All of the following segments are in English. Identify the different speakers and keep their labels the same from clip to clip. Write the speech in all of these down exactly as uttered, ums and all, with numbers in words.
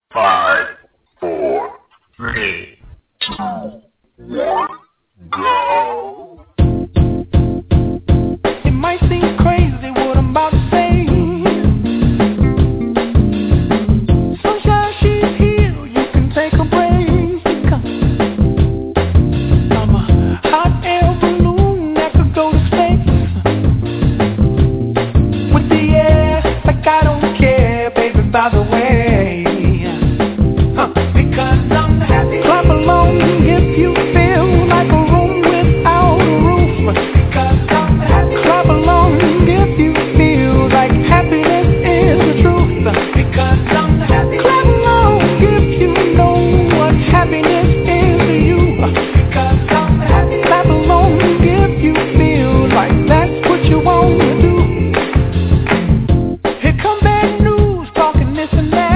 Speaker 1: Five, four, three, two, one, go.
Speaker 2: It might seem crazy what I'm about to say. Sunshine, she's here, you can take a break. I'm a hot air balloon that could go to space. With the air, like I don't care, baby, by the way. Clap along if you feel like a room without a roof. Clap along if you feel like happiness is the truth. Clap along if you know what happiness is to you. Clap along if you feel like that's what you want to do. Here come bad news talking this and that.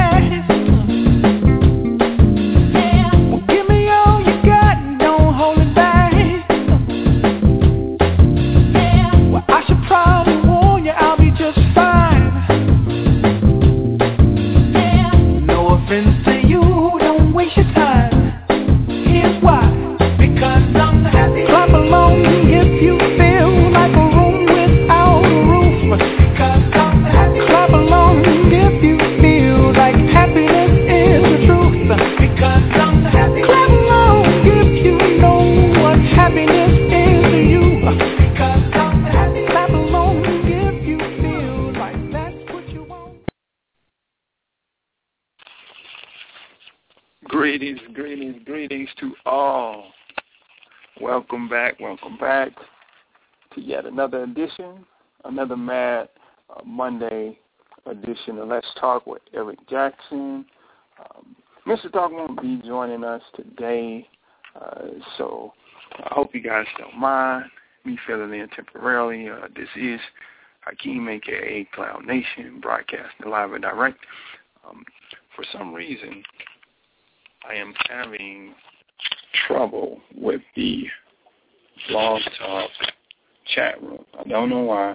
Speaker 3: Greetings, greetings, greetings to all. Welcome back, welcome back to yet another edition, another Mad uh, Monday edition of Let's Talk with Eric Jackson. Um, Mister Talk won't be joining us today, uh, so I hope you guys don't mind me filling in temporarily. Uh, this is Hakeem, a k a. Cloud Nation, broadcasting live and direct. Um, for some reason, I am having trouble with the Blog Talk chat room. I don't know why,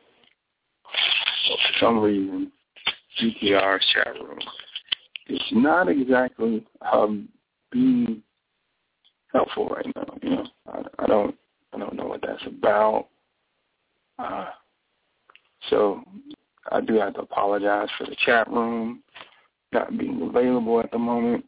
Speaker 3: but for some reason, G T R's chat room is not exactly um, being helpful right now. You know, I, I don't, I don't know what that's about. Uh, so I do have to apologize for the chat room not being available at the moment.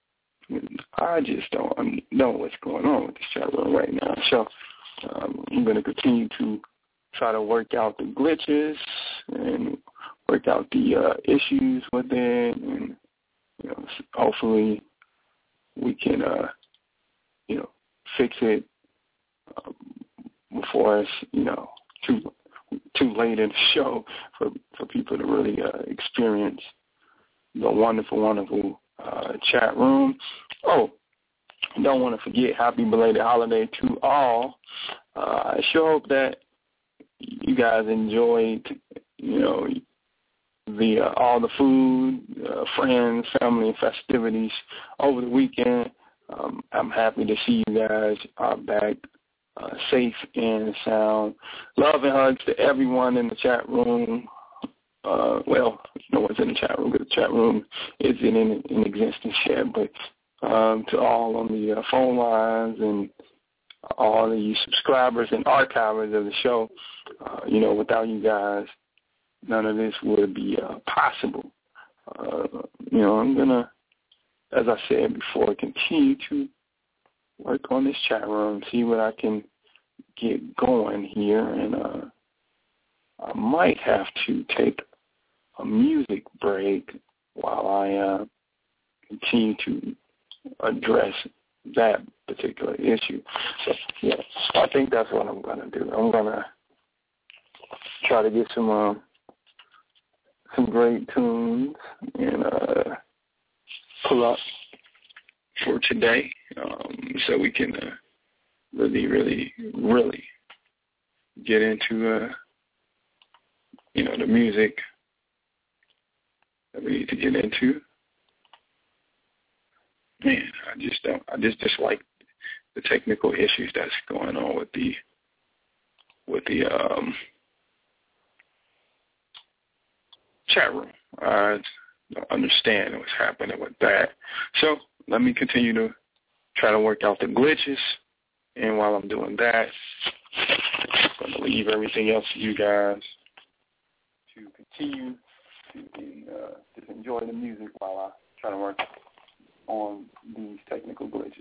Speaker 3: I just don't know what's going on with this chat room right now. So um, I'm going to continue to try to work out the glitches and work out the uh, issues with it, and you know, hopefully we can, uh, you know, fix it um, before it's, you know, too too late in the show for for people to really uh, experience the wonderful, wonderful Uh, chat room. Oh, don't want to forget, happy belated holiday to all. Uh, I sure hope that you guys enjoyed, you know, the uh, all the food, uh, friends, family, and festivities over the weekend. Um, I'm happy to see you guys are back uh, safe and sound. Love and hugs to everyone in the chat room. Uh, well, no one's in the chat room, because the chat room isn't in, in existence yet, but um, to all on the uh, phone lines and all of you subscribers and archivers of the show, uh, you know, without you guys, none of this would be uh, possible. Uh, you know, I'm going to, as I said before, continue to work on this chat room, see what I can get going here, and uh, I might have to take a music break while I uh, continue to address that particular issue. So, yeah, I think that's what I'm going to do. I'm going to try to get some uh, some great tunes and uh, pull up for today, um, so we can uh, really, really, really get into uh, you know, the music that we need to get into. Man, I just don't. I just dislike the technical issues that's going on with the with the um, chat room. Uh, don't understand what's happening with that. So let me continue to try to work out the glitches. And while I'm doing that, I'm going to leave everything else to you guys to continue to uh, just enjoy the music while I try to work on these technical glitches.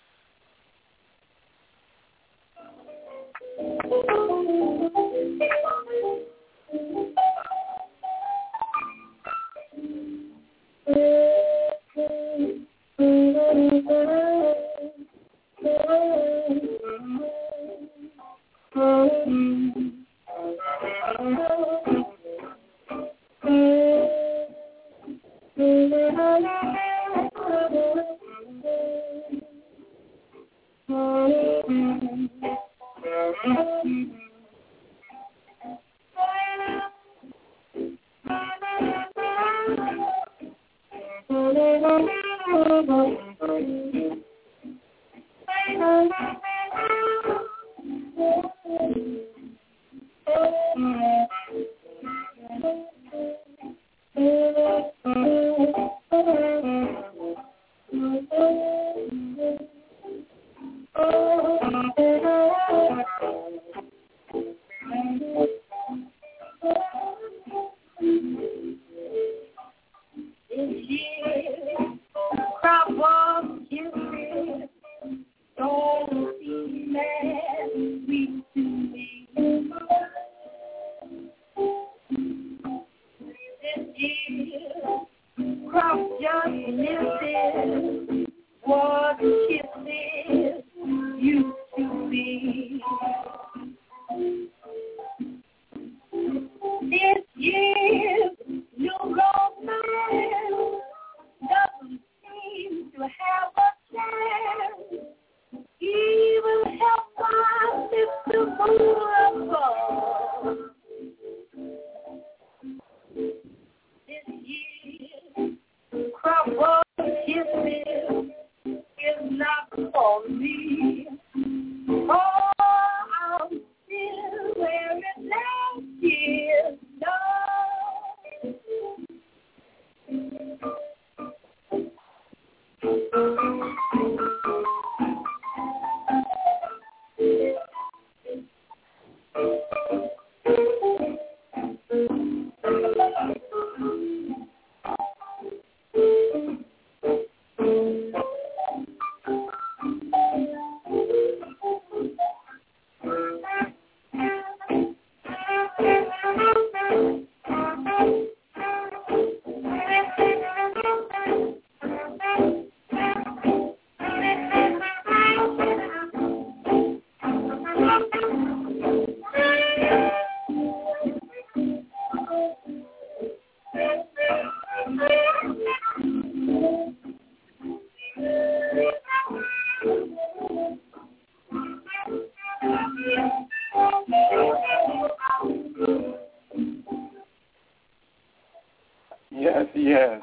Speaker 3: Yes, yes.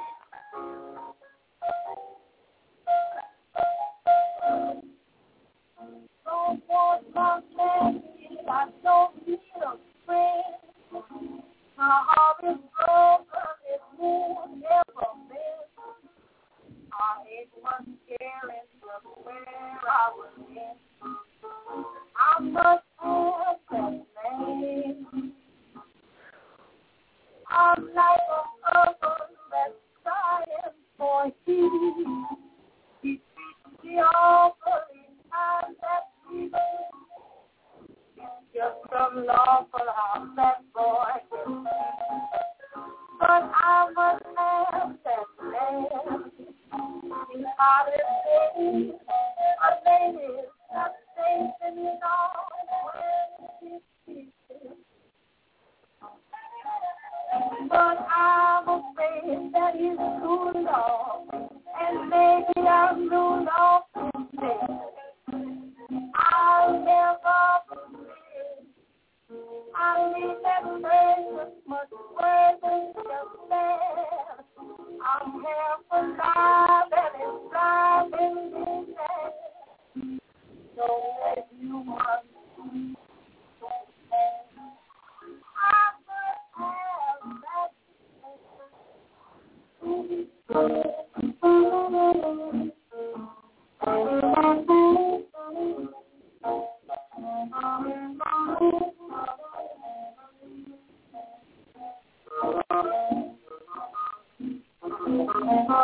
Speaker 3: I'm half alive and it's blind.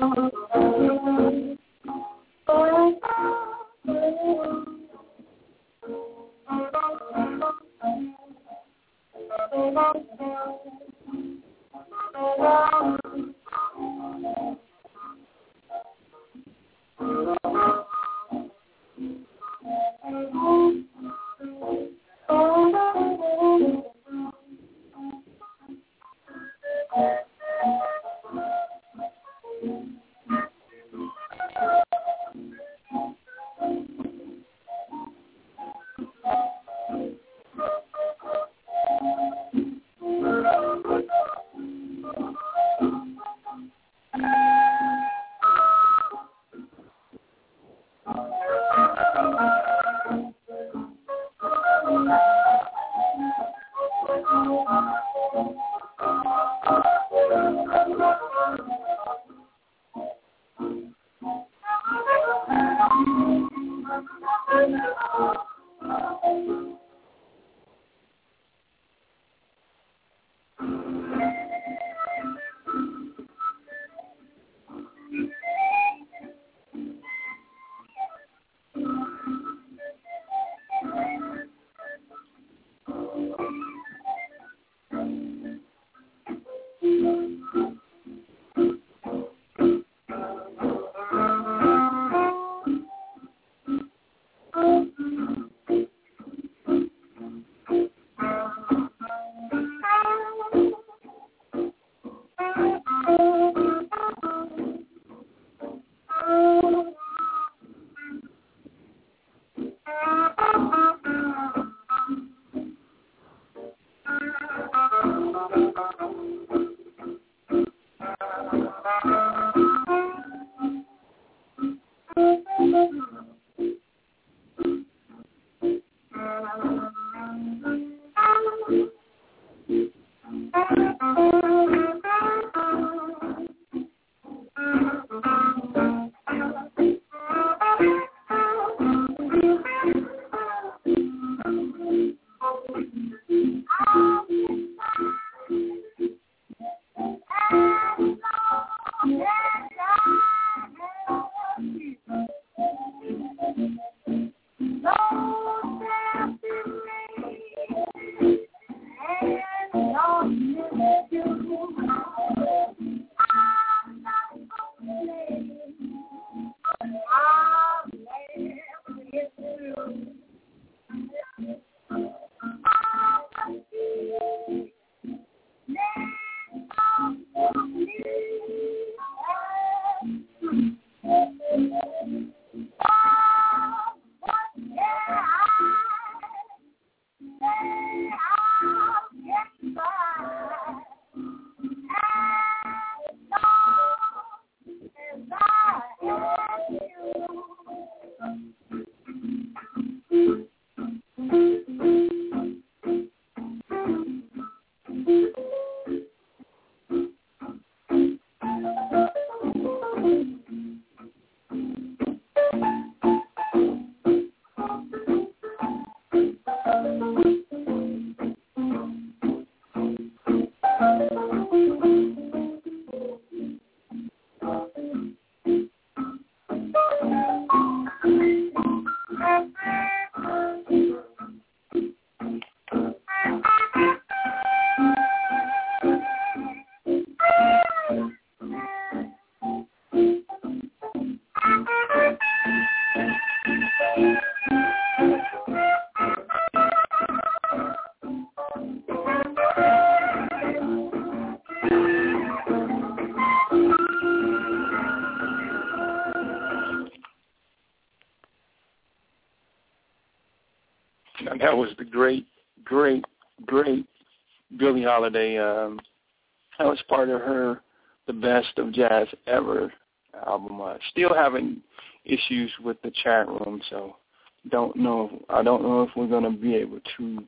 Speaker 3: That was the great, great, great Billie Holiday. Um, that was part of her The Best of Jazz Ever album. Uh, still having issues with the chat room, so don't know. I don't know if we're going to be able to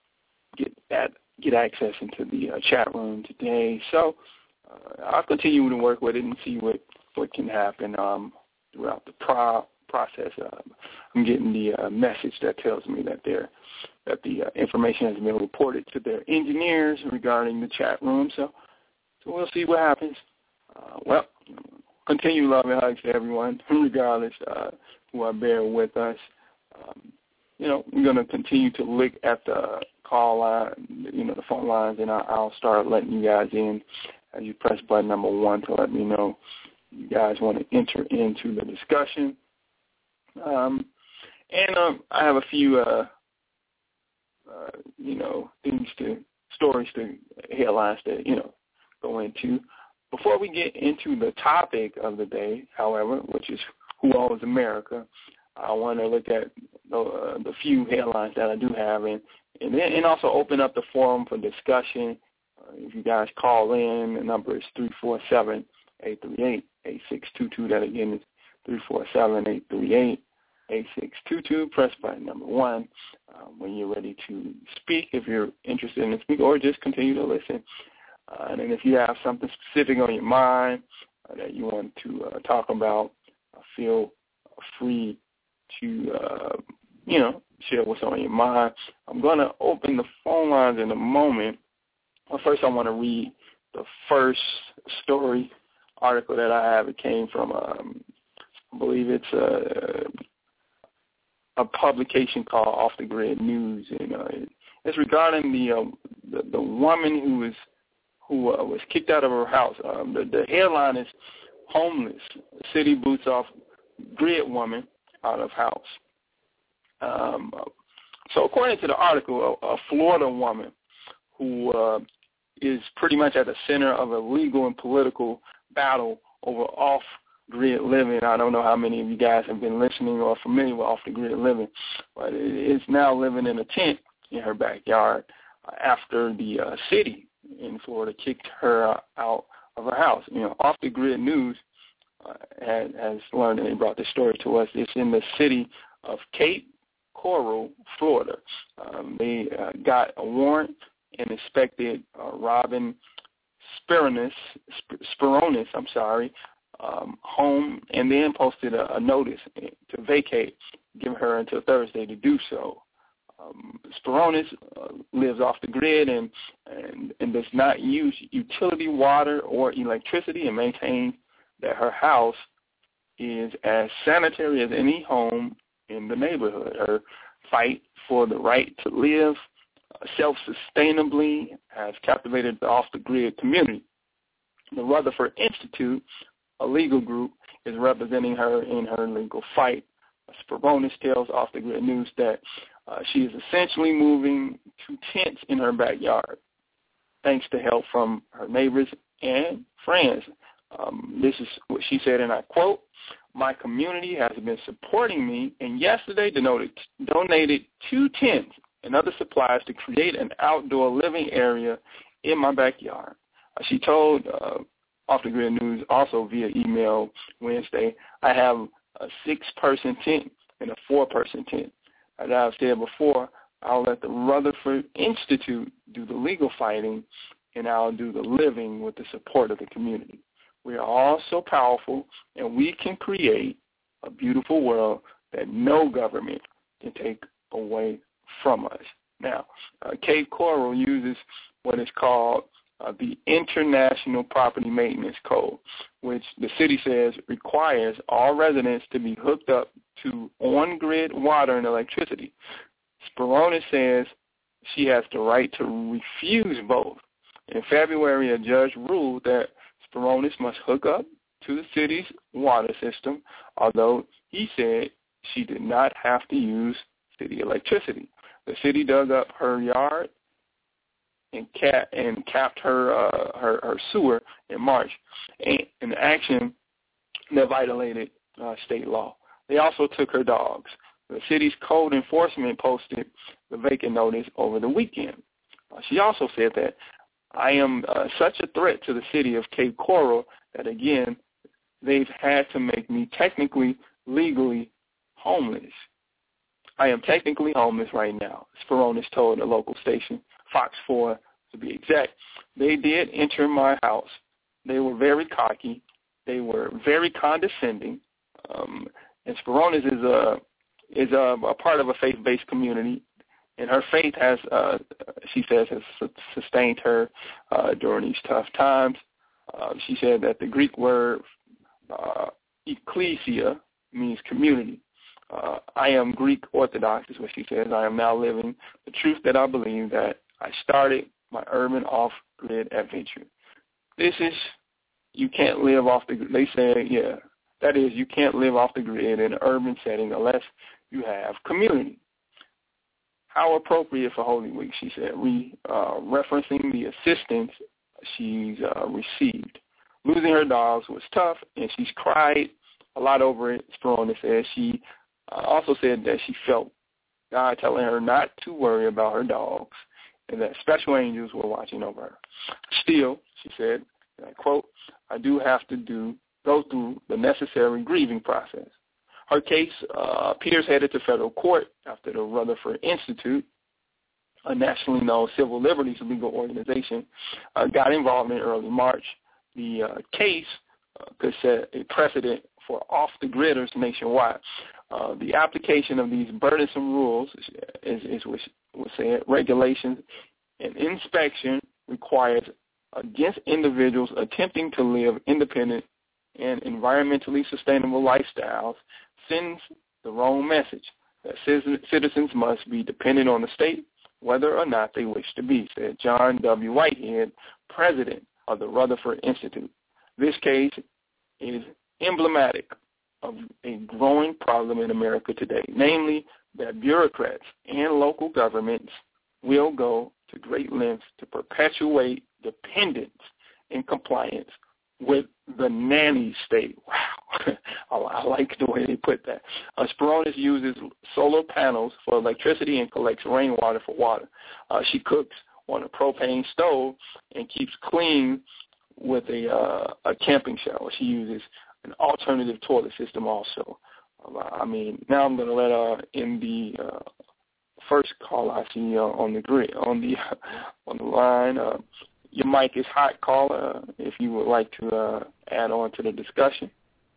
Speaker 3: get that, get access into the uh, chat room today. So uh, I'll continue to work with it and see what, what can happen um, throughout the pro- process. Uh, I'm getting the uh, message that tells me that they're that the uh, information has been reported to their engineers regarding the chat room. So, so we'll see what happens. Uh, well, continue love and hugs to everyone, regardless uh, who are bear with us. Um, you know, we're going to continue to look at the call line, you know, the phone lines, and I'll, I'll start letting you guys in as you press button number one to let me know you guys want to enter into the discussion. Um, and um, I have a few, uh, uh, you know, things to, stories to, headlines to, you know, go into. Before we get into the topic of the day, however, which is Who Owns America, I want to look at the, uh, the few headlines that I do have, and and, then, and also open up the forum for discussion. Uh, if you guys call in, the number is three four seven, eight three eight, eight six two two. That again is three four seven, eight three eight, eight six two two. Press button number one uh, when you're ready to speak, if you're interested in speaking, or just continue to listen. Uh, and then if you have something specific on your mind uh, that you want to uh, talk about, uh, feel free to, uh, you know, share what's on your mind. I'm going to open the phone lines in a moment. Well, first I want to read the first story article that I have. It came from, um, I believe it's a, a publication called Off the Grid News, and uh, it's regarding the, uh, the the woman who was who uh, was kicked out of her house. Um, the, the headline is "Homeless City Boots Off Grid Woman Out of House." Um, so according to the article, a, a Florida woman who uh, is pretty much at the center of a legal and political battle over off-grid living. I don't know how many of you guys have been listening or familiar with off-the-grid living, but it is now living in a tent in her backyard after the uh, city in Florida kicked her out of her house. You know, Off the Grid News uh, has, has learned, and they brought this story to us. It's in the city of Cape Coral, Florida. Um, they uh, got a warrant and inspected uh, Robin Spironis, Spironis, I'm sorry, um, home, and then posted a, a notice to vacate, giving her until Thursday to do so. Um, Spironis uh, lives off the grid and, and and does not use utility water or electricity, and maintains that her house is as sanitary as any home in the neighborhood. Her fight for the right to live uh, self-sustainably has captivated the off-the-grid community. The Rutherford Institute, a legal group, is representing her in her legal fight. Spironis tells Off the Grid News that uh, she is essentially moving to tents in her backyard, thanks to help from her neighbors and friends. Um, this is what she said, and I quote, "My community has been supporting me, and yesterday denoted, donated two tents and other supplies to create an outdoor living area in my backyard." Uh, she told uh, Off the Grid News also via email Wednesday, "I have a six-person tent and a four-person tent. As I've said before, I'll let the Rutherford Institute do the legal fighting, and I'll do the living with the support of the community. We are all so powerful, and we can create a beautiful world that no government can take away from us." Now, uh, Cape Coral uses what is called uh, the International Property Maintenance Code, which the city says requires all residents to be hooked up to on-grid water and electricity. Spironis says she has the right to refuse both. In February, a judge ruled that Spironis must hook up to the city's water system, although he said she did not have to use city electricity. The city dug up her yard and, cap, and capped her, uh, her her sewer in March, an action that violated uh, state law. They also took her dogs. The city's code enforcement posted the vacant notice over the weekend. Uh, she also said that, "I am uh, such a threat to the city of Cape Coral that, again, they've had to make me technically, legally homeless. I am technically homeless right now," Spironis told a local station, Fox four to be exact. "They did enter my house. They were very cocky. They were very condescending." Um, and Spironis is a is a, a part of a faith-based community, and her faith has, uh, she says, has sustained her uh, during these tough times. Uh, she said that the Greek word Uh, ecclesia means community. Uh, I am Greek Orthodox, is what she says. I am now living the truth that I believe, that I started my urban off-grid adventure. This is, you can't live off the grid. They say, yeah, that is, you can't live off the grid in an urban setting unless you have community. How appropriate for Holy Week, she said, re, uh, referencing the assistance she's uh, received. Losing her dogs was tough, and she's cried a lot over it. Speroni says she uh, also said that she felt God telling her not to worry about her dogs and that special angels were watching over her. Still, she said, and I quote, I do have to do go through the necessary grieving process. Her case uh, appears headed to federal court after the Rutherford Institute, a nationally known civil liberties legal organization, uh, got involved in early March. The uh, case uh, could set a precedent for off-the-gridders nationwide. Uh, the application of these burdensome rules, is, is what was said, regulations and inspection requires against individuals attempting to live independent and environmentally sustainable lifestyles, sends the wrong message that citizens must be dependent on the state whether or not they wish to be, said John W. Whitehead, president of the Rutherford Institute. This case is emblematic of a growing problem in America today, namely that bureaucrats and local governments will go to great lengths to perpetuate dependence and compliance with the nanny state. Wow. I, I like the way they put that. Uh, Speronis uses solar panels for electricity and collects rainwater for water. Uh, she cooks on a propane stove and keeps clean with a, uh, a camping shower. She uses an alternative toilet system also. Uh, I mean, now I'm going to let uh, in the uh, first call I see uh, on the grid, on the on the line. Uh, your mic is hot, caller. If you would like to uh, add on to the discussion.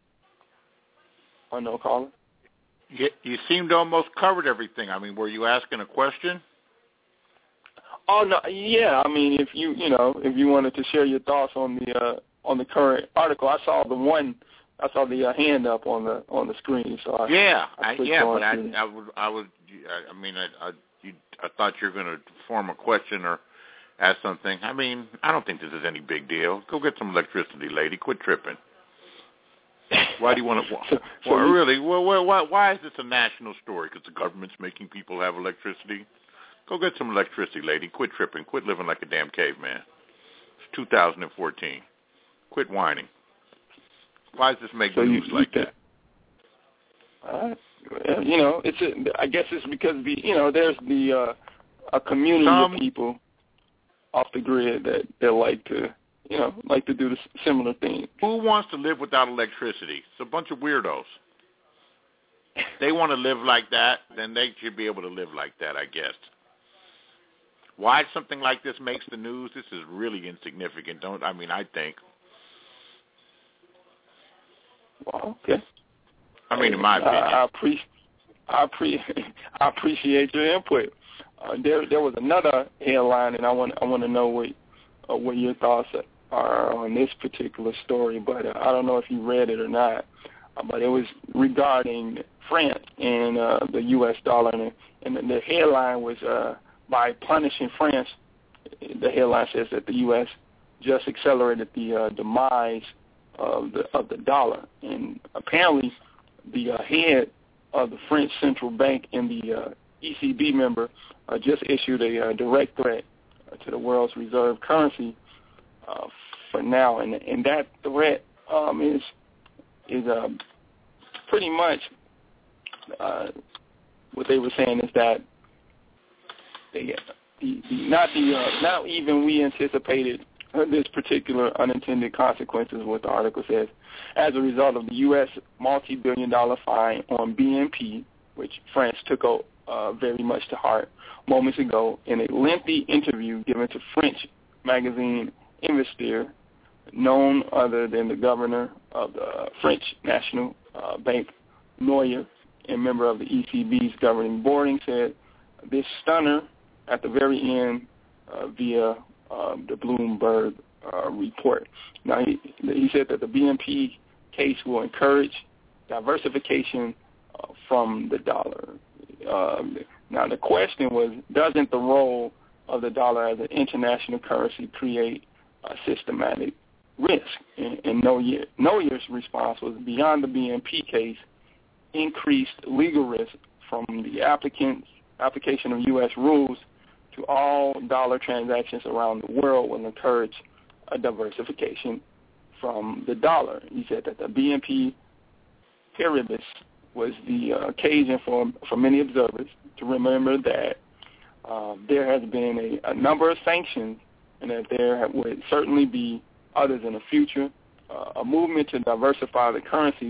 Speaker 3: Or no, caller.
Speaker 4: You, you seemed to almost covered everything. I mean, were you asking a question?
Speaker 3: Oh no, yeah. I mean, if you you know if you wanted to share your thoughts on the uh, on the current article, I saw the one. I saw the uh, hand up on the on the screen. So I,
Speaker 4: yeah,
Speaker 3: I
Speaker 4: I, yeah, but I,
Speaker 3: to...
Speaker 4: I would, I would, I mean, I, I, you, I thought you were going to form a question or ask something. I mean, I don't think this is any big deal. Go get some electricity, lady. Quit tripping. Why do you want to?
Speaker 3: so, so
Speaker 4: well,
Speaker 3: you,
Speaker 4: really, well, well, why, why is this a national story? Because the government's making people have electricity. Go get some electricity, lady. Quit tripping. Quit living like a damn caveman. It's two thousand fourteen. Quit whining. Why does this make
Speaker 3: so
Speaker 4: news
Speaker 3: you,
Speaker 4: like
Speaker 3: you
Speaker 4: that?
Speaker 3: Uh, you know, it's a, I guess it's because the you know there's the uh, a community
Speaker 4: Some,
Speaker 3: of people off the grid that that like to you know like to do the similar thing.
Speaker 4: Who wants to live without electricity? It's a bunch of weirdos. They want to live like that, then they should be able to live like that, I guess. Why something like this makes the news? This is really insignificant. Don't I mean? I think.
Speaker 3: Well, okay.
Speaker 4: I mean, in my opinion.
Speaker 3: I, I, appreciate, I, pre- I appreciate your input. Uh, there, there was another headline, and I want, I want to know what, uh, what your thoughts are on this particular story. But uh, I don't know if you read it or not. Uh, but it was regarding France and uh, the U S dollar, and, and the, the headline was uh, by punishing France. The headline says that the U S just accelerated the uh, demise of the of the dollar, and apparently the uh, head of the French central bank and the uh, E C B member uh, just issued a uh, direct threat uh, to the world's reserve currency uh, for now, and and that threat um, is is uh, pretty much uh, what they were saying is that they the, the, not the uh, not even we anticipated this particular unintended consequences, what the article says, as a result of the U S multi-billion dollar fine on B N P, which France took uh, very much to heart moments ago in a lengthy interview given to French magazine Investir, known other than the governor of the French National uh, Bank, Noyer, and member of the E C B's governing board, said this stunner at the very end uh, via Uh, the Bloomberg uh, report. Now, he, he said that the B N P case will encourage diversification uh, from the dollar. Um, now, the question was, doesn't the role of the dollar as an international currency create a systematic risk? And, and Noyer's no response was, beyond the B N P case, increased legal risk from the applicant's application of U S rules to all dollar transactions around the world will encourage a diversification from the dollar. He said that the B N P Paribas was the uh, occasion for, for many observers to remember that uh, there has been a, a number of sanctions and that there would certainly be others in the future. Uh, a movement to diversify the currencies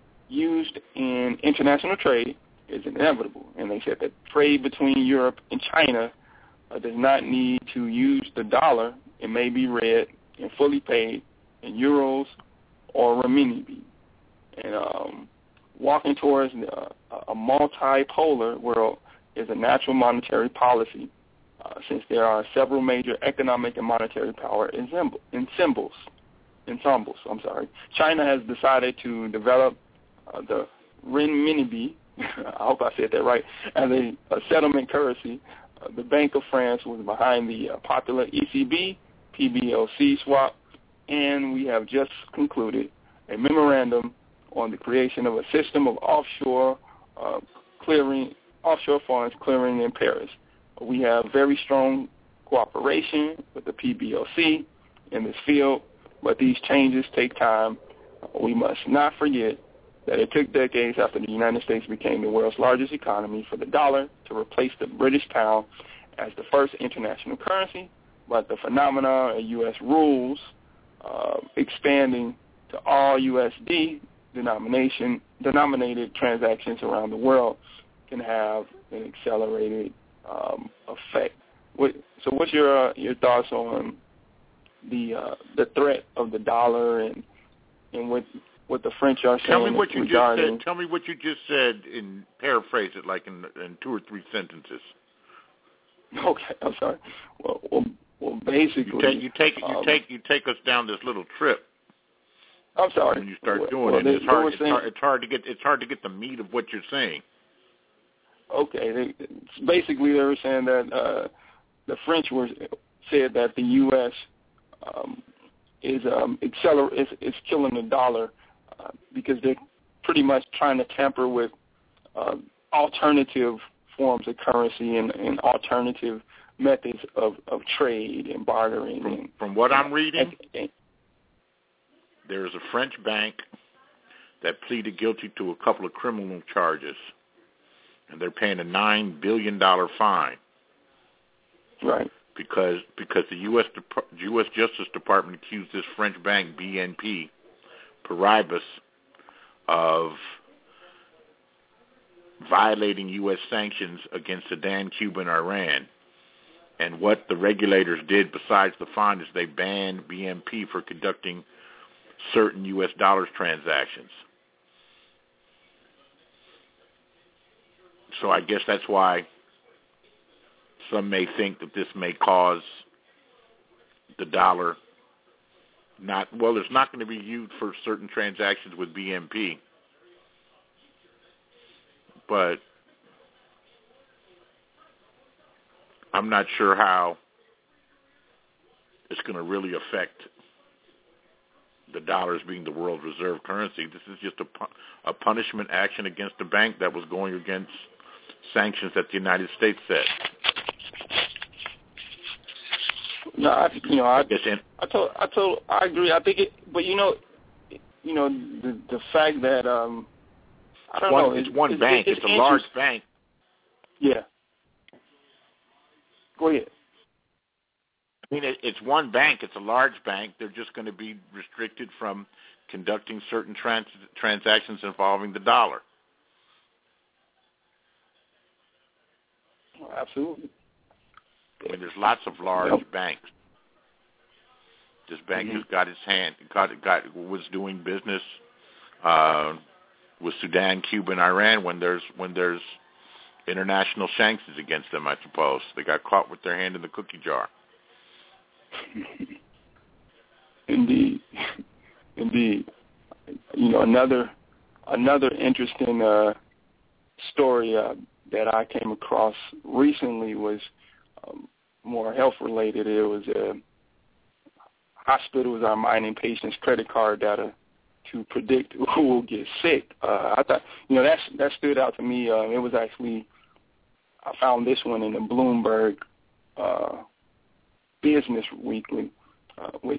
Speaker 3: used in international trade is inevitable. And they said that trade between Europe and China uh, does not need to use the dollar. It may be read and fully paid in euros or renminbi. And um, walking towards uh, a multipolar world is a natural monetary policy, uh, since there are several major economic and monetary power in symbols, ensembles. I'm sorry. China has decided to develop uh, the renminbi, I hope I said that right, as a, a settlement currency. Uh, the Bank of France was behind the uh, popular E C B P B O C swap, and we have just concluded a memorandum on the creation of a system of offshore uh, clearing, offshore funds clearing in Paris. We have very strong cooperation with the P B O C in this field, but these changes take time. We must not forget that it took decades after the United States became the world's largest economy for the dollar to replace the British pound as the first international currency, but the phenomena of U S rules uh, expanding to all U S D denomination denominated transactions around the world can have an accelerated um, effect. What, so, what's your uh, your thoughts on the uh, the threat of the dollar and and what what the French are saying?
Speaker 4: Tell me what you
Speaker 3: regarding,
Speaker 4: just said. Tell me what you just said, and paraphrase it like in, in two or three sentences.
Speaker 3: Okay, I'm sorry. Well, well, well basically,
Speaker 4: you take you take
Speaker 3: um,
Speaker 4: you take you take us down this little trip.
Speaker 3: I'm sorry.
Speaker 4: When you start
Speaker 3: well,
Speaker 4: doing
Speaker 3: well,
Speaker 4: it,
Speaker 3: they,
Speaker 4: it's hard. It's
Speaker 3: saying,
Speaker 4: hard. It's hard to get. It's hard to get the meat of what you're saying.
Speaker 3: Okay, they, basically they were saying that uh, the French were said that the U S um, is um, acceler is, is killing the dollar uh, because they're pretty much trying to tamper with uh, alternative forms of currency and, and alternative methods of, of trade and bartering.
Speaker 4: From,
Speaker 3: and,
Speaker 4: from what I'm reading,
Speaker 3: and, and,
Speaker 4: there is a French bank that pleaded guilty to a couple of criminal charges, and they're paying a nine billion dollar fine.
Speaker 3: Right.
Speaker 4: Because because the U S Dep- U S Justice Department accused this French bank, B N P Paribas, of violating U S sanctions against Sudan, Cuba, and Iran. And what the regulators did besides the fine is they banned B N P for conducting certain U S dollars transactions. So I guess that's why some may think that this may cause the dollar not, well, it's not going to be used for certain transactions with B N P. But I'm not sure how it's going to really affect the dollars being the world reserve currency. This is just a, a punishment action against a bank that was going against sanctions that the United States set.
Speaker 3: No, I, you know, I,
Speaker 4: in,
Speaker 3: I told, I told, I agree. I think it, but you know, you know, the the fact that um, I don't
Speaker 4: one,
Speaker 3: know,
Speaker 4: it's,
Speaker 3: it's
Speaker 4: one
Speaker 3: it's,
Speaker 4: bank.
Speaker 3: It's,
Speaker 4: it's, it's a large bank.
Speaker 3: Yeah. Go ahead.
Speaker 4: I mean, it, it's one bank. It's a large bank. They're just going to be restricted from conducting certain trans, transactions involving the dollar.
Speaker 3: Oh, absolutely.
Speaker 4: I mean, there's lots of large
Speaker 3: yep.
Speaker 4: banks. This bank
Speaker 3: mm-hmm.
Speaker 4: has got its hand, got, got was doing business uh, with Sudan, Cuba, and Iran when there's when there's international sanctions against them. I suppose they got caught with their hand in the cookie jar.
Speaker 3: Indeed, indeed. you know, another another interesting uh, story uh, that I came across recently was um, more health related. It was uh, hospitals are mining patients' credit card data to predict who will get sick. Uh, I thought, you know, that's, that stood out to me. Uh, it was actually, I found this one in the Bloomberg uh, Business Weekly, uh, which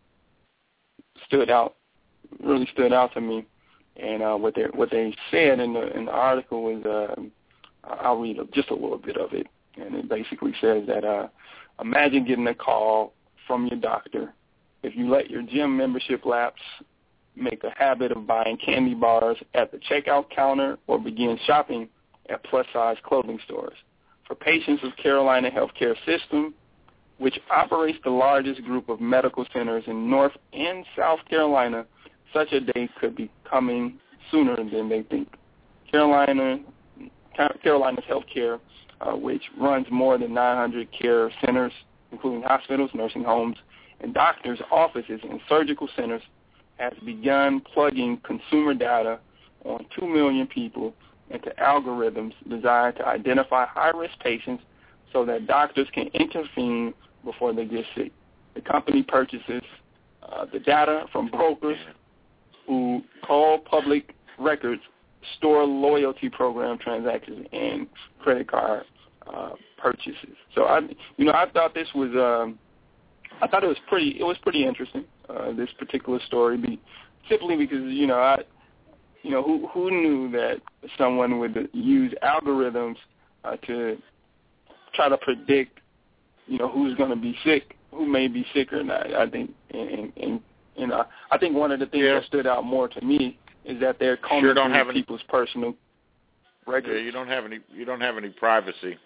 Speaker 3: stood out, really stood out to me. And uh, what they what they said in the in the article was, uh, I'll read just a little bit of it, and it basically says that uh, imagine getting a call from your doctor. If you let your gym membership lapse, make a habit of buying candy bars at the checkout counter, or begin shopping at plus-size clothing stores. For patients of Carolina Healthcare System, which operates the largest group of medical centers in North and South Carolina, such a day could be coming sooner than they think. Carolina, Carolina's Healthcare, uh, which runs more than nine hundred care centers, including hospitals, nursing homes, and doctors' offices and surgical centers, has begun plugging consumer data on two million people into algorithms designed to identify high-risk patients so that doctors can intervene before they get sick. The company purchases uh, the data from brokers who call public records, store loyalty program transactions, and credit card uh, purchases. So I, you know, I thought this was, um, I thought it was pretty, it was pretty interesting. Uh, this particular story, be, simply because you know, I, you know, who who knew that someone would use algorithms uh, to try to predict, you know, who's going to be sick, who may be sick or not. I think, and and, and uh, I think one of the things yeah. that stood out more to me is that they're combing
Speaker 4: sure don't
Speaker 3: through
Speaker 4: have
Speaker 3: people's any, personal records.
Speaker 4: Yeah, you don't have any. You don't have any privacy.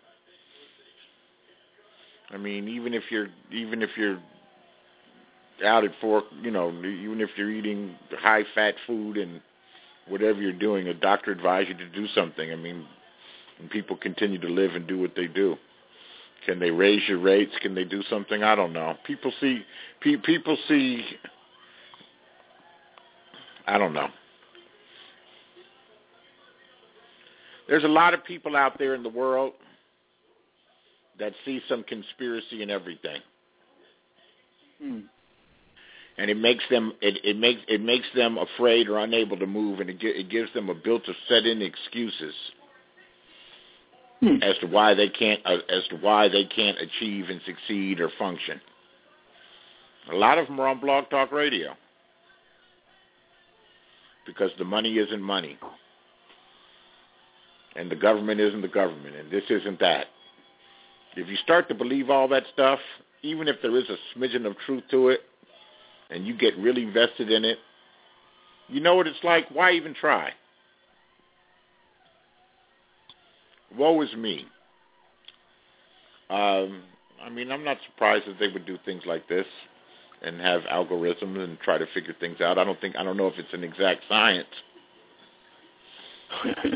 Speaker 4: I mean, even if you're even if you're out at four, you know, even if you're eating high-fat food and whatever you're doing, a doctor advised you to do something. I mean, and people continue to live and do what they do. Can they raise your rates? Can they do something? I don't know. People see, pe- people see, I don't know. There's a lot of people out there in the world that see some conspiracy in everything.
Speaker 3: Hmm.
Speaker 4: And it makes them it, it makes it makes them afraid or unable to move, and it, it gives them a built of set-in excuses
Speaker 3: hmm.
Speaker 4: as to why they can't uh, as to why they can't achieve and succeed or function. A lot of them are on Blog Talk Radio because the money isn't money, and the government isn't the government, and this isn't that. If you start to believe all that stuff, even if there is a smidgen of truth to it, and you get really vested in it, you know what it's like? Why even try? Woe is me. Um, I mean, I'm not surprised that they would do things like this and have algorithms and try to figure things out. I don't think, I don't know if it's an exact science. It's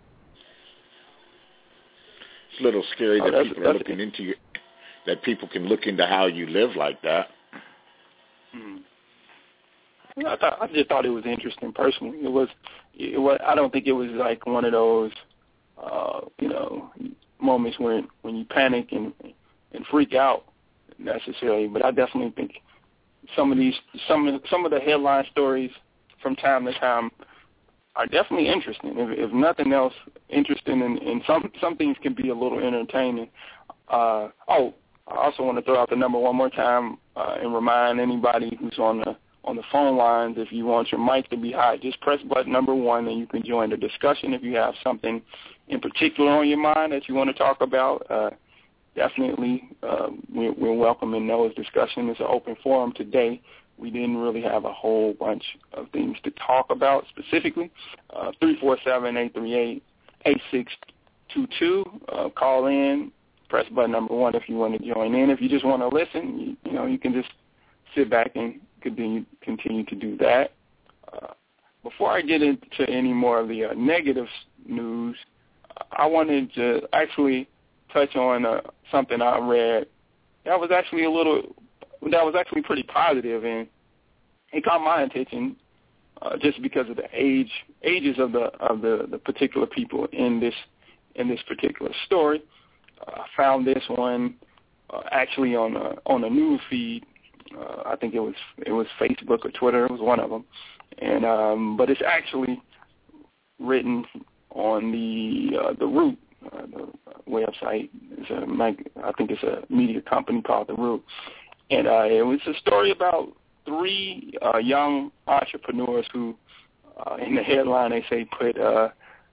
Speaker 4: a little scary
Speaker 3: oh,
Speaker 4: that people are looking into you, that people can look into how you live like that.
Speaker 3: Hmm. I thought I just thought it was interesting personally. It was, it was. I don't think it was like one of those, uh, you know, moments when when you panic and and freak out necessarily. But I definitely think some of these, some of some of the headline stories from time to time are definitely interesting. If, if nothing else, interesting, and, and some some things can be a little entertaining. Uh, oh. I also want to throw out the number one more time uh, and remind anybody who's on the on the phone lines, if you want your mic to be hot, just press button number one and you can join the discussion. If you have something in particular on your mind that you want to talk about, uh, definitely uh, we're, we're welcoming those discussions. It's an open forum today. We didn't really have a whole bunch of things to talk about specifically. Uh, three four seven, eight three eight, eight six two two. Uh, call in. Press button number one if you want to join in. If you just want to listen, you, you know, you can just sit back and continue continue to do that. Uh, before I get into any more of the uh, negative news, I wanted to actually touch on uh, something I read that was actually a little that was actually pretty positive, and it caught my attention uh, just because of the age ages of the of the, the particular people in this in this particular story. Uh, I found this one uh, actually on a, on a news feed. Uh, I think it was it was Facebook or Twitter. It was one of them, and um, but it's actually written on the uh, the Root, uh, the website. It's a mag- I think it's a media company called the Root, and uh, it was a story about three uh, young entrepreneurs who, uh, in the headline, they say put uh,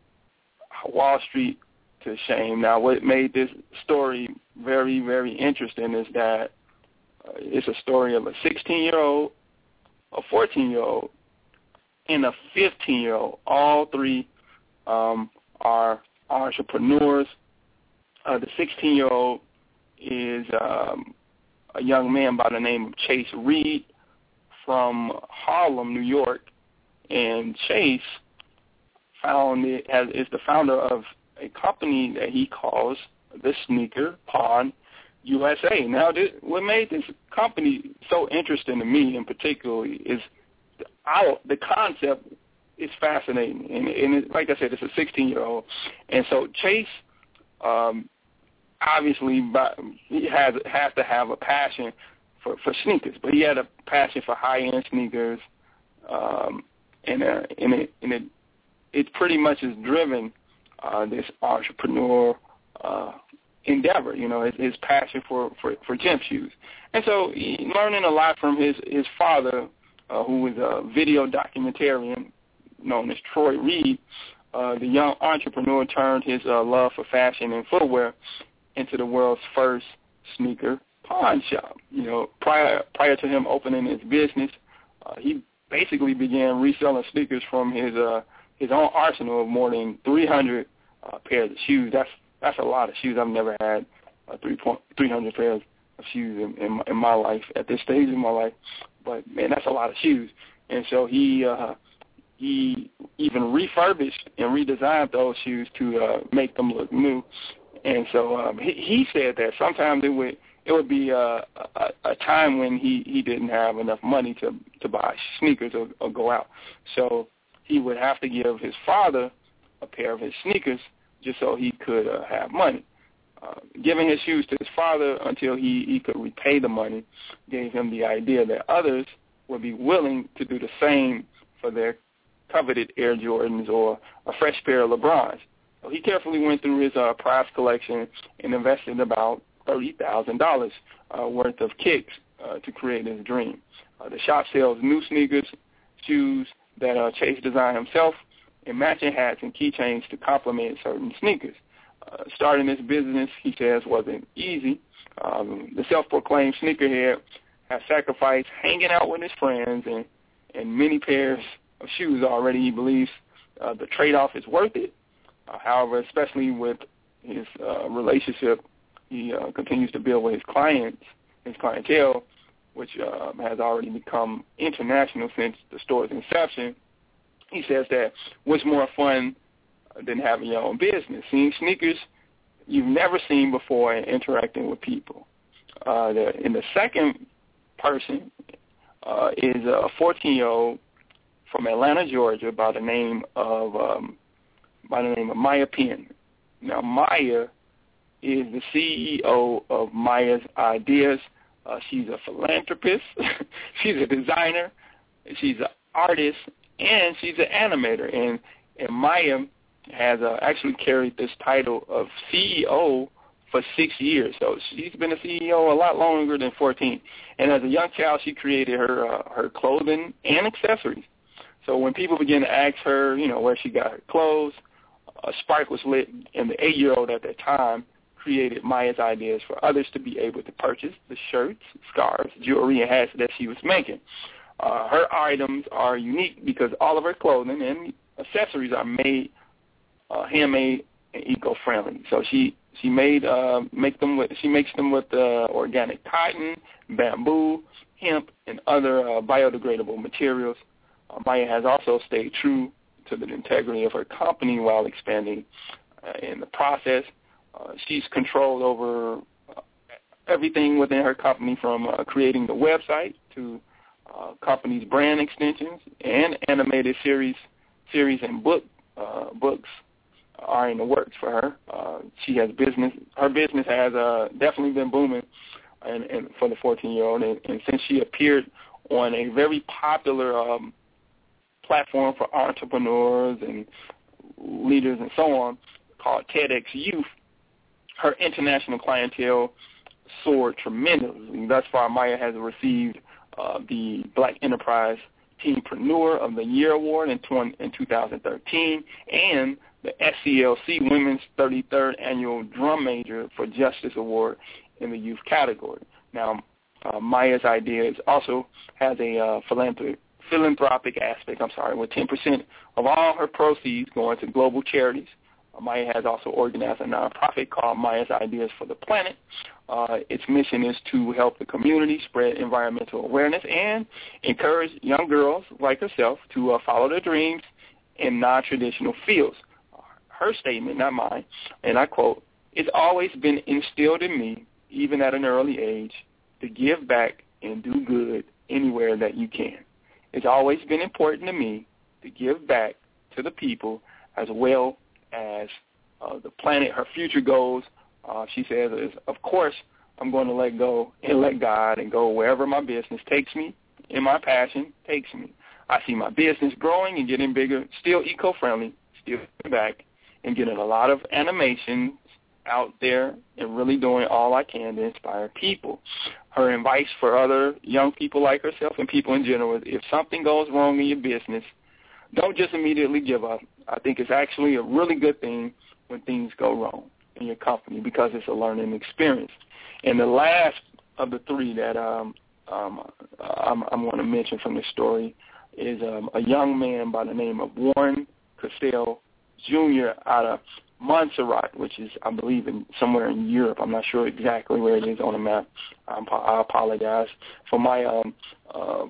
Speaker 3: Wall Street to shame. Now, what made this story very, very interesting is that uh, it's a story of a sixteen-year-old, a fourteen-year-old, and a fifteen-year-old. All three um, are entrepreneurs. Uh, the sixteen-year-old is um, a young man by the name of Chase Reed from Harlem, New York, and Chase found it as is the founder of a company that he calls the Sneaker Pawn U S A. Now, this, what made this company so interesting to me, in particular, is the, our, the concept is fascinating, and, and it, like I said, it's a sixteen-year-old, and so Chase um, obviously by, he has has to have a passion for, for sneakers, but he had a passion for high-end sneakers, um, and, uh, and, it, and it, it pretty much is driven uh, this entrepreneur uh, endeavor, you know, his, his passion for, for, for gym shoes. And so he, learning a lot from his, his father, uh, who was a video documentarian known as Troy Reed, uh, the young entrepreneur turned his uh, love for fashion and footwear into the world's first sneaker pawn shop. You know, prior prior to him opening his business, uh, he basically began reselling sneakers from his uh, his own arsenal of more than three hundred uh, pairs of shoes. That's that's a lot of shoes. I've never had uh, three point three hundred pairs of shoes in, in, my, in my life at this stage in my life. But man, that's a lot of shoes. And so he uh, he even refurbished and redesigned those shoes to uh, make them look new. And so um, he, he said that sometimes it would it would be uh, a, a time when he, he didn't have enough money to, to buy sneakers or, or go out. So he would have to give his father a pair of his sneakers just so he could uh, have money. Uh, giving his shoes to his father until he, he could repay the money gave him the idea that others would be willing to do the same for their coveted Air Jordans or a fresh pair of LeBrons. So he carefully went through his uh, prize collection and invested about thirty thousand dollars uh, worth of kicks uh, to create his dream. Uh, the shop sells new sneakers, shoes that uh, Chase designed himself, and matching hats and keychains to complement certain sneakers. Uh, starting this business, he says, wasn't easy. Um, the self-proclaimed sneakerhead has sacrificed hanging out with his friends and, and many pairs of shoes already. He believes uh, the trade-off is worth it. Uh, however, especially with his uh, relationship he uh, continues to build with his clients, his clientele, which uh, has already become international since the store's inception. He says that what's more fun than having your own business, seeing sneakers you've never seen before and interacting with people. Uh, the, and the second person uh, is a fourteen-year-old from Atlanta, Georgia, by the name of um, by the name of Maya Penn. Now, Maya is the C E O of Maya's Ideas. Uh, she's a philanthropist. She's a designer. She's an artist, and she's an animator. And and Maya has uh, actually carried this title of C E O for six years. So she's been a C E O a lot longer than fourteen. And as a young child, she created her uh, her clothing and accessories. So when people began to ask her, you know, where she got her clothes, a spark was lit, and the eight-year-old at that time created Maya's Ideas for others to be able to purchase the shirts, scarves, jewelry, and hats that she was making. Uh, her items are unique because all of her clothing and accessories are made uh, handmade and eco-friendly. So she she made uh, make them with she makes them with uh, organic cotton, bamboo, hemp, and other uh, biodegradable materials. Uh, Maya has also stayed true to the integrity of her company while expanding uh, in the process. Uh, she's controlled over uh, everything within her company, from uh, creating the website to uh, company's brand extensions and animated series, series and book uh, books are in the works for her. Uh, she has business. Her business has uh, definitely been booming, and, and for the fourteen-year-old. And, and since she appeared on a very popular um, platform for entrepreneurs and leaders and so on called TEDx Youth, her international clientele soared tremendously. Thus far, Maya has received uh, the Black Enterprise Teenpreneur of the Year Award in, twenty, in two thousand thirteen and the S C L C Women's thirty-third Annual Drum Major for Justice Award in the youth category. Now, uh, Maya's ideas also has a uh, philanthropic, philanthropic aspect, I'm sorry, with ten percent of all her proceeds going to global charities. Uh, Maya has also organized a nonprofit called Maya's Ideas for the Planet. Uh, its mission is to help the community spread environmental awareness and encourage young girls like herself to uh, follow their dreams in non-traditional fields. Her statement, not mine, and I quote, "It's always been instilled in me, even at an early age, to give back and do good anywhere that you can. It's always been important to me to give back to the people as well as uh, the planet." Her future goals, uh, she says, is, of course, I'm going to let go and let God and go wherever my business takes me and my passion takes me. I see my business growing and getting bigger, still eco-friendly, still giving back, and getting a lot of animations out there and really doing all I can to inspire people. Her advice for other young people like herself and people in general is, if something goes wrong in your business, don't just immediately give up. I think it's actually a really good thing when things go wrong in your company because it's a learning experience. And the last of the three that um, um, I'm, I'm going to mention from this story is um, a young man by the name of Warren Cassell Junior out of Montserrat, which is, I believe, in somewhere in Europe. I'm not sure exactly where it is on the map. Um, I apologize for my um, uh,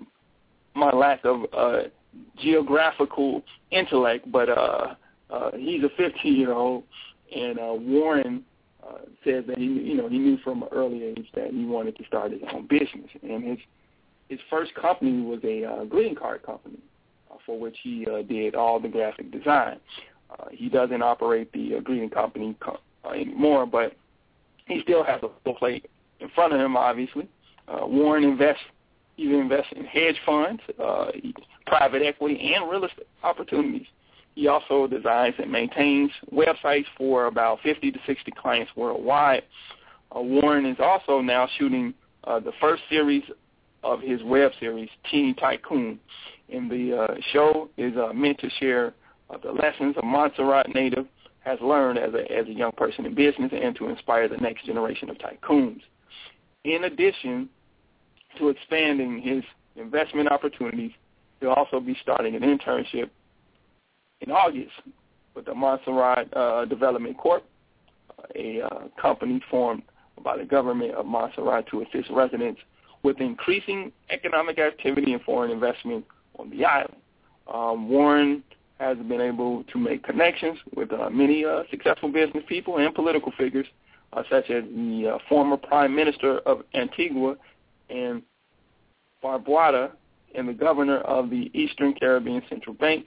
Speaker 3: my lack of uh, geographical intellect, but uh, uh, he's a fifteen-year-old, and uh, Warren uh, says that he, you know, he knew from an early age that he wanted to start his own business, and his his first company was a uh, greeting card company, uh, for which he uh, did all the graphic design. Uh, he doesn't operate the uh, greeting company co- uh, anymore, but he still has a full plate in front of him, obviously. Uh, Warren invests, he invests in hedge funds, uh, private equity, and real estate opportunities. He also designs and maintains websites for about fifty to sixty clients worldwide. Uh, Warren is also now shooting uh, the first series of his web series, Teen Tycoon. And the uh, show is uh, meant to share Uh, the lessons a Montserrat native has learned as a, as a young person in business and to inspire the next generation of tycoons. In addition to expanding his investment opportunities, he'll also be starting an internship in August with the Montserrat uh, Development Corp, a uh, company formed by the government of Montserrat to assist residents with increasing economic activity and foreign investment on the island. Um, Warren has been able to make connections with uh, many uh, successful business people and political figures, uh, such as the uh, former Prime Minister of Antigua and Barbuda and the governor of the Eastern Caribbean Central Bank,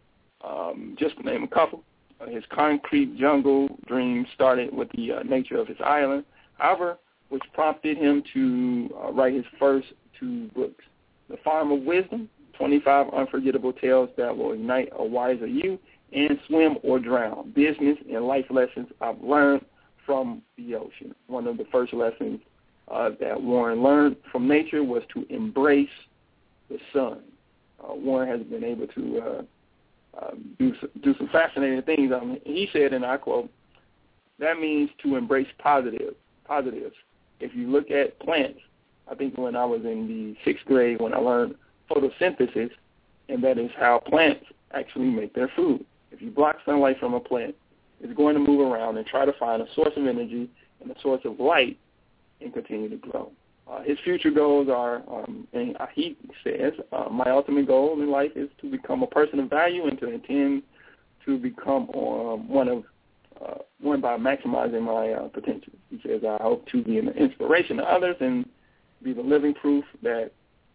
Speaker 3: um, just to name a couple. Uh, his concrete jungle dream started with the uh, nature of his island, however, which prompted him to uh, write his first two books, The Farm of Wisdom, twenty-five Unforgettable Tales That Will Ignite a Wiser You, and Swim or Drown, Business and Life Lessons I've Learned from the Ocean. One of the first lessons uh, that Warren learned from nature was to embrace the sun. Uh, Warren has been able to uh, uh, do, do some fascinating things. I mean, he said, and I quote, "That means to embrace positive, positives. If you look at plants, I think when I was in the sixth grade when I learned photosynthesis, and that is how plants actually make their food. If you block sunlight from a plant, it's going to move around and try to find a source of energy and a source of light and continue to grow." Uh, his future goals are, um, and he says, uh, "My ultimate goal in life is to become a person of value and to intend to become um, one of uh, one by maximizing my uh, potential." He says, "I hope to be an inspiration to others and be the living proof that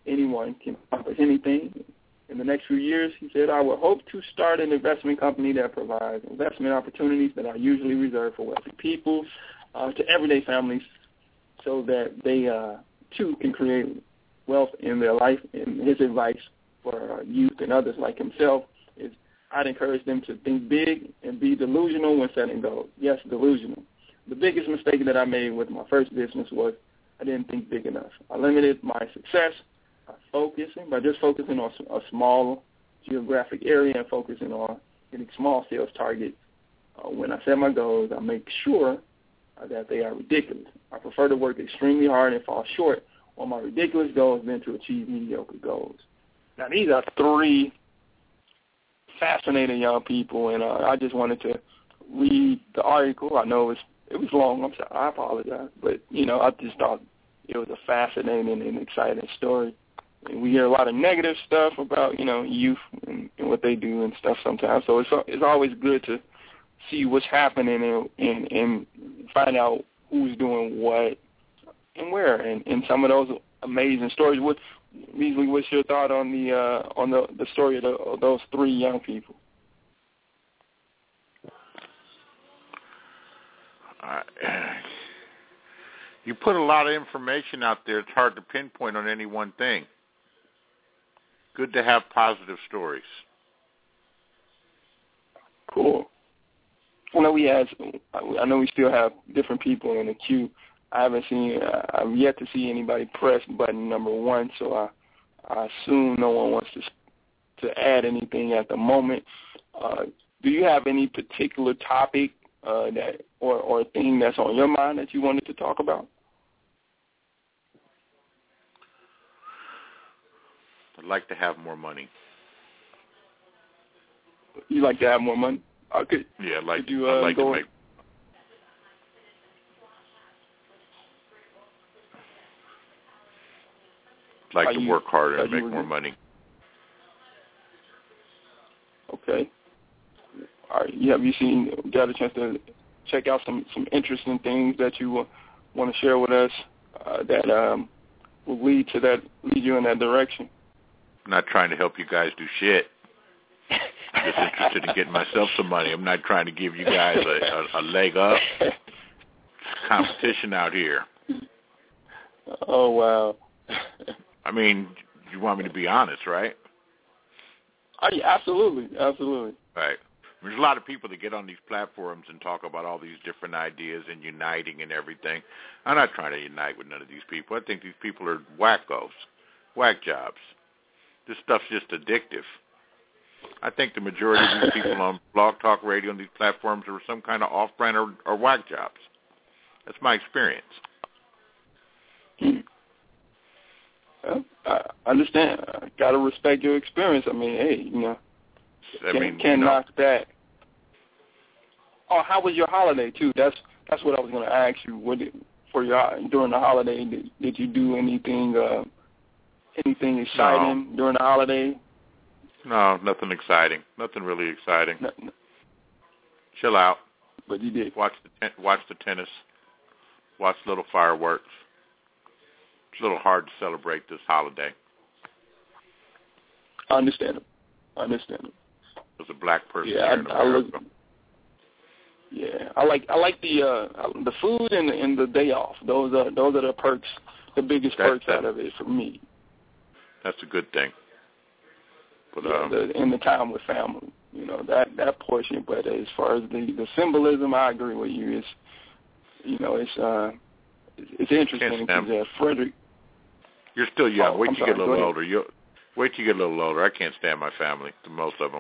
Speaker 3: anyone can accomplish anything in the next few years, he said, I would hope to start an investment company that provides investment opportunities that are usually reserved for wealthy people uh, to everyday families so that they, uh, too, can create wealth in their life. And his advice for uh, youth and others like himself is I'd encourage them to think big and be delusional when setting goals. Yes, delusional. The biggest mistake that I made with my first business was I didn't think big enough. I limited my success by focusing, by just focusing on a small geographic area and focusing on getting small sales targets. Uh, when I set my goals, I make sure uh, that they are ridiculous. I prefer to work extremely hard and fall short on my ridiculous goals than to achieve mediocre goals. Now, these are three fascinating young people, and uh, I just wanted to read the article. I know it was, it was long. I'm sorry. I apologize. But, you know, I just thought it was a fascinating and exciting story. And we hear a lot of negative stuff about, you know, youth and, and what they do and stuff sometimes. So it's it's always good to see what's happening and and, and find out who's doing what and where. And, and some of those amazing stories. What, Measley, what's your thought on the uh, on the, the story of, the, of those three young people?
Speaker 4: Uh, you put a lot of information out there. It's hard to pinpoint on any one thing. Good to have positive stories.
Speaker 3: Cool. I know we have. I know we still have different people in the queue. I haven't seen. I've yet to see anybody press button number one, so I, I assume no one wants to to add anything at the moment. Uh, do you have any particular topic uh, that or or thing that's on your mind that you wanted to talk about?
Speaker 4: I'd like to have more money.
Speaker 3: You like to have more money? Uh, could,
Speaker 4: yeah, I'd like,
Speaker 3: could you, uh,
Speaker 4: I'd like to make. Like to
Speaker 3: you,
Speaker 4: work harder and make more
Speaker 3: doing?
Speaker 4: money.
Speaker 3: Okay. All right. Yeah, have you seen? Got a chance to check out some, some interesting things that you uh, want to share with us uh, that um, will lead to that lead you in that direction?
Speaker 4: I'm not trying to help you guys do shit. I'm just interested in getting myself some money. I'm not trying to give you guys a, a, a leg up. It's competition out here.
Speaker 3: Oh, wow.
Speaker 4: I mean, you want me to be honest, right?
Speaker 3: Oh, yeah, absolutely, absolutely.
Speaker 4: Right. There's a lot of people that get on these platforms and talk about all these different ideas and uniting and everything. I'm not trying to unite with none of these people. I think these people are wackos, whack jobs. This stuff's just addictive. I think the majority of these people on Blog Talk Radio and these platforms are some kind of off-brand or, or whack jobs. That's my experience.
Speaker 3: Hmm. Well, I understand. I gotta respect your experience. I mean, hey, you know,
Speaker 4: I
Speaker 3: can't,
Speaker 4: mean,
Speaker 3: can't
Speaker 4: you know,
Speaker 3: knock that. Oh, how was your holiday too? That's that's what I was going to ask you. What did, for your during the holiday? Did, did you do anything uh, anything exciting
Speaker 4: no.
Speaker 3: during the holiday?
Speaker 4: No, nothing exciting. Nothing really exciting.
Speaker 3: No, no.
Speaker 4: Chill out.
Speaker 3: But you did.
Speaker 4: Watch the ten- watch the tennis. Watch little fireworks. It's a little hard to celebrate this holiday.
Speaker 3: I understand it. I understand it.
Speaker 4: As a black person
Speaker 3: yeah,
Speaker 4: here in
Speaker 3: I,
Speaker 4: America.
Speaker 3: I look, yeah, I like I like the uh, the food and, and the day off. Those are those are the perks, the biggest
Speaker 4: that,
Speaker 3: perks
Speaker 4: that,
Speaker 3: out of it for me.
Speaker 4: That's a good thing. But
Speaker 3: yeah,
Speaker 4: um,
Speaker 3: the, and the time with family, you know, that that portion. But as far as the, the symbolism, I agree with you. It's you know, it's uh, it's, it's interesting because uh, Frederick.
Speaker 4: You're still young.
Speaker 3: Oh,
Speaker 4: wait
Speaker 3: I'm
Speaker 4: till you
Speaker 3: sorry,
Speaker 4: get a little older. You wait till you get a little older. I can't stand my family. The most of them.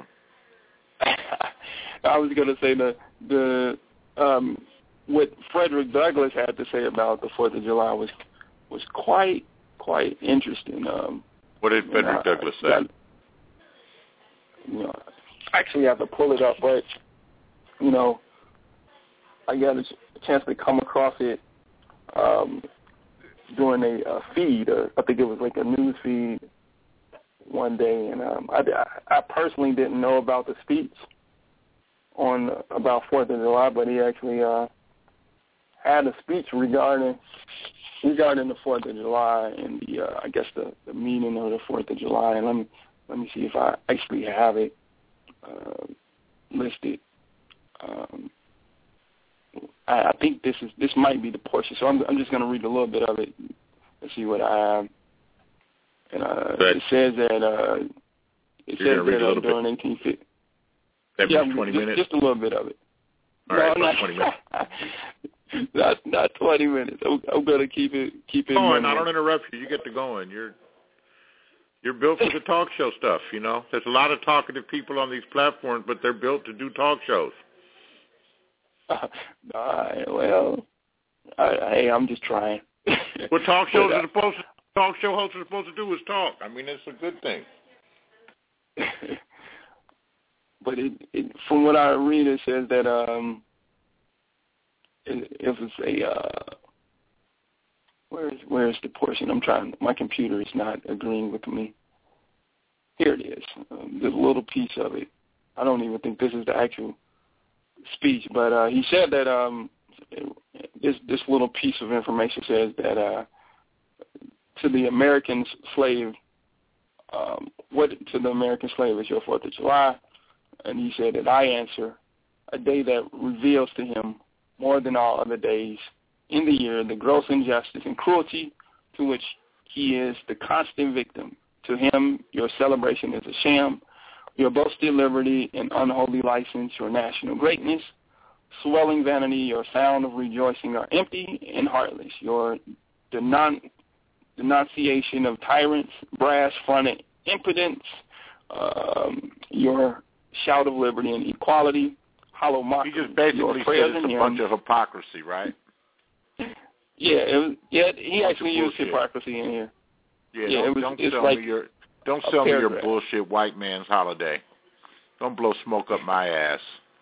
Speaker 3: I was going to say the the um, what Frederick Douglass had to say about the Fourth of July was was quite quite interesting. Um,
Speaker 4: what did Frederick
Speaker 3: know,
Speaker 4: Douglass say?
Speaker 3: Got, you know, I actually have to pull it up, but you know, I got a chance to come across it um, during a, a feed. Uh, I think it was like a news feed one day, and um, I, I personally didn't know about the speech on about Fourth of July, but he actually uh, had a speech regarding regarding the Fourth of July and the uh, I guess the, the meaning of the Fourth of July. And let me let me see if I actually have it uh, listed. Um, I, I think this is this might be the portion, so I'm I'm just going to read a little bit of it and see what I have. And uh, it says that uh, it
Speaker 4: You're
Speaker 3: says that uh,
Speaker 4: during
Speaker 3: during eighteen fifty.
Speaker 4: That
Speaker 3: Yeah,
Speaker 4: twenty
Speaker 3: just,
Speaker 4: minutes.
Speaker 3: just a little bit of it.
Speaker 4: All
Speaker 3: no,
Speaker 4: right,
Speaker 3: not
Speaker 4: twenty minutes.
Speaker 3: not not twenty minutes. I'm, I'm going to keep it keep it.
Speaker 4: Go on,
Speaker 3: minimal.
Speaker 4: I don't interrupt you. You get to going. You're you're built for the talk show stuff. You know, there's a lot of talkative people on these platforms, but they're built to do talk shows.
Speaker 3: Uh, uh, well, I, hey, I'm just trying.
Speaker 4: What talk shows
Speaker 3: But, uh,
Speaker 4: are supposed to talk show hosts are supposed to do is talk. I mean, it's a good thing.
Speaker 3: But it, it, from what I read, it says that um, it, it was a uh, where's where's the portion? I'm trying. My computer is not agreeing with me. Here it is. Um, this little piece of it. I don't even think this is the actual speech, but uh, he said that um, this this little piece of information says that uh, to the American slave, um, what to the American slave is your Fourth of July. And he said that I answer, a day that reveals to him more than all other days in the year the gross injustice and cruelty to which he is the constant victim. To him, your celebration is a sham. Your boasted liberty and unholy license, your national greatness, swelling vanity, your sound of rejoicing are empty and heartless. Your denon- denunciation of tyrants, brass-fronted impotence, um, your shout of liberty and equality, hollow mockery.
Speaker 4: He just basically said it's a bunch of hypocrisy, right?
Speaker 3: Yeah, it was, yeah. He actually used
Speaker 4: bullshit.
Speaker 3: hypocrisy in here.
Speaker 4: Yeah,
Speaker 3: Yeah,
Speaker 4: don't,
Speaker 3: it was.
Speaker 4: don't
Speaker 3: It's
Speaker 4: sell
Speaker 3: like
Speaker 4: me your don't
Speaker 3: a
Speaker 4: sell me your
Speaker 3: paragraph.
Speaker 4: bullshit white man's holiday. Don't blow smoke up my ass.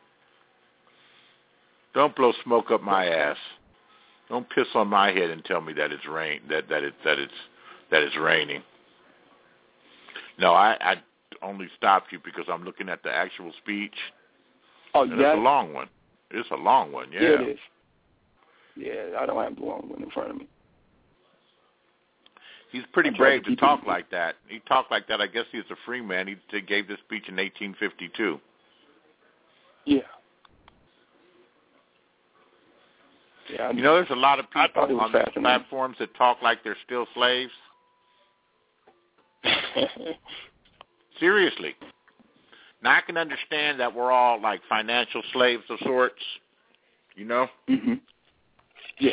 Speaker 4: Don't blow smoke up my ass. Don't piss on my head and tell me that it's rain that that it that it's that it's raining. No, I, I only stopped you because I'm looking at the actual speech.
Speaker 3: Oh,
Speaker 4: and
Speaker 3: yeah.
Speaker 4: It's a long one. It's a long one, yeah.
Speaker 3: Yeah, it is. Yeah, I don't have the long one in front of me.
Speaker 4: He's pretty
Speaker 3: I tried
Speaker 4: brave
Speaker 3: to
Speaker 4: to
Speaker 3: keep
Speaker 4: talk
Speaker 3: it-
Speaker 4: like that. He talked like that. I guess he was a free man. He t- gave this speech in eighteen fifty-two.
Speaker 3: Yeah. Yeah. I-
Speaker 4: You know, there's a lot of
Speaker 3: I thought it
Speaker 4: people
Speaker 3: was
Speaker 4: on these
Speaker 3: fascinating.
Speaker 4: platforms that talk like they're still slaves. Seriously. Now, I can understand that we're all like financial slaves of sorts, you know?
Speaker 3: mhm. Yeah.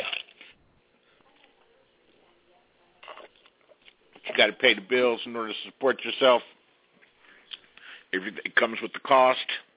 Speaker 4: You got to pay the bills in order to support yourself. It comes with the cost.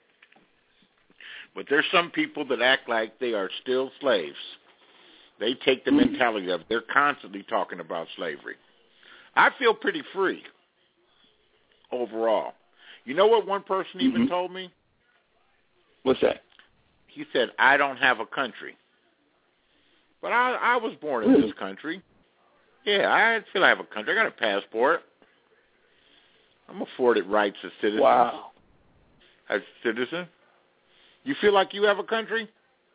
Speaker 4: But there's some people that act like they are still slaves. They take the
Speaker 3: Mhm.
Speaker 4: mentality of they're constantly talking about slavery. I feel pretty free overall. You know what one person even
Speaker 3: Mhm.
Speaker 4: told me?
Speaker 3: What's that?
Speaker 4: He said, I don't have a country. But I, I was born in
Speaker 3: Really?
Speaker 4: this country. Yeah, I feel I have a country. I got a passport. I'm afforded rights as citizen.
Speaker 3: Wow.
Speaker 4: As a citizen. You feel like you have a country?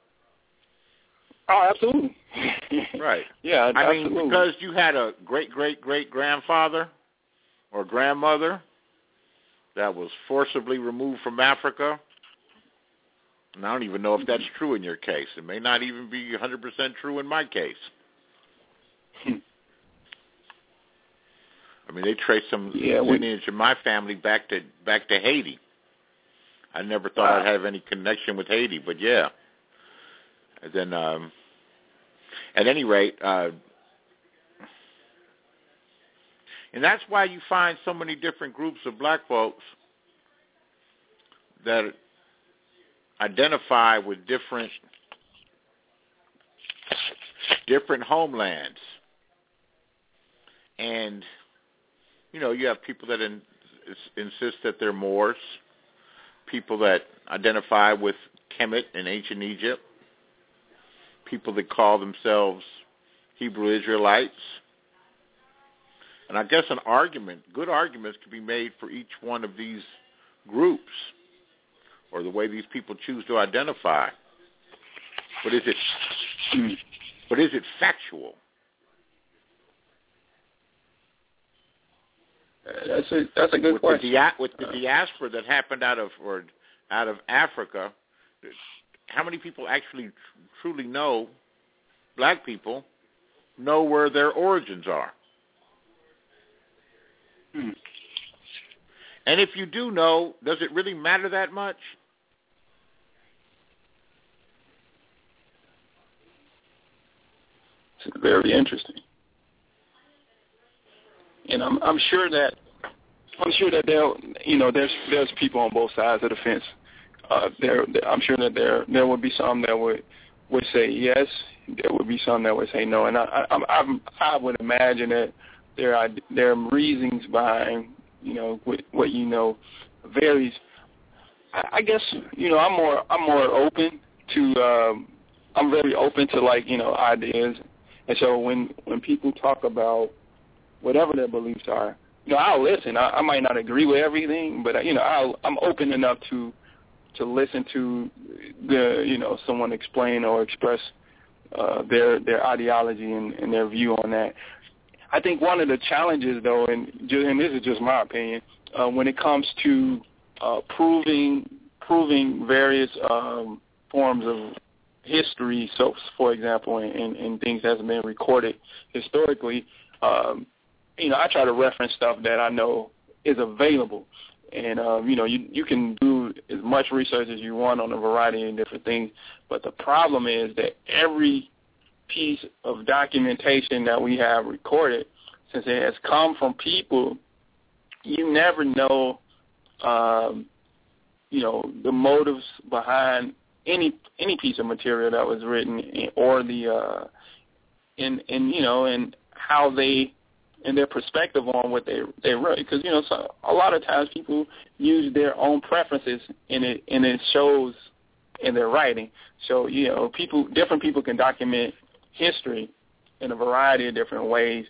Speaker 3: Oh, absolutely.
Speaker 4: Right.
Speaker 3: Yeah,
Speaker 4: I
Speaker 3: absolutely.
Speaker 4: mean, because you had a great-great-great-grandfather or grandmother that was forcibly removed from Africa. And I don't even know if that's true in your case. It may not even be one hundred percent true in my case. I mean, they trace some
Speaker 3: Yeah, we-
Speaker 4: lineage in my family back to back to Haiti. I never thought
Speaker 3: Wow.
Speaker 4: I'd have any connection with Haiti, but yeah. And then, um, at any rate, uh, and that's why you find so many different groups of black folks that identify with different different homelands. And, you know, you have people that in, insist that they're Moors, people that identify with Kemet in ancient Egypt, people that call themselves Hebrew Israelites. And I guess an argument, good arguments could be made for each one of these groups or the way these people choose to identify. But is it But is it factual?
Speaker 3: That's a that's a good
Speaker 4: with
Speaker 3: question.
Speaker 4: The dia- with the diaspora that happened out of or out of Africa, how many people actually tr- truly know, black people, know where their origins are?
Speaker 3: Hmm.
Speaker 4: And if you do know, does it really matter that much?
Speaker 3: It's very interesting. And I'm I'm sure that I'm sure that there you know there's there's people on both sides of the fence. Uh, there I'm sure that there there would be some that would would say yes. There would be some that would say no. And I I I, I would imagine that there are there are reasons behind you know what, what you know varies. I, I guess you know I'm more I'm more open to um, I'm very open to like you know ideas. And so when when people talk about whatever their beliefs are, you know, I'll listen. I, I might not agree with everything, but you know, I'll, I'm open enough to to listen to the you know someone explain or express uh, their their ideology and, and their view on that. I think one of the challenges, though, and, and this is just my opinion, uh, when it comes to uh, proving proving various um, forms of history, so for example, in, in, in things that's been recorded historically. Um, You know, I try to reference stuff that I know is available. And, um, you know, you, you can do as much research as you want on a variety of different things. But the problem is that every piece of documentation that we have recorded, since it has come from people, you never know, um, you know, the motives behind any any piece of material that was written or the, uh, and, and you know, and how they, and their perspective on what they they wrote, because you know so a lot of times people use their own preferences and it and it shows in their writing. So you know people different people can document history in a variety of different ways,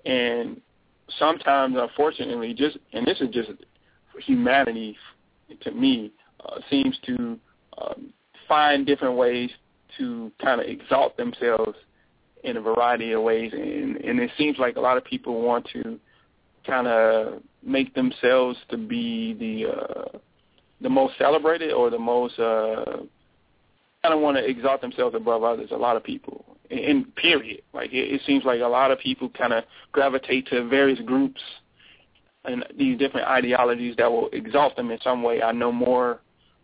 Speaker 3: and sometimes unfortunately just and this is just humanity to me uh, seems to um, find different ways to kind of exalt themselves in a variety of ways, and, and it seems like a lot of people want to kind of make themselves to be the uh, the most celebrated or the most uh, kind of want to exalt themselves above others. A lot of people, in, in period, like it, it seems like a lot of people kind of gravitate to various groups and these different ideologies that will exalt them in some way. I know more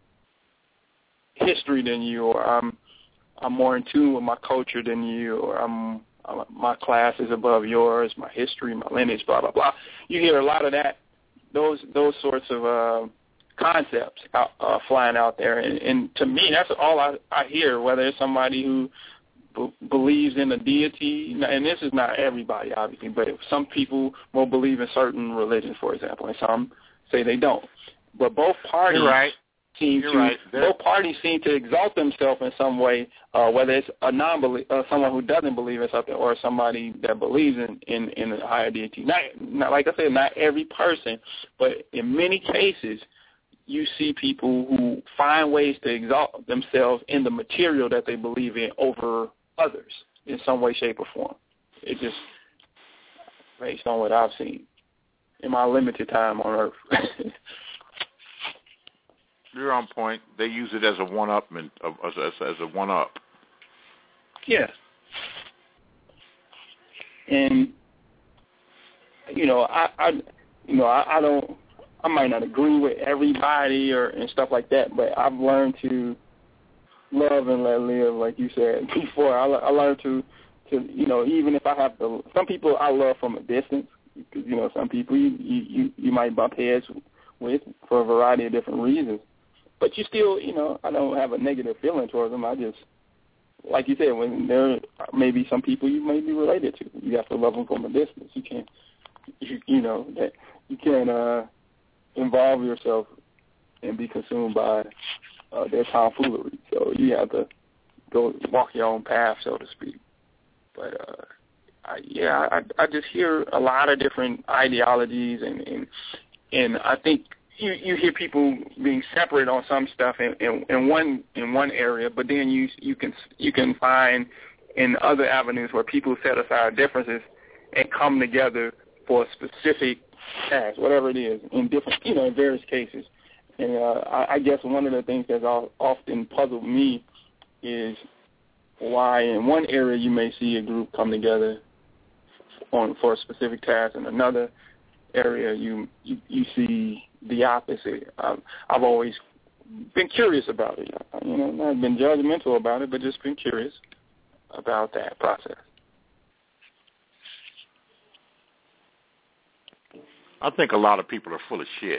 Speaker 3: history than you, or I'm I'm more in tune with my culture than you, or I'm, I'm my class is above yours, my history, my lineage, blah blah blah. You hear a lot of that, those those sorts of uh, concepts out, uh, flying out there, and, and to me, that's all I, I hear. Whether it's somebody who b- believes in a deity, and this is not everybody, obviously, but some people will believe in certain religions, for example, and some say they don't. But both parties.
Speaker 4: You're right.
Speaker 3: Seem
Speaker 4: You're
Speaker 3: to,
Speaker 4: right.
Speaker 3: both parties seem to exalt themselves in some way, uh, whether it's a non uh, someone who doesn't believe in something, or somebody that believes in, in, in a higher deity. Not, not like I said, not every person, but in many cases, you see people who find ways to exalt themselves in the material that they believe in over others in some way, shape, or form. It just based on what I've seen in my limited time on Earth.
Speaker 4: You're on point. They use it as a one-up, as, as, as a one-up.
Speaker 3: Yeah. And you know, I, I you know, I, I don't, I might not agree with everybody or and stuff like that, but I've learned to love and let live, like you said before. I, I learned to, to, you know, even if I have to. Some people I love from a distance, because you know, some people you you you might bump heads with for a variety of different reasons. But you still, you know, I don't have a negative feeling towards them. I just, like you said, when there may be some people you may be related to, you have to love them from a distance. You can't, you, you know, that you can't uh, involve yourself and be consumed by uh, their tomfoolery. So you have to go walk your own path, so to speak. But uh, I, yeah, I, I just hear a lot of different ideologies, and and, and I think. You, you hear people being separate on some stuff in, in, in one in one area, but then you you can you can find in other avenues where people set aside differences and come together for a specific task, whatever it is, in different, you know, in various cases. And uh, I, I guess one of the things that's often puzzled me is why in one area you may see a group come together on for a specific task, and another area you you, you see the opposite. I've, I've always been curious about it. You know, not been judgmental about it, but just been curious about that process.
Speaker 4: I think a lot of people are full of shit.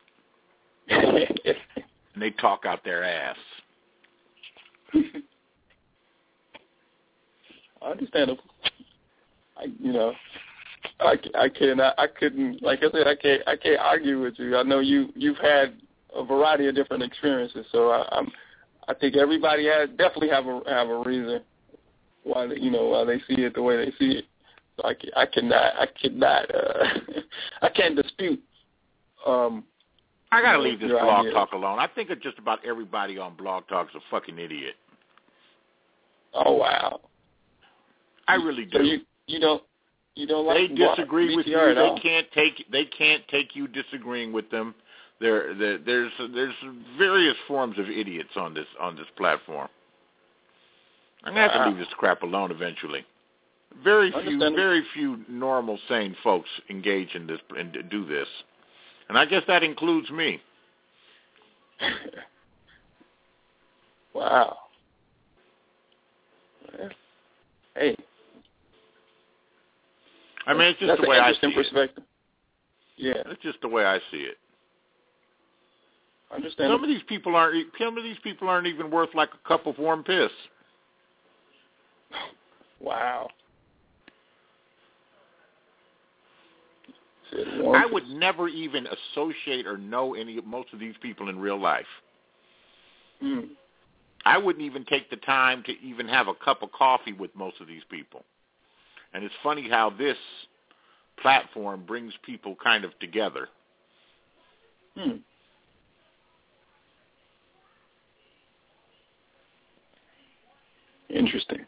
Speaker 4: And they talk out their ass.
Speaker 3: Understandable. I, you know, I, I can I, I couldn't like I said I can't I can't argue with you. I know you you've had a variety of different experiences, so I, I'm I think everybody has definitely have a have a reason why they, you know why they see it the way they see it. So I, I cannot I cannot uh, I can't dispute. Um,
Speaker 4: I gotta leave this blog
Speaker 3: idea.
Speaker 4: talk alone. I think that just about everybody on Blog Talk is a fucking idiot.
Speaker 3: Oh wow!
Speaker 4: I really do.
Speaker 3: So you you don't you don't like
Speaker 4: they disagree with you. They
Speaker 3: all?
Speaker 4: can't take they can't take you disagreeing with them. There, there there's there's various forms of idiots on this on this platform. I'm gonna have
Speaker 3: wow.
Speaker 4: to leave this crap alone eventually. Very few very few normal sane folks engage in this and do this, and I guess that includes me.
Speaker 3: Wow. Hey.
Speaker 4: I mean, it's just
Speaker 3: That's
Speaker 4: the way
Speaker 3: an
Speaker 4: I
Speaker 3: interesting
Speaker 4: see
Speaker 3: perspective.
Speaker 4: it.
Speaker 3: Yeah.
Speaker 4: It's just the way I see it.
Speaker 3: Understand.
Speaker 4: Some of these people aren't. Some of these people aren't even worth like a cup of warm piss.
Speaker 3: Wow.
Speaker 4: I would never even associate or know any most of these people in real life.
Speaker 3: Hmm.
Speaker 4: I wouldn't even take the time to even have a cup of coffee with most of these people. And it's funny how this platform brings people kind of together.
Speaker 3: Hmm. Interesting.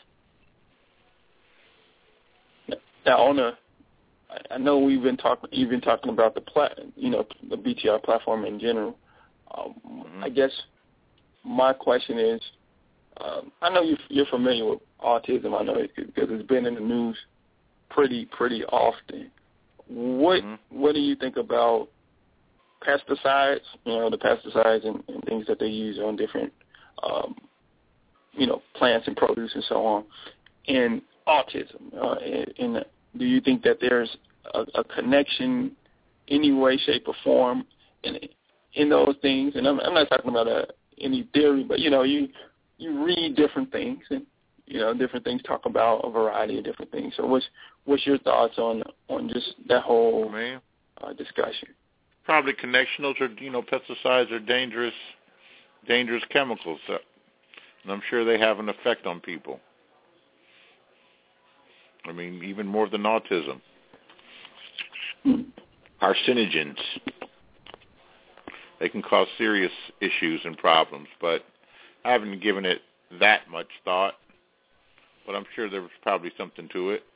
Speaker 3: Now, on a, I know we've been talking, you've been talking about the plat, you know, the B T R platform in general. Um,
Speaker 4: mm-hmm.
Speaker 3: I guess my question is, um, I know you're, you're familiar with autism. I know it because it's been in the news pretty, pretty often. What,
Speaker 4: mm-hmm.
Speaker 3: what do you think about pesticides? You know, the pesticides and, and things that they use on different, um, you know, plants and produce and so on, and autism. Uh, and, and do you think that there's a, a connection, any way, shape, or form, in in those things? And I'm, I'm not talking about a, any theory, but you know, you you read different things, and you know, different things talk about a variety of different things. So, what's what's your thoughts on on just that whole
Speaker 4: Man.
Speaker 3: uh, discussion?
Speaker 4: Probably connection. Those are, you know, pesticides are dangerous, dangerous chemicals, uh, and I'm sure they have an effect on people. I mean, even more than autism.
Speaker 3: Hmm.
Speaker 4: Carcinogens. They can cause serious issues and problems, but I haven't given it that much thought. But I'm sure there was probably something to it.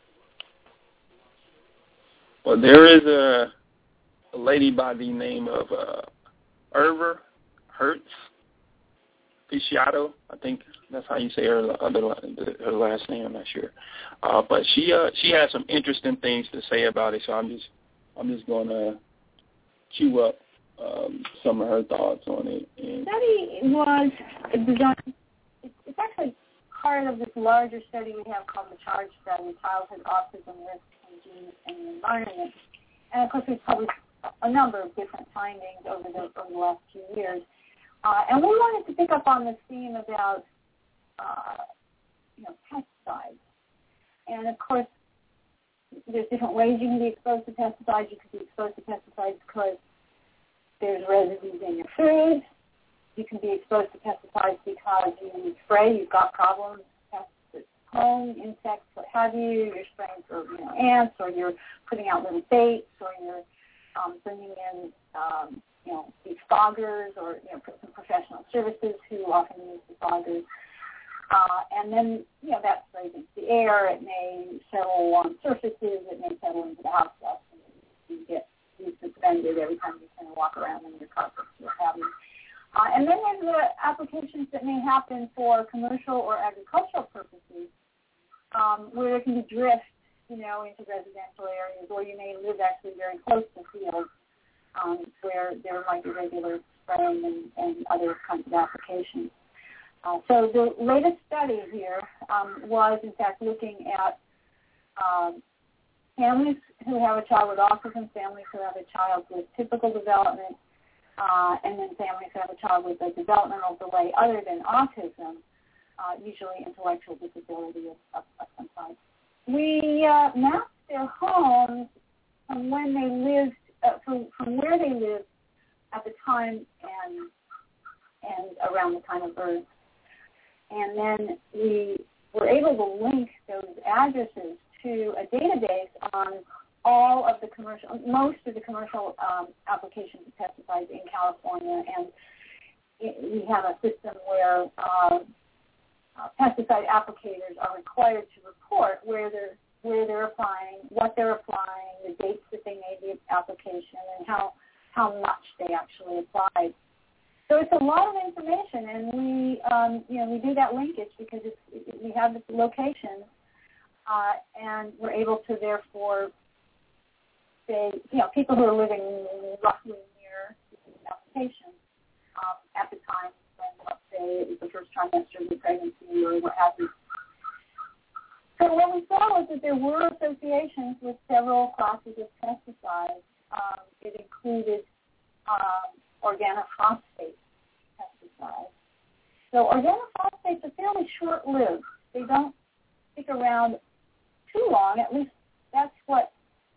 Speaker 3: Well, there is a, a lady by the name of uh, Irva Hertz Picciotto. I think that's how you say her other her last name. I'm not sure, uh, but she uh, she has some interesting things to say about it. So I'm just I'm just gonna cue up um, some of her thoughts on it. And
Speaker 5: study was designed. It's actually part of this larger study we have called the CHARGE study, Childhood Autism Risk and Genes and the Environment. And of course, we've published a number of different findings over the over the last few years. Uh, and we wanted to pick up on this theme about, uh, you know, pesticides. And, of course, there's different ways you can be exposed to pesticides. You can be exposed to pesticides because there's residues in your food. You can be exposed to pesticides because you spray, you've got problems, pests at home, insects, what have you. You're spraying for, you know, ants, or you're putting out little baits, or you're um, bringing in um, you know, these foggers, or, you know, some professional services who often use the foggers. Uh, and then, you know, that sprays into the air. It may settle on surfaces. It may settle into the house dust. And you get you suspended every time you kind of walk around in your carpet or what have you. Uh, and then there's the applications that may happen for commercial or agricultural purposes, um, where there can be drift, you know, into residential areas, or you may live actually very close to fields um, where there might be regular spraying and, and other kinds of applications. Uh, so the latest study here um, was, in fact, looking at um, families who have a child with autism, families who have a child with typical development, uh, and then families who have a child with a developmental delay other than autism, uh, usually intellectual disability of, of, of some kind. We uh, mapped their homes from when they lived, uh, from, from where they lived at the time and and around the time of birth. And then we were able to link those addresses to a database on all of the commercial, most of the commercial um, applications of pesticides in California. And it, we have a system where uh, uh, pesticide applicators are required to report where they're where they're applying, what they're applying, the dates that they made the application, and how how much they actually applied. So it's a lot of information, and we, um, you know, we do that linkage because it's, it, we have this location, uh, and we're able to therefore say, you know, people who are living roughly near the application um, at the time when, let's say, it was the first trimester of the pregnancy or what have you. So what we saw was that there were associations with several classes of pesticides. Um, it included um, organophosphate pesticides. So organophosphates are fairly short-lived. They don't stick around too long. At least that's what,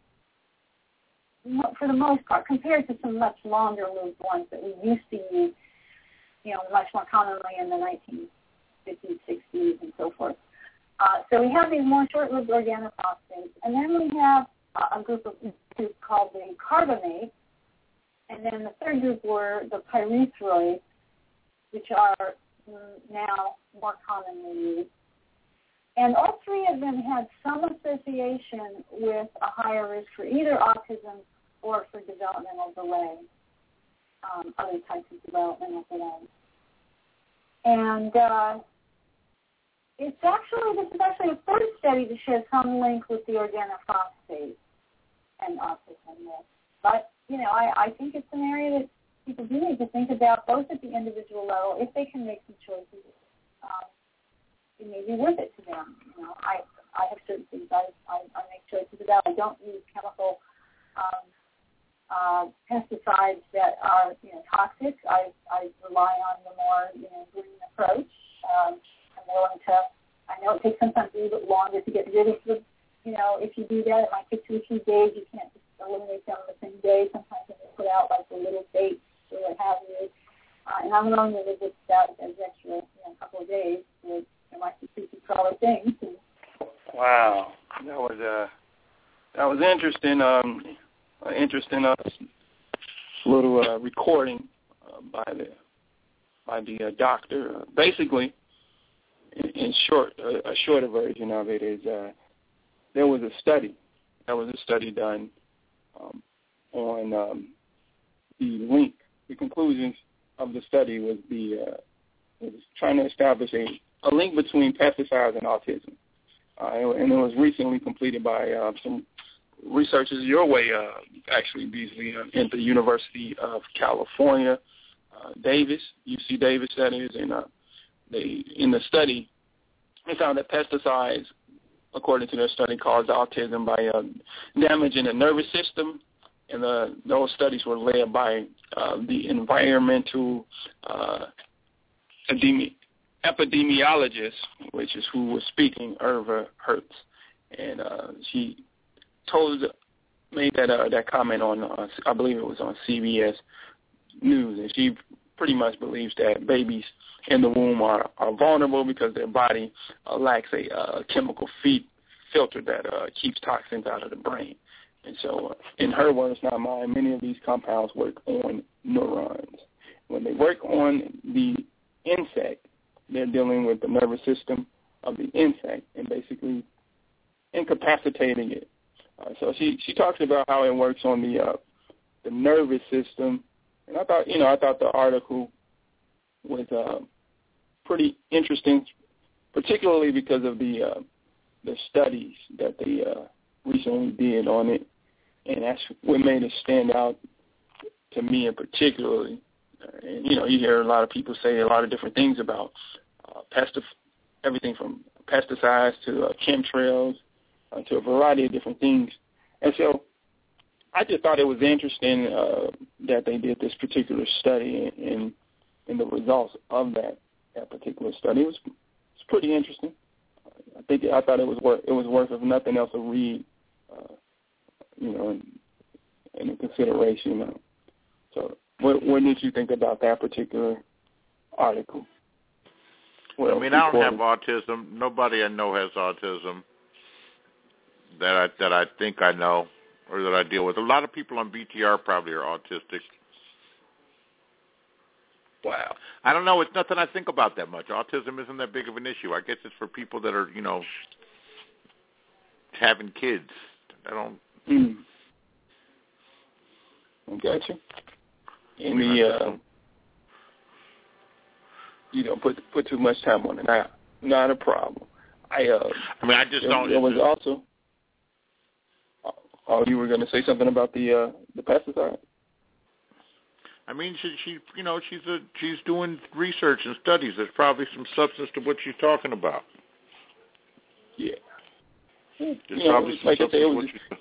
Speaker 5: for the most part, compared to some much longer-lived ones that we used to use, you know, much more commonly in the nineteen fifties, sixties, and so forth. Uh, so we have these more short-lived organophosphates, and then we have uh, a group of group called the carbamates, and then the third group were the pyrethroids, which are mm, now more commonly used. And all three of them had some association with a higher risk for either autism or for developmental delay, um, other types of developmental delay. And uh, it's actually, this is actually a third study to show some link with the organophosphate and autism. But, you know, I, I think it's an area that people do need to think about, both at the individual level, if they can make some choices. Um, it may be worth it to them. You know, I I have certain things I, I, I make choices about. I don't use chemical um, uh, pesticides that are, you know, toxic. I, I rely on the more, you know, green approach. Um, I'm willing to, I know it takes sometimes a little bit longer to get rid of the, you know, if you do that, it might take two or three days. You can't just eliminate them on the same day. Sometimes they put out like the little dates or what have you. Uh, and I'm willing to live with that as extra, you know, a couple of days. So there might be two solid things. And,
Speaker 3: wow, that was uh, that was interesting. Um, uh, interesting uh, little uh, recording uh, by the by the uh, doctor. Uh, basically, in, in short, uh, a shorter version of it is uh, there was a study. There was a study done um, on um, the link. The conclusions of the study was the uh, was trying to establish a, a link between pesticides and autism, uh, and it was recently completed by uh, some researchers your way, uh, actually, Beasley, uh, at the University of California, uh, Davis, U C Davis, that is, and uh, they in the study they found that pesticides, according to their study, caused autism by uh, damaging the nervous system. And the, those studies were led by uh, the environmental uh, epidemi- epidemiologist, which is who was speaking, Irva Hertz. And uh, she told, made that uh, that comment on, uh, I believe it was on C B S News, and she pretty much believes that babies in the womb are, are vulnerable because their body uh, lacks a uh, chemical feed filter that uh, keeps toxins out of the brain. And so, uh, in her words, not mine, many of these compounds work on neurons. When they work on the insect, they're dealing with the nervous system of the insect and basically incapacitating it. Uh, so she, she talks about how it works on the uh, the nervous system, and I thought you know I thought the article was uh, pretty interesting, particularly because of the uh, the studies that they uh, recently did on it, and that's what made it stand out to me in particularly. Uh, and you know, you hear a lot of people say a lot of different things about uh, pestif- everything from pesticides to uh, chemtrails uh, to a variety of different things. And so I just thought it was interesting uh, that they did this particular study and, and, and the results of that, that particular study. It was, it was pretty interesting. I think I thought it was worth it was worth if nothing else a read, uh, you know, in, in consideration. Uh, so, what, what did you think about that particular article?
Speaker 4: Well, I mean, I don't have autism. Nobody I know has autism that I that I think I know or that I deal with. A lot of people on B T R probably are autistic.
Speaker 3: Wow.
Speaker 4: I don't know. It's nothing I think about that much. Autism isn't that big of an issue. I guess it's for people that are, you know, having kids. I don't.
Speaker 3: Mm. I got you. And the, uh, you don't put put too much time on it. Not, not a problem. I. Uh,
Speaker 4: I mean, I just
Speaker 3: there,
Speaker 4: don't.
Speaker 3: There was also. Oh, you were going to say something about the uh, the pesticide?
Speaker 4: I mean, she, she, you know, she's a, she's doing research and studies. There's probably some substance to what she's talking about.
Speaker 3: Yeah.
Speaker 4: There's
Speaker 3: you know,
Speaker 4: probably some
Speaker 3: like I
Speaker 4: substance
Speaker 3: said, it
Speaker 4: to
Speaker 3: was,
Speaker 4: what she's.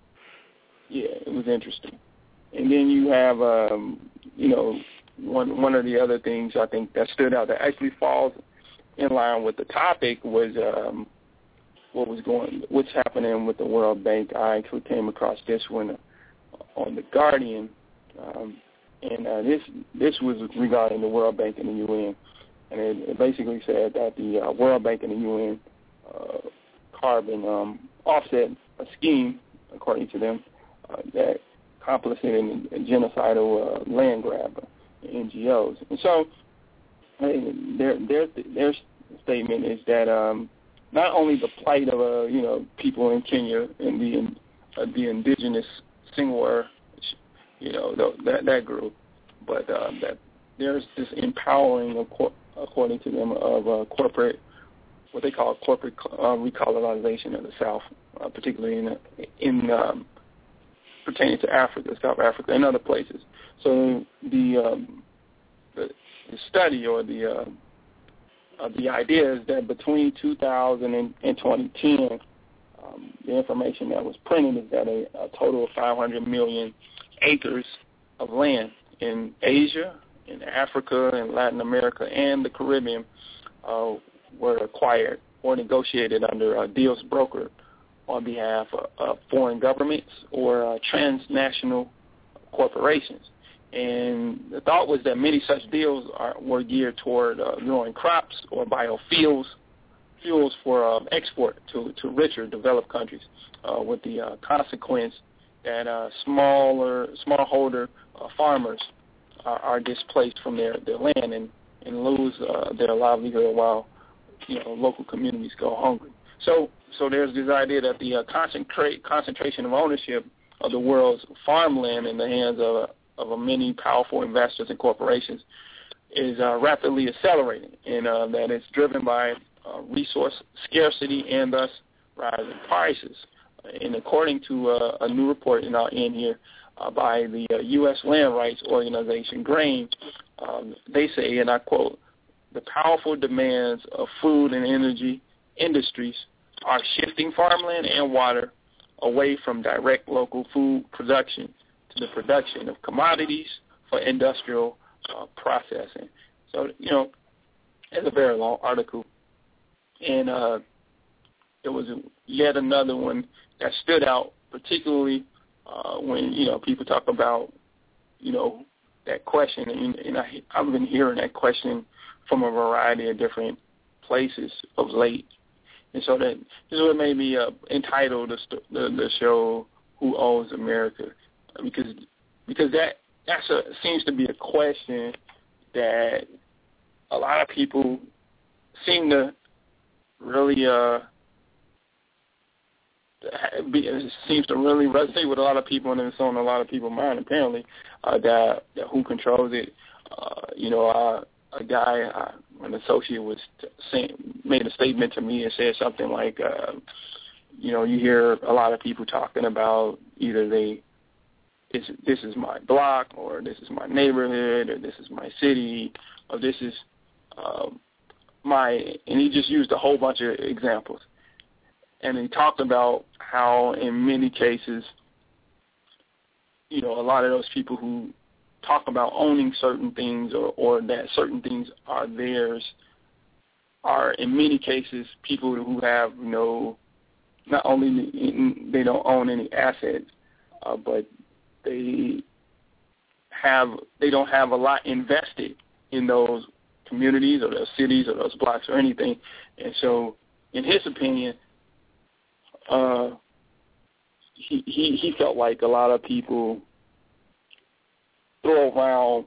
Speaker 3: Yeah, it was interesting. And then you have, um, you know, one one of the other things I think that stood out that actually falls in line with the topic was um, what was going, what's happening with the World Bank. I actually came across this one on The Guardian. Um, And uh, this this was regarding the World Bank and the U N, and it, it basically said that the uh, World Bank and the U N uh, carbon um, offset a scheme, according to them, uh, that complicated in a genocidal uh, land grab N G Os. And so their their their statement is that um, not only the plight of uh, you know people in Kenya and the uh, the indigenous Singwer, you know, that that group, but uh, that there's this empowering, of cor- according to them, of uh, corporate, what they call corporate uh, recolonization of the South, uh, particularly in in um, pertaining to Africa, South Africa, and other places. So the um, the, the study or the uh, uh, the idea is that between two thousand and, and twenty ten, um, the information that was printed is that a, a total of five hundred million acres of land in Asia, in Africa, in Latin America, and the Caribbean uh, were acquired or negotiated under uh, deals brokered on behalf of, of foreign governments or uh, transnational corporations. And the thought was that many such deals are, were geared toward uh, growing crops or biofuels fuels for um, export to, to richer developed countries, uh, with the uh, consequence that uh, smaller, smallholder uh, farmers are, are displaced from their, their land and, and lose uh, their livelihood while, you know, local communities go hungry. So, so there's this idea that the uh, concentrate concentration of ownership of the world's farmland in the hands of a, of a many powerful investors and corporations is uh, rapidly accelerating, and uh, that it's driven by uh, resource scarcity and thus rising prices. And according to uh, a new report, and I'll end here, uh, by the uh, U S land rights organization, GRAIN, um, they say, and I quote, "The powerful demands of food and energy industries are shifting farmland and water away from direct local food production to the production of commodities for industrial uh, processing." So, you know, it's a very long article. And uh, there was yet another one that stood out, particularly uh, when, you know, people talk about, you know, that question. And, and I, I've been hearing that question from a variety of different places of late. And so that this is what made me uh, entitle the, the the show "Who Owns America," because because that that's a seems to be a question that a lot of people seem to really uh, be, it seems to really resonate with a lot of people, and it's on a lot of people's mind. Apparently, uh, that, that who controls it. Uh, you know, uh, a guy, uh, an associate, was saying, made a statement to me and said something like, uh, you know, you hear a lot of people talking about either they, this, this is my block, or this is my neighborhood, or this is my city, or this is uh, my, and he just used a whole bunch of examples. And he talked about how in many cases, you know, a lot of those people who talk about owning certain things or, or that certain things are theirs are in many cases people who have no, not only they don't own any assets, uh, but they have they don't have a lot invested in those communities or those cities or those blocks or anything. And so, in his opinion, uh, he, he he felt like a lot of people throw around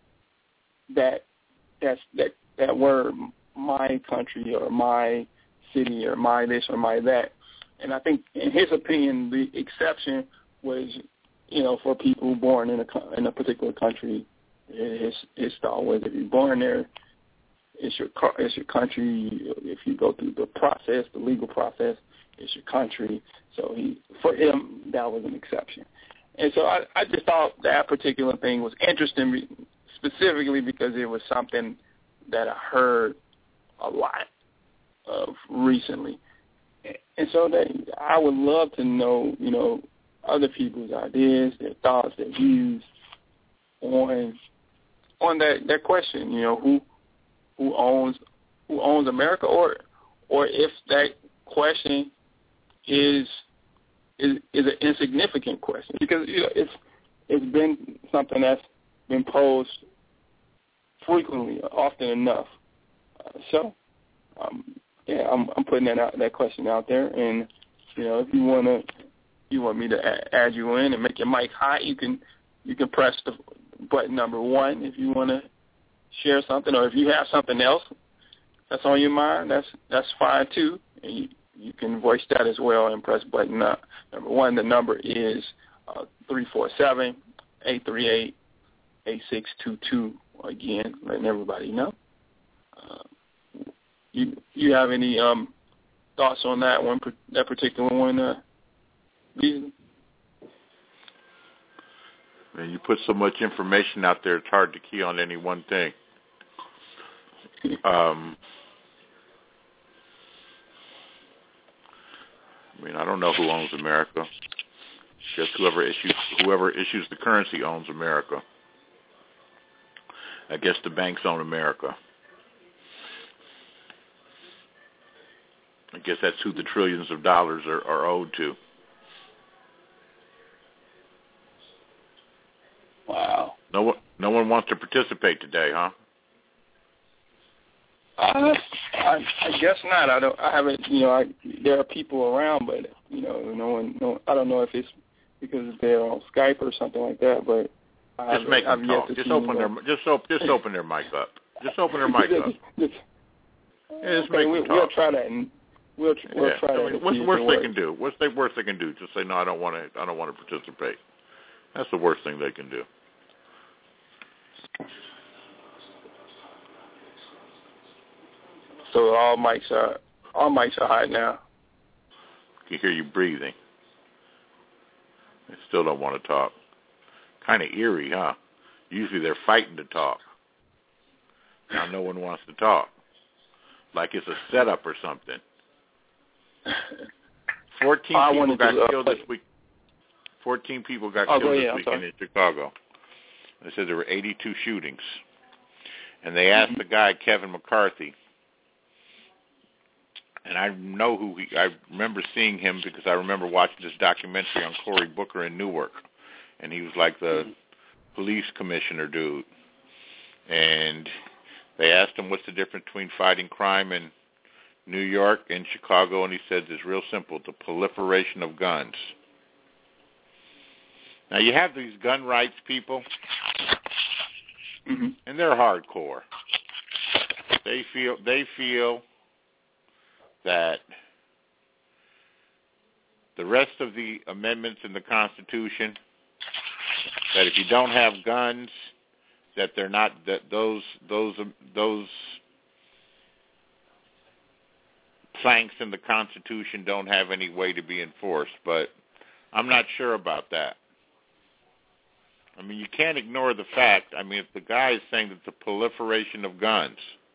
Speaker 3: that that's that that word, my country or my city or my this or my that. And I think, in his opinion, the exception was, you know, for people born in a in a particular country. His his thought was, if you're born there, it's your it's your country. If you go through the process, the legal process, it's your country. So he, for him, that was an exception. And so I, I just thought that particular thing was interesting, specifically because it was something that I heard a lot of recently. And so that I would love to know, you know, other people's ideas, their thoughts, their views on on that, that question, you know, who who owns who owns America, or or if that question is is is an insignificant question, because, you know, it's it's been something that's been posed frequently, often enough. Uh, so, um, yeah, I'm I'm putting that out, that question out there, and, you know, if you wanna you want me to a- add you in and make your mic hot, you can you can press the button number one if you want to share something, or if you have something else that's on your mind, that's that's fine too, and you, you can voice that as well and press button up. Number one, the number is uh, three four seven, eight three eight, eight six two two. Again, letting everybody know. Uh, you you have any um, thoughts on that one, that particular one, uh, Beasley?
Speaker 4: Man, you put so much information out there, it's hard to key on any one thing. Um, I mean, I don't know who owns America. Just whoever issues whoever issues the currency owns America. I guess the banks own America. I guess that's who the trillions of dollars are, are owed to.
Speaker 3: Wow.
Speaker 4: No one, no one wants to participate today, huh?
Speaker 3: Uh, I, I guess not. I don't. I haven't. You know, I, there are people around, but, you know, no one. No, I don't know if it's because they're on Skype or something like that. But I
Speaker 4: just make them talk. Just open their. Just op, Just open their mic up. Just open their mic up.
Speaker 3: Just,
Speaker 4: yeah, just
Speaker 3: okay,
Speaker 4: make
Speaker 3: we,
Speaker 4: them talk.
Speaker 3: We'll try that. And we'll we'll
Speaker 4: yeah.
Speaker 3: try
Speaker 4: I mean,
Speaker 3: that.
Speaker 4: What's the worst they can do? What's the worst they can do? Just say, no, I don't want to. I don't want to participate. That's the worst thing they can do.
Speaker 3: So all mics are all mics are hot now.
Speaker 4: I can hear you breathing. They still don't want to talk. Kind of eerie, huh? Usually they're fighting to talk. Now no one wants to talk. Like it's a setup or something. Fourteen
Speaker 3: I
Speaker 4: people got
Speaker 3: to, uh,
Speaker 4: killed this week. Fourteen people got
Speaker 3: oh,
Speaker 4: killed
Speaker 3: ahead,
Speaker 4: this weekend in Chicago. They said there were eighty-two shootings. And they asked mm-hmm. the guy, Kevin McCarthy, and I know who he, I remember seeing him because I remember watching this documentary on Cory Booker in Newark. And he was like the mm-hmm. police commissioner dude. And they asked him, what's the difference between fighting crime in New York and Chicago? And he said, it's real simple, the proliferation of guns. Now, you have these gun rights people, mm-hmm. and they're hardcore. They feel they feel that the rest of the amendments in the Constitution, that if you don't have guns, that they're not that those those those planks in the Constitution don't have any way to be enforced. But I'm not sure about that. I mean, you can't ignore the fact. I mean, if the guy is saying that the proliferation of guns.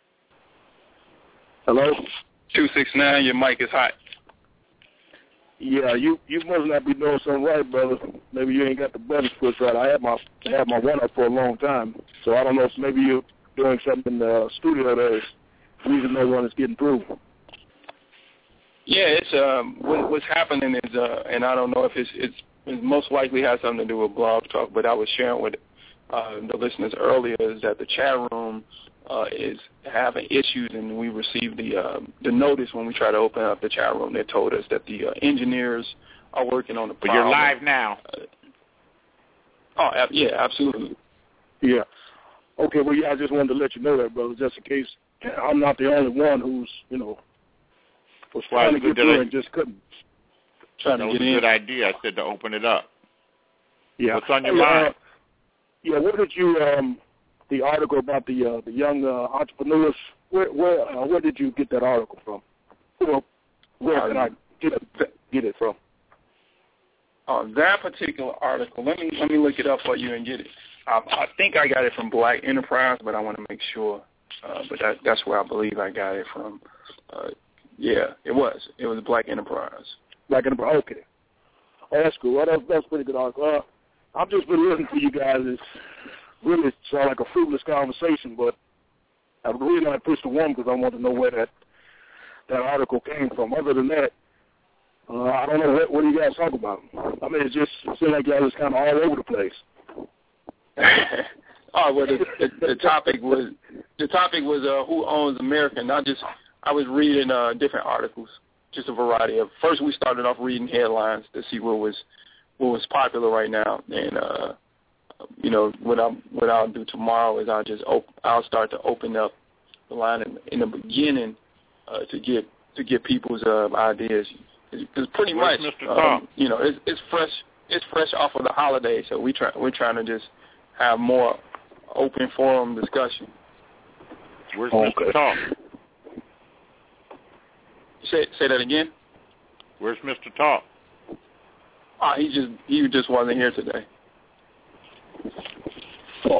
Speaker 6: Hello?
Speaker 3: two six nine, your mic is hot.
Speaker 6: Yeah, you you must not be doing something right, brother. Maybe you ain't got the buttons pushed right. I had my I had my one up for a long time, so I don't know if maybe you're doing something in the studio that is the reason no one is getting through.
Speaker 3: Yeah, it's um what, what's happening is uh and I don't know if it's it's it most likely has something to do with Blog Talk, but I was sharing with uh, the listeners earlier is that the chat room uh, is having issues, and we received the uh, the notice when we try to open up the chat room. They told us that the uh, engineers are working on the problem.
Speaker 4: But you're live now.
Speaker 3: Uh, oh, ab- yeah, absolutely.
Speaker 6: Yeah. Okay, well, yeah, I just wanted to let you know that, brother, just in case I'm not the only one who's, you know, was trying to get through and just couldn't.
Speaker 3: Trying
Speaker 4: that
Speaker 3: to
Speaker 4: was
Speaker 3: get
Speaker 4: a
Speaker 3: in.
Speaker 4: good idea. I said to open it up.
Speaker 6: Yeah.
Speaker 4: What's on your
Speaker 6: hey,
Speaker 4: mind?
Speaker 6: Uh, yeah, what did you, um, the article about the uh, the young uh, entrepreneurs, where where uh, where did you get that article from? Well, where can I get it, get it from?
Speaker 3: Uh, that particular article, let me let me look it up for you and get it. I, I think I got it from Black Enterprise, but I want to make sure. Uh, but that, that's where I believe I got it from. Uh, yeah, it was. It was Black Enterprise.
Speaker 6: Black Enterprise. Okay. Oh, that's cool. Well, that's that's a pretty good article. Uh, I've just been listening to you guys. It's really sound like a fruitless conversation, but I really want to push the one because I want to know where that that article came from. Other than that, uh, I don't know what, what do you guys talk about. I mean, it just it seems like y'all was kind of all over the place.
Speaker 3: Oh well, the, the, the topic was the topic was uh, who owns America. Not just I was reading uh, different articles, just a variety of. First, we started off reading headlines to see what was what was popular right now, and uh, you know what I what I'll do tomorrow is I'll just op- I'll start to open up the line in, in the beginning uh, to get to get people's uh, ideas. Because pretty
Speaker 4: Where's
Speaker 3: much,
Speaker 4: Mister
Speaker 3: um, you know, it's, it's fresh. It's fresh off of the holiday, so we try we're trying to just have more open forum discussion.
Speaker 4: Where's
Speaker 6: Okay.
Speaker 4: Mister Talk?
Speaker 3: Say say that again.
Speaker 4: Where's Mister Talk?
Speaker 3: Oh, he just he just wasn't here today.
Speaker 6: Oh.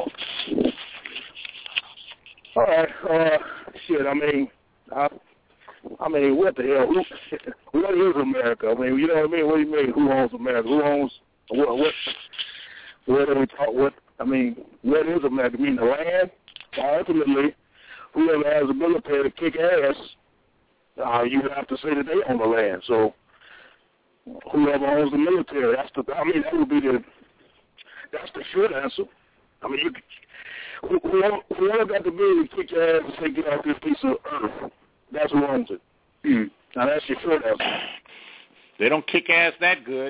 Speaker 6: All right. Uh, shit. I mean, I, I mean, what the hell? Who, what is America? I mean, you know what I mean? What do you mean? Who owns America? Who owns what? What? What do we talk? What? I mean, what is America? I mean, the land. Ultimately, whoever has the military to kick ass, uh, you would have to say that they own the land. So, whoever owns the military, that's the. I mean, that would be the. That's the short answer. I mean, you, whoever, whoever got the ability to kick your ass and say, get off this piece of earth, that's who owns it. Mm. Now, that's your short answer.
Speaker 4: They don't kick ass that good.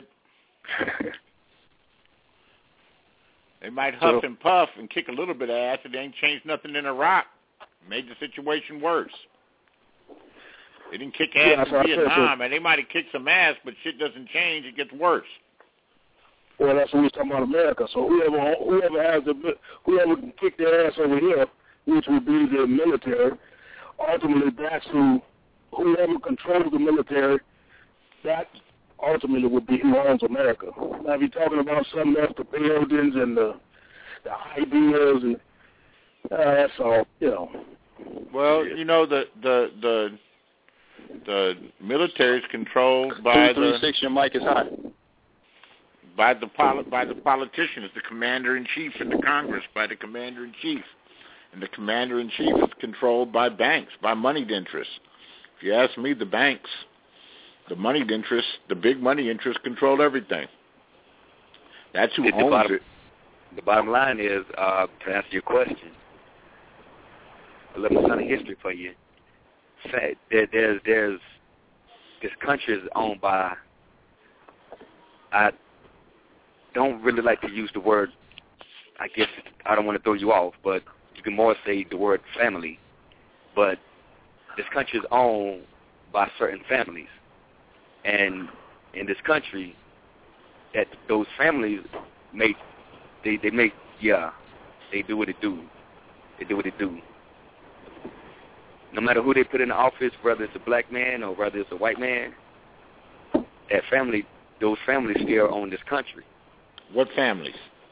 Speaker 4: They might huff
Speaker 6: So,
Speaker 4: and puff and kick a little bit of ass, and they ain't changed nothing in Iraq. Made the situation worse. They didn't kick ass
Speaker 6: Yeah, that's
Speaker 4: in
Speaker 6: what I said,
Speaker 4: Vietnam,
Speaker 6: so-
Speaker 4: and they might have kicked some ass, but shit doesn't change. It gets worse.
Speaker 6: well, that's what we're talking about, America. So whoever whoever has the whoever can kick their ass over here, which would be the military, ultimately that's who whoever controls the military, that ultimately would be who owns America. Now, if you're talking about something else, the buildings and the the ideas and uh, that's all, you know.
Speaker 4: Well, you know the the the the military is controlled by
Speaker 3: Two three
Speaker 4: the
Speaker 3: six. Your mic is hot.
Speaker 4: by the poli- by the politicians, the commander in chief in the Congress, by the commander in chief, and the commander in chief is controlled by banks, by moneyed interests. If you ask me, the banks, the moneyed interests, the big money interests control everything. That's who
Speaker 7: the
Speaker 4: owns
Speaker 7: bottom,
Speaker 4: it.
Speaker 7: The bottom line is, uh, to answer your question, a little son of history for you. There, there's, there's, this country is owned by, I don't really like to use the word, I guess I don't want to throw you off, but you can more say the word family. but this country is owned by certain families, and in this country, that those families make they they make yeah they do what they do, they do what they do. No matter who they put in the office, whether it's a black man or whether it's a white man, that family, those families still own this country.
Speaker 4: What families?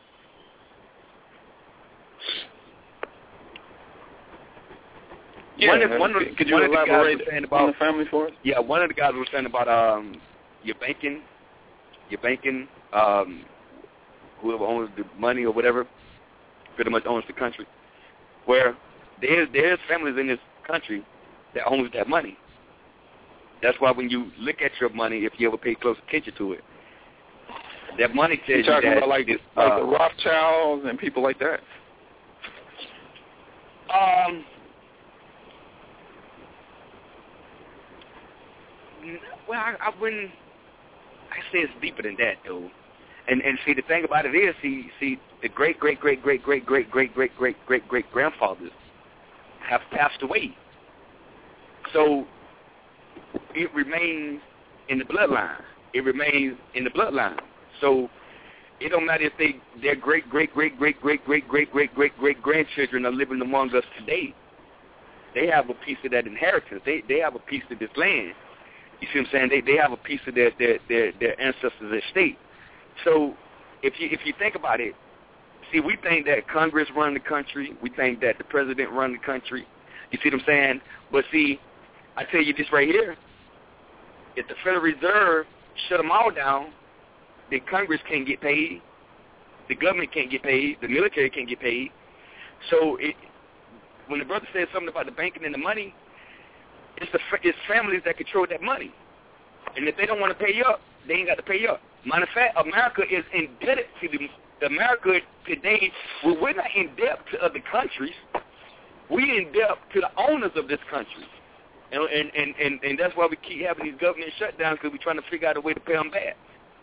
Speaker 3: Yeah,
Speaker 7: one of, one of,
Speaker 3: could you
Speaker 7: one
Speaker 3: elaborate
Speaker 7: of the guys was saying
Speaker 3: about, on
Speaker 7: about,
Speaker 3: the family for us?
Speaker 7: Yeah, one of the guys was saying about um, your banking, your banking, um, whoever owns the money or whatever, pretty much owns the country. Where there's there's families in this country that owns that money. That's why when you look at your money, if you ever pay close attention to it, that money tells
Speaker 3: You're
Speaker 7: you
Speaker 3: talking
Speaker 7: that
Speaker 3: about like,
Speaker 7: it's,
Speaker 3: like
Speaker 7: uh,
Speaker 3: the Rothschilds and people like that?
Speaker 7: Um, well, I, I wouldn't. I say it's deeper than that, though. And and see, the thing about it is, see, see, the great, great, great, great, great, great, great, great, great, great, great grandfathers have passed away. So it remains in the bloodline. It remains in the bloodline. So it don't matter if they their great, great, great, great, great, great, great, great, great, great grandchildren are living among us today. They have a piece of that inheritance. They they have a piece of this land. You see what I'm saying? They they have a piece of their their their, their ancestors' estate. So if you if you think about it, see, we think that Congress run the country. We think that the president run the country. You see what I'm saying? But see, I tell you this right here. If the Federal Reserve shut them all down, then Congress can't get paid. The government can't get paid. The military can't get paid. So it, when the brother said something about the banking and the money, it's the it's families that control that money. And if they don't want to pay you up, they ain't got to pay you up. Matter of fact, America is indebted to the America today. Well, we're not in debt to other countries. We're in debt to the owners of this country. And, and, and, and, and that's why we keep having these government shutdowns, because we're trying to figure out a way to pay them back.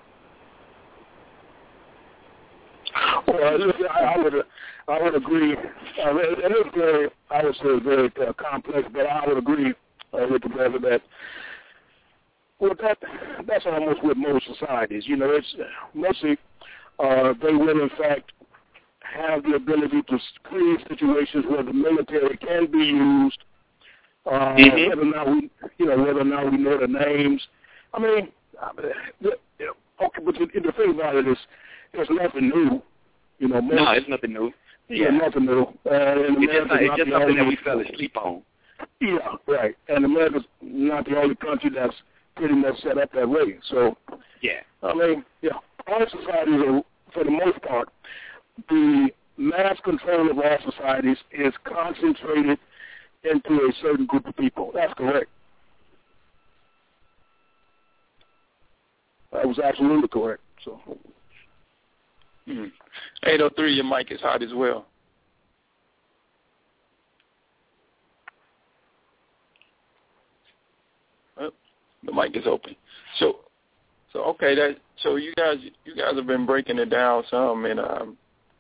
Speaker 6: Well, I would I would agree. Uh, it is very, I would say, very uh, complex, but I would agree uh, with the brother that well, that that's almost with most societies. You know, it's mostly uh, they will in fact have the ability to create situations where the military can be used. Uh, mm-hmm. Whether or not we, you know, whether or not we know the names. I mean, okay, but the, the thing about it is, there's nothing new. You know, most,
Speaker 7: no, it's nothing new.
Speaker 6: Yeah, nothing new. Uh, and
Speaker 7: it's just, not, it's just something that we fell
Speaker 6: country.
Speaker 7: asleep on.
Speaker 6: Yeah, right. And America's not the only country that's pretty much set up that way. So,
Speaker 7: yeah.
Speaker 6: I mean, yeah, all societies are, for the most part, the mass control of all societies is concentrated into a certain group of people. That's correct. That was absolutely correct. So,
Speaker 3: mm-hmm. eight oh three, your mic is hot as well. Oh, the mic is open. So, so okay, that so you guys you guys have been breaking it down some, and um,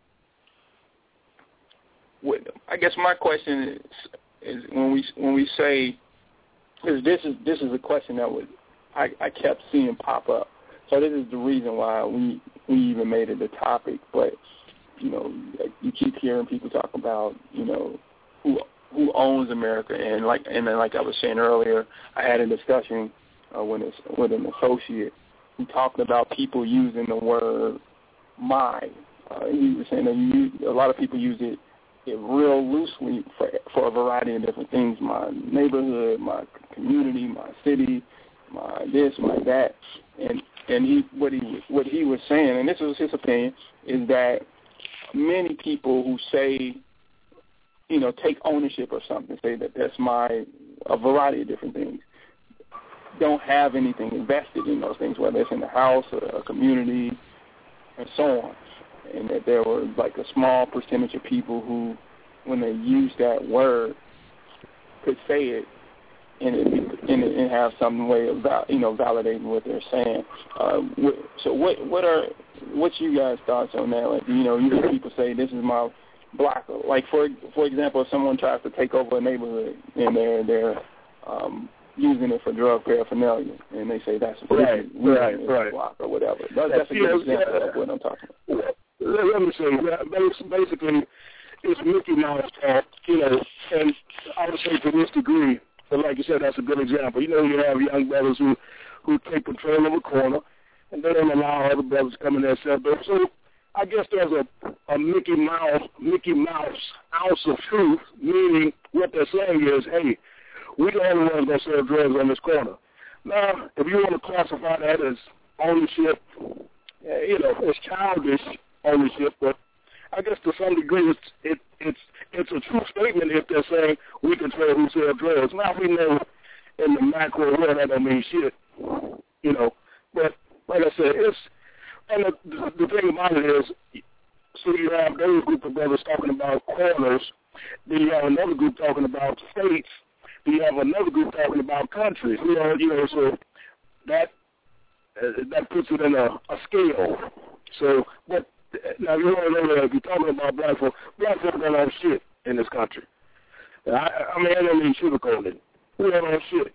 Speaker 3: what, I guess my question is, is when we when we say, because this is this is a question that was I, I kept seeing pop up. So this is the reason why we we even made it a topic. But you know, you keep hearing people talk about you know who who owns America, and like and then like I was saying earlier, I had a discussion uh, with a, with an associate who talked about people using the word "my." Uh, he was saying that you use, a lot of people use it, it real loosely for for a variety of different things. My neighborhood, my community, my city, my this, my that, and and he what he what he was saying, and this was his opinion, is that many people who say, you know, take ownership of something, say that that's my, a variety of different things, don't have anything invested in those things, whether it's in the house or a community and so on. And that there were like a small percentage of people who, when they use that word, could say it and it, and, it, and have some way of val, you know validating what they're saying. Uh, so what what are what's you guys' thoughts on that? Like, you know, you hear people say this is my blocker. Like for for example, if someone tries to take over a neighborhood and they're they're um, using it for drug paraphernalia, and they say that's a
Speaker 6: right, right, right,
Speaker 3: block or whatever. That, that's a good
Speaker 6: yeah,
Speaker 3: example
Speaker 6: yeah.
Speaker 3: of what I'm talking about.
Speaker 6: Let, let me say, basically, it's Mickey Mouse talk, you know, and I would say to this degree, but like you said, that's a good example. You know, you have young brothers who, who take control of a corner, and they don't allow other brothers to come in there and sell dope. So I guess there's a, a Mickey Mouse Mickey Mouse ounce of truth, meaning what they're saying is, hey, we're the only ones going to sell drugs on this corner. Now, if you want to classify that as ownership, you know, it's childish ownership, but I guess to some degree it's it, it's it's a true statement if they're saying we control who sells drugs. Now we know in the macro world that don't mean shit, you know. But like I said, it's and the, the, the thing about it is, so you have those group of brothers talking about corners, then you have another group talking about states, then you have another group talking about countries. You know, you know, so that uh, that puts it in a, a scale. So, but now you want to know that if you're talking about black folk, black folk don't have shit in this country. I, I mean, I don't mean sugarcoat it. We don't have shit.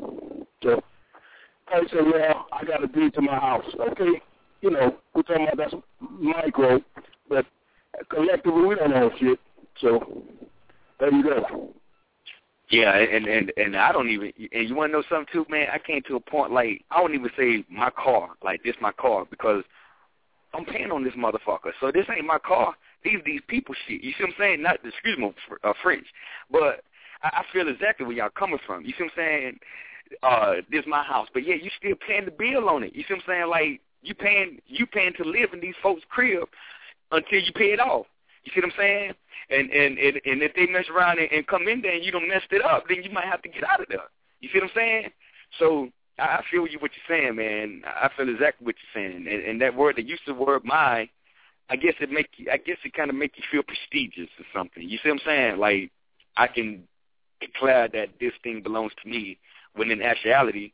Speaker 6: So, I say, well, I got a deed to my house. Okay, you know, we're talking about that's micro, but collectively we don't have shit. So, there you go.
Speaker 7: Yeah, and, and, and I don't even, and you want to know something too, man? I came to a point, like, I don't even say my car, like, this my car, because I'm paying on this motherfucker. So this ain't my car. These these people shit. You see what I'm saying? Not, excuse me, uh, French. But I, I feel exactly where y'all coming from. You see what I'm saying? Uh, this my house. But, yeah, you still paying the bill on it. You see what I'm saying? Like, you paying you paying to live in these folks' crib until you pay it off. You see what I'm saying? And and, and, and if they mess around and, and come in there and you done messed it up, then you might have to get out of there. You see what I'm saying? So I feel you what you're saying, man. I feel exactly what you're saying. And, and that word that used to word my, I guess it make you, I guess it kind of make you feel prestigious or something. You see what I'm saying? Like, I can declare that this thing belongs to me, when in actuality,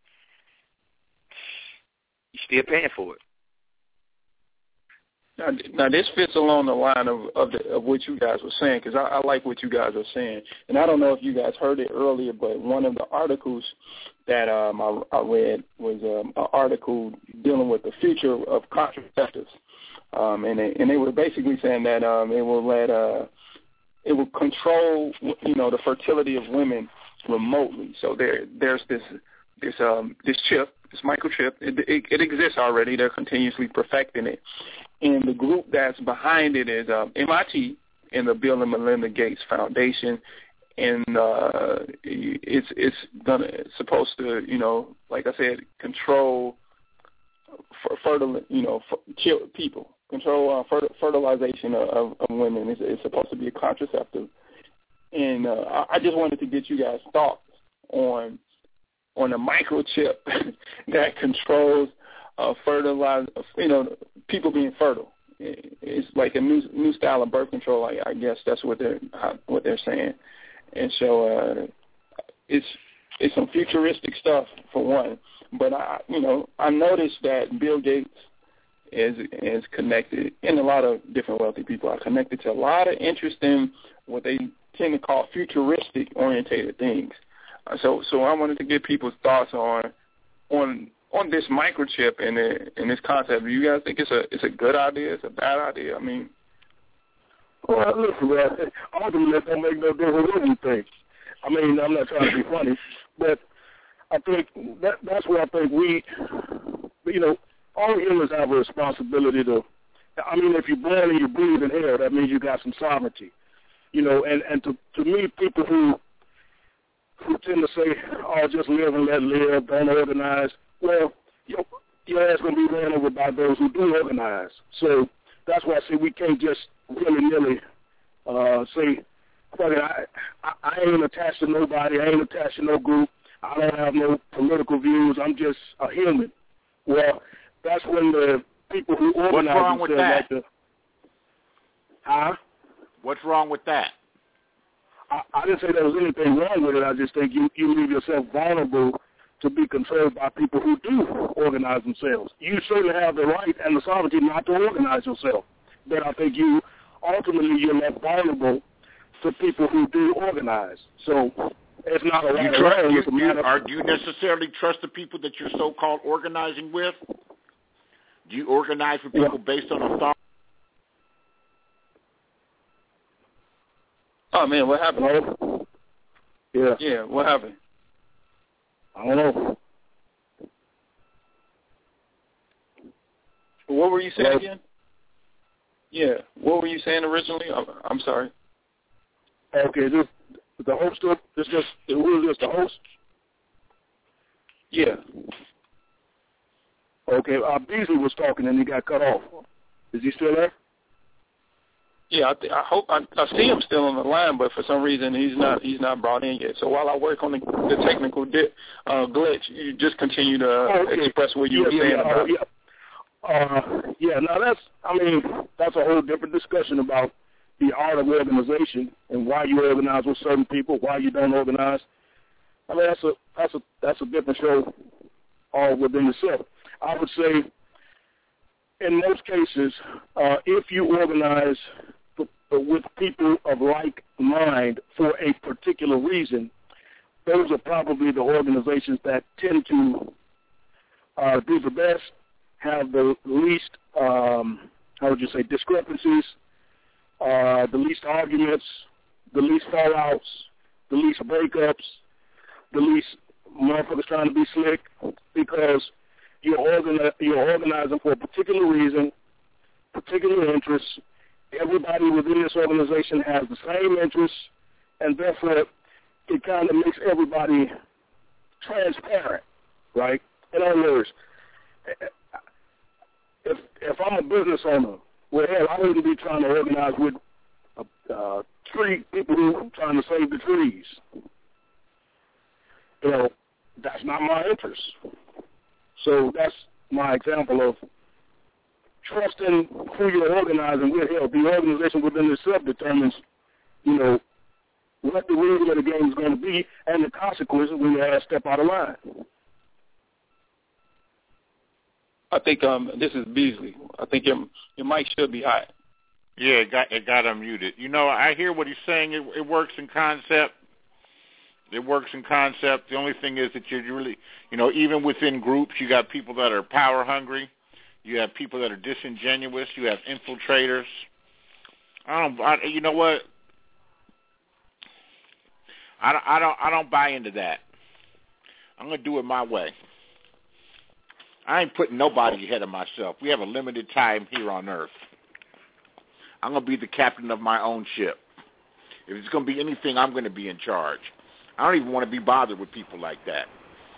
Speaker 7: you're still paying for it.
Speaker 3: Now, now this fits along the line of of, the, of what you guys were saying, because I, I like what you guys are saying. And I don't know if you guys heard it earlier, but one of the articles that um, I, I read was um, an article dealing with the future of contraceptives. Um, and, they, and they were basically saying that um, it will let, uh, it will control, you know, the fertility of women remotely. So there, there's this this um, this chip, this microchip. It, it, it exists already. They're continuously perfecting it. And the group that's behind it is um, M I T and the Bill and Melinda Gates Foundation, and uh, it's it's gonna it's supposed to, you know, like I said, control for fertile, you know, for people, control uh, fertilization of, of women. It's, it's supposed to be a contraceptive, and uh, I just wanted to get you guys' thoughts on on a microchip that controls. Uh, fertilize, you know, people being fertile. It's like a new new style of birth control. I, I guess that's what they're what they're saying. And so uh, it's it's some futuristic stuff for one. But I, you know, I noticed that Bill Gates is is connected, and a lot of different wealthy people are connected to a lot of interest in what they tend to call futuristic orientated things. Uh, so so I wanted to get people's thoughts on on. on this microchip and and this concept. Do you guys think it's a it's a good idea? It's a bad idea? I mean,
Speaker 6: well, listen, man, ultimately it don't make no difference what you think. I mean, I'm not trying to be funny, but I think that that's where I think we, you know, all humans have a responsibility to. I mean, if you're born and you breathe in air, that means you got some sovereignty, you know. And and to to me, people who who tend to say, "Oh, just live and let live, don't organize." Well, your, your ass going to be ran over by those who do organize. So that's why I say we can't just willy-nilly uh, say, fuck it, I, I, I ain't attached to nobody, I ain't attached to no group, I don't have no political views, I'm just a human. Well, that's when the people who organize
Speaker 4: What's wrong with that?
Speaker 6: Like the, huh?
Speaker 4: What's wrong with that?
Speaker 6: I, I didn't say there was anything wrong with it. I just think you, you leave yourself vulnerable to be controlled by people who do organize themselves. You certainly have the right and the sovereignty not to organize yourself. But I think you ultimately you're left vulnerable to people who do organize. So it's not a right
Speaker 4: you trust,
Speaker 6: wrong.
Speaker 4: you,
Speaker 6: It's a
Speaker 4: you,
Speaker 6: matter
Speaker 4: are, do you necessarily trust the people that you're so-called organizing with? Do you organize with people
Speaker 6: yeah.
Speaker 4: based on authority?
Speaker 3: Oh, man, what happened?
Speaker 6: Hello? Yeah.
Speaker 3: Yeah, what happened?
Speaker 6: I don't know.
Speaker 3: What were you saying
Speaker 6: Hello?
Speaker 3: again? Yeah, what were you saying originally? I'm, I'm sorry.
Speaker 6: Okay, this the host of this just who is this the host?
Speaker 3: Yeah.
Speaker 6: Okay, uh, Beasley was talking and he got cut off. Is he still there?
Speaker 3: Yeah, I, th- I hope I, I see him still on the line, but for some reason he's not he's not brought in yet. So while I work on the, the technical di- uh, glitch, you just continue to uh,
Speaker 6: Oh, okay.
Speaker 3: express what you
Speaker 6: yeah,
Speaker 3: were
Speaker 6: yeah,
Speaker 3: saying
Speaker 6: yeah,
Speaker 3: about.
Speaker 6: oh, yeah. Uh, yeah, now that's, I mean, that's a whole different discussion about the art of organization and why you organize with certain people, why you don't organize. I mean, that's a that's a that's a different show all within itself. I would say, in most cases, uh, if you organize f- with people of like mind for a particular reason, those are probably the organizations that tend to uh, do the best, have the least, um, how would you say, discrepancies, uh, the least arguments, the least fallouts, the least breakups, the least motherfuckers trying to be slick, because you're, organi- you're organizing for a particular reason, particular interests. Everybody within this organization has the same interests, and therefore it kind of makes everybody transparent, right? In other words, if if I'm a business owner, well, hell, I wouldn't be trying to organize with uh, uh, tree people who are trying to save the trees. You know, that's not my interest. So that's my example of trusting who you're organizing with. Hell, the organization within itself determines, you know, what the rules of the game is going to be and the consequences when you have step out of line.
Speaker 3: I think um this is Beasley. I think your your mic should be hot.
Speaker 4: Yeah, it got it got unmuted. You know, I hear what he's saying. It, it works in concept. It works in concept. The only thing is that you're really, you know, even within groups, you got people that are power hungry. You have people that are disingenuous. You have infiltrators. I don't. I, you know what? I don't. I don't. I don't buy into that. I'm gonna do it my way. I ain't putting nobody ahead of myself. We have a limited time here on Earth. I'm going to be the captain of my own ship. If it's going to be anything, I'm going to be in charge. I don't even want to be bothered with people like that.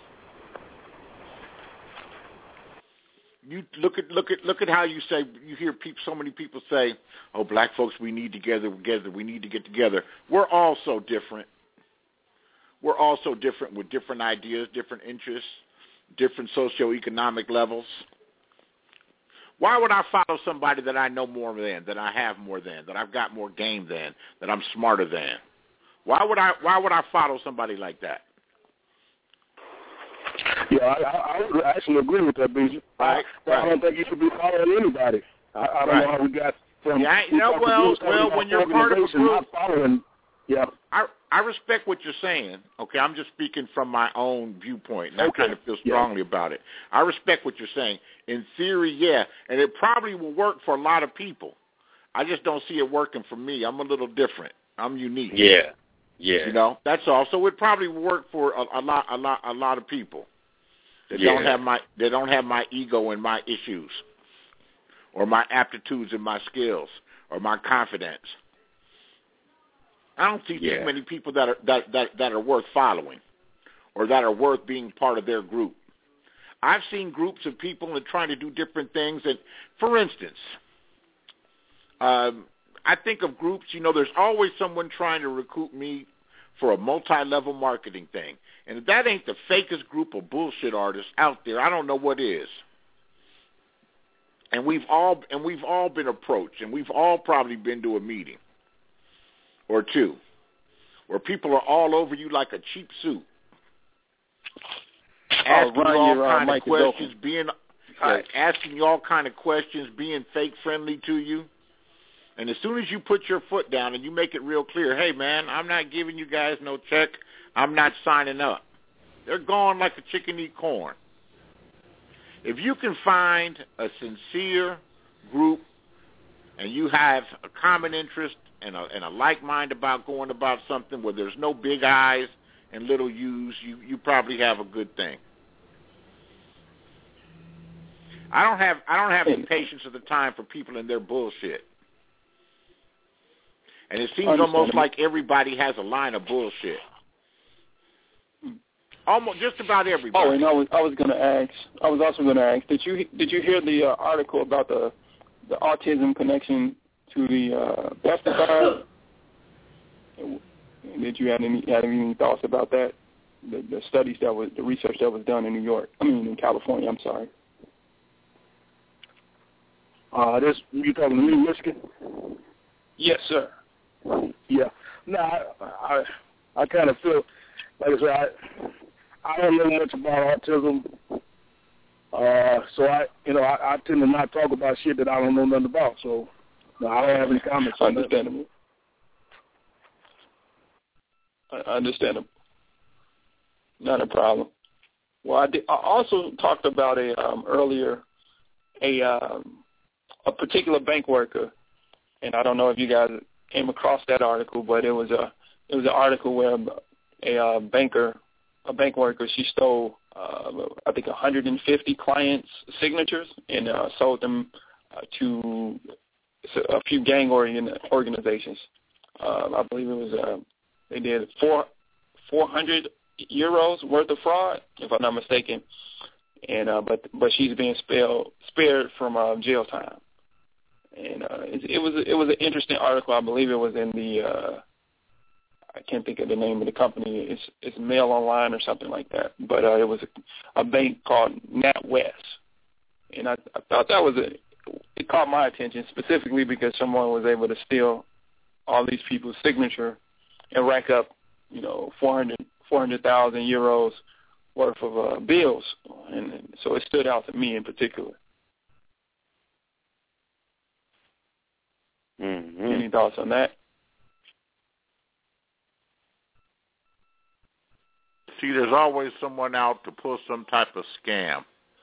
Speaker 4: You look at look at look at how you say you hear people, so many people say, "Oh, black folks, we need to get together. We need to get together." We're all so different. We're all so different with different ideas, different interests, different socioeconomic levels. Why would I follow somebody that I know more than, that I have more than, that I've got more game than, that I'm smarter than? Why would I? Why would I follow somebody like that?
Speaker 6: Yeah, I, I, I would actually agree with that, Beasley.
Speaker 4: Right,
Speaker 6: I,
Speaker 4: right.
Speaker 6: I don't think you should be following anybody. I, I don't
Speaker 4: right.
Speaker 6: know how we got from.
Speaker 4: Yeah, you know, well, well, when you're part of a group,
Speaker 6: not following. Yeah.
Speaker 4: I I respect what you're saying. Okay, I'm just speaking from my own viewpoint, and
Speaker 6: okay.
Speaker 4: I kind of feel strongly yeah. about it. I respect what you're saying. In theory, yeah, and it probably will work for a lot of people. I just don't see it working for me. I'm a little different. I'm unique.
Speaker 7: Yeah, yeah.
Speaker 4: You know, that's all. So it probably will work for a, a lot, a lot, a lot of people that
Speaker 7: yeah.
Speaker 4: don't have my, they don't have my ego and my issues, or my aptitudes and my skills, or my confidence. I don't see
Speaker 7: yeah.
Speaker 4: too many people that are that, that that are worth following, or that are worth being part of their group. I've seen groups of people and trying to do different things. And for instance, um, I think of groups. You know, there's always someone trying to recruit me for a multi-level marketing thing, and if that ain't the fakest group of bullshit artists out there, I don't know what is. And we've all and we've all been approached, and we've all probably been to a meeting or two, where people are all over you like a cheap suit, asking you all
Speaker 3: your, uh,
Speaker 4: kind of questions, being uh, asking you all kind of questions, being fake friendly to you, And as soon as you put your foot down and you make it real clear, hey, man, I'm not giving you guys no check, I'm not signing up, they're gone like a chicken eat corn. If you can find a sincere group and you have a common interest and a, and a like mind about going about something where there's no big I's and little U's, you, you probably have a good thing. I don't have I don't have the patience or the time for people and their bullshit. And it seems almost like everybody has a line of bullshit. Almost just about everybody.
Speaker 3: Oh, and I was I was going to ask. I was also going to ask. Did you did you hear the uh, article about the the autism connection to the uh, pesticide? Did you have any have any thoughts about that? The, the studies that was the research that was done in New York. I mean in California. I'm sorry.
Speaker 6: Uh, this you talking to me, Michigan?
Speaker 3: Yes, sir.
Speaker 6: Yeah. No, I I, I kind of feel like I said I I don't know much about autism. Uh, so I you know I, I tend to not talk about shit that I don't know nothing about. So no, I don't have any comments on that.
Speaker 3: Understandable. Understandable. Not a problem. Well, I, did, I also talked about a um, earlier a um, a particular bank worker, and I don't know if you guys came across that article, but it was a it was an article where a uh, banker, a bank worker, she stole uh, I think one hundred fifty clients' signatures and uh, sold them uh, to a few gang organ- organizations. Uh, I believe it was uh, they did four four hundred euros worth of fraud, if I'm not mistaken. And uh, but but she's being spared spared from uh, jail time. And uh, it, it was it was an interesting article. I believe it was in the uh, I can't think of the name of the company. It's it's Mail Online or something like that. But uh, it was a, a bank called NatWest, and I, I thought that was a it caught my attention specifically because someone was able to steal all these people's signature and rack up you know four hundred thousand euros worth of uh, bills, and, and so it stood out to me in particular.
Speaker 7: Mm-hmm.
Speaker 3: Any thoughts on that?
Speaker 4: See, there's always someone out to pull some type of scam.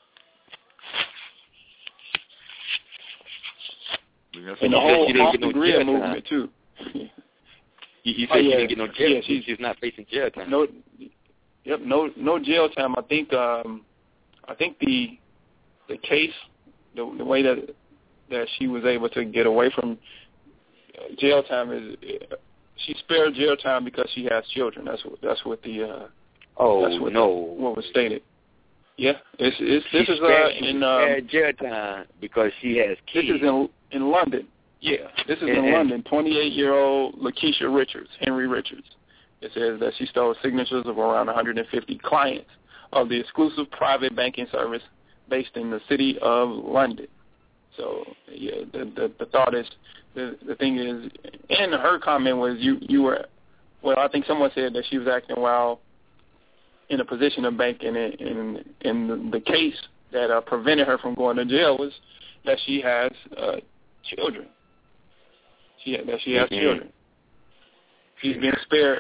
Speaker 3: And the whole off-the-grid movement, too.
Speaker 7: You, you said
Speaker 3: oh,
Speaker 7: she
Speaker 3: yeah.
Speaker 7: didn't get no jail.
Speaker 3: Yeah, she's,
Speaker 7: she's not facing jail time.
Speaker 3: No, yep, no, no jail time. I think, um, I think the the case, the, the way that that she was able to get away from jail time is uh, she spared jail time because she has children. That's what that's what the uh,
Speaker 7: oh
Speaker 3: that's what
Speaker 7: no
Speaker 3: the, what was stated. Yeah, it's, it's this
Speaker 7: she
Speaker 3: is
Speaker 7: spared,
Speaker 3: uh, in um,
Speaker 7: jail time because she has kids.
Speaker 3: This is in in London. Yeah, this is
Speaker 7: and,
Speaker 3: in
Speaker 7: and,
Speaker 3: London. twenty-eight-year-old Lakeisha Richards, Henry Richards. It says that she stole signatures of around one hundred fifty clients of the exclusive private banking service based in the city of London. So, yeah, the the, the thought is, the, the thing is, and her comment was you, you were, well, I think someone said that she was acting while in a position of banking, and in, in the, the case that uh, prevented her from going to jail was that she has uh, children. She that she has
Speaker 7: mm-hmm.
Speaker 3: children. She's been spared.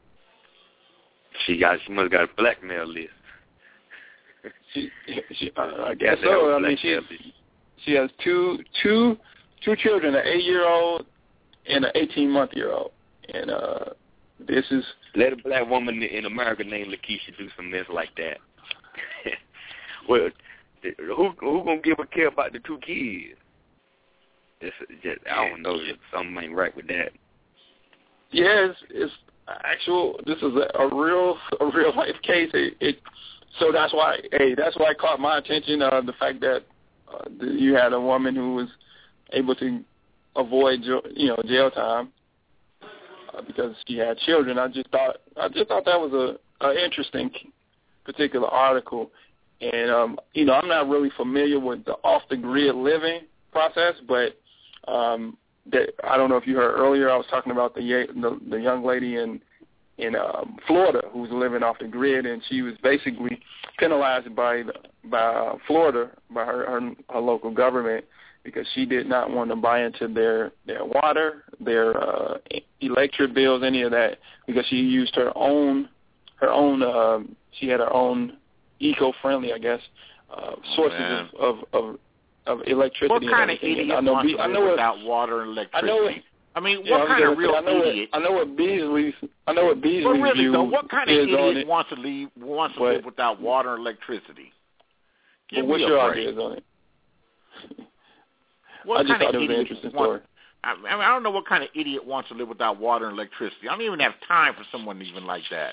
Speaker 7: She got she must got a blackmail list.
Speaker 3: She, she uh, I guess so. I mean, she she has two two two children, an eight-year-old and an eighteen-month-year-old, and uh, this is
Speaker 7: let a black woman in America named Lakeisha do some mess like that. Well, who who gonna give a care about the two kids? It's just, I don't know. Something ain't right with that.
Speaker 3: Yeah, it's, it's actual. This is a, a real, a real life case. It, it so that's why, hey, that's why it caught my attention. Uh, the fact that uh, you had a woman who was able to avoid, you know, jail time uh, because she had children. I just thought, I just thought that was a, a interesting particular article. And um, you know, I'm not really familiar with the off the grid living process, but um, that I don't know if you heard earlier. I was talking about the the, the young lady in in um, Florida who was living off the grid, and she was basically penalized by by uh, Florida, by her, her her local government, because she did not want to buy into their their water, their uh, electric bills, any of that, because she used her own her own. Um, she had her own eco-friendly, I guess, uh, sources
Speaker 4: Man.
Speaker 3: of, of of of electricity.
Speaker 4: What kind
Speaker 3: and
Speaker 4: of idiot
Speaker 3: I know,
Speaker 4: wants
Speaker 3: Be-
Speaker 4: to
Speaker 3: I
Speaker 4: live
Speaker 3: know
Speaker 4: without
Speaker 3: it,
Speaker 4: water and electricity?
Speaker 3: I know it.
Speaker 4: I mean,
Speaker 3: Yeah,
Speaker 4: what kind of real
Speaker 3: I know
Speaker 4: idiot?
Speaker 3: What, I know what Beasley's. I know what Beasley's
Speaker 4: But really,
Speaker 3: view
Speaker 4: though, what kind of
Speaker 3: is on
Speaker 4: idiot
Speaker 3: it.
Speaker 4: wants to leave wants to
Speaker 3: But-
Speaker 4: live without water and electricity? Give
Speaker 3: But what's
Speaker 4: me a
Speaker 3: your
Speaker 4: break.
Speaker 3: ideas on it?
Speaker 4: What
Speaker 3: I just
Speaker 4: kind
Speaker 3: thought
Speaker 4: of
Speaker 3: it was an
Speaker 4: idiot
Speaker 3: interesting
Speaker 4: wants-
Speaker 3: story.
Speaker 4: I, I mean, I don't know what kind of idiot wants to live without water and electricity. I don't even have time for someone even like that.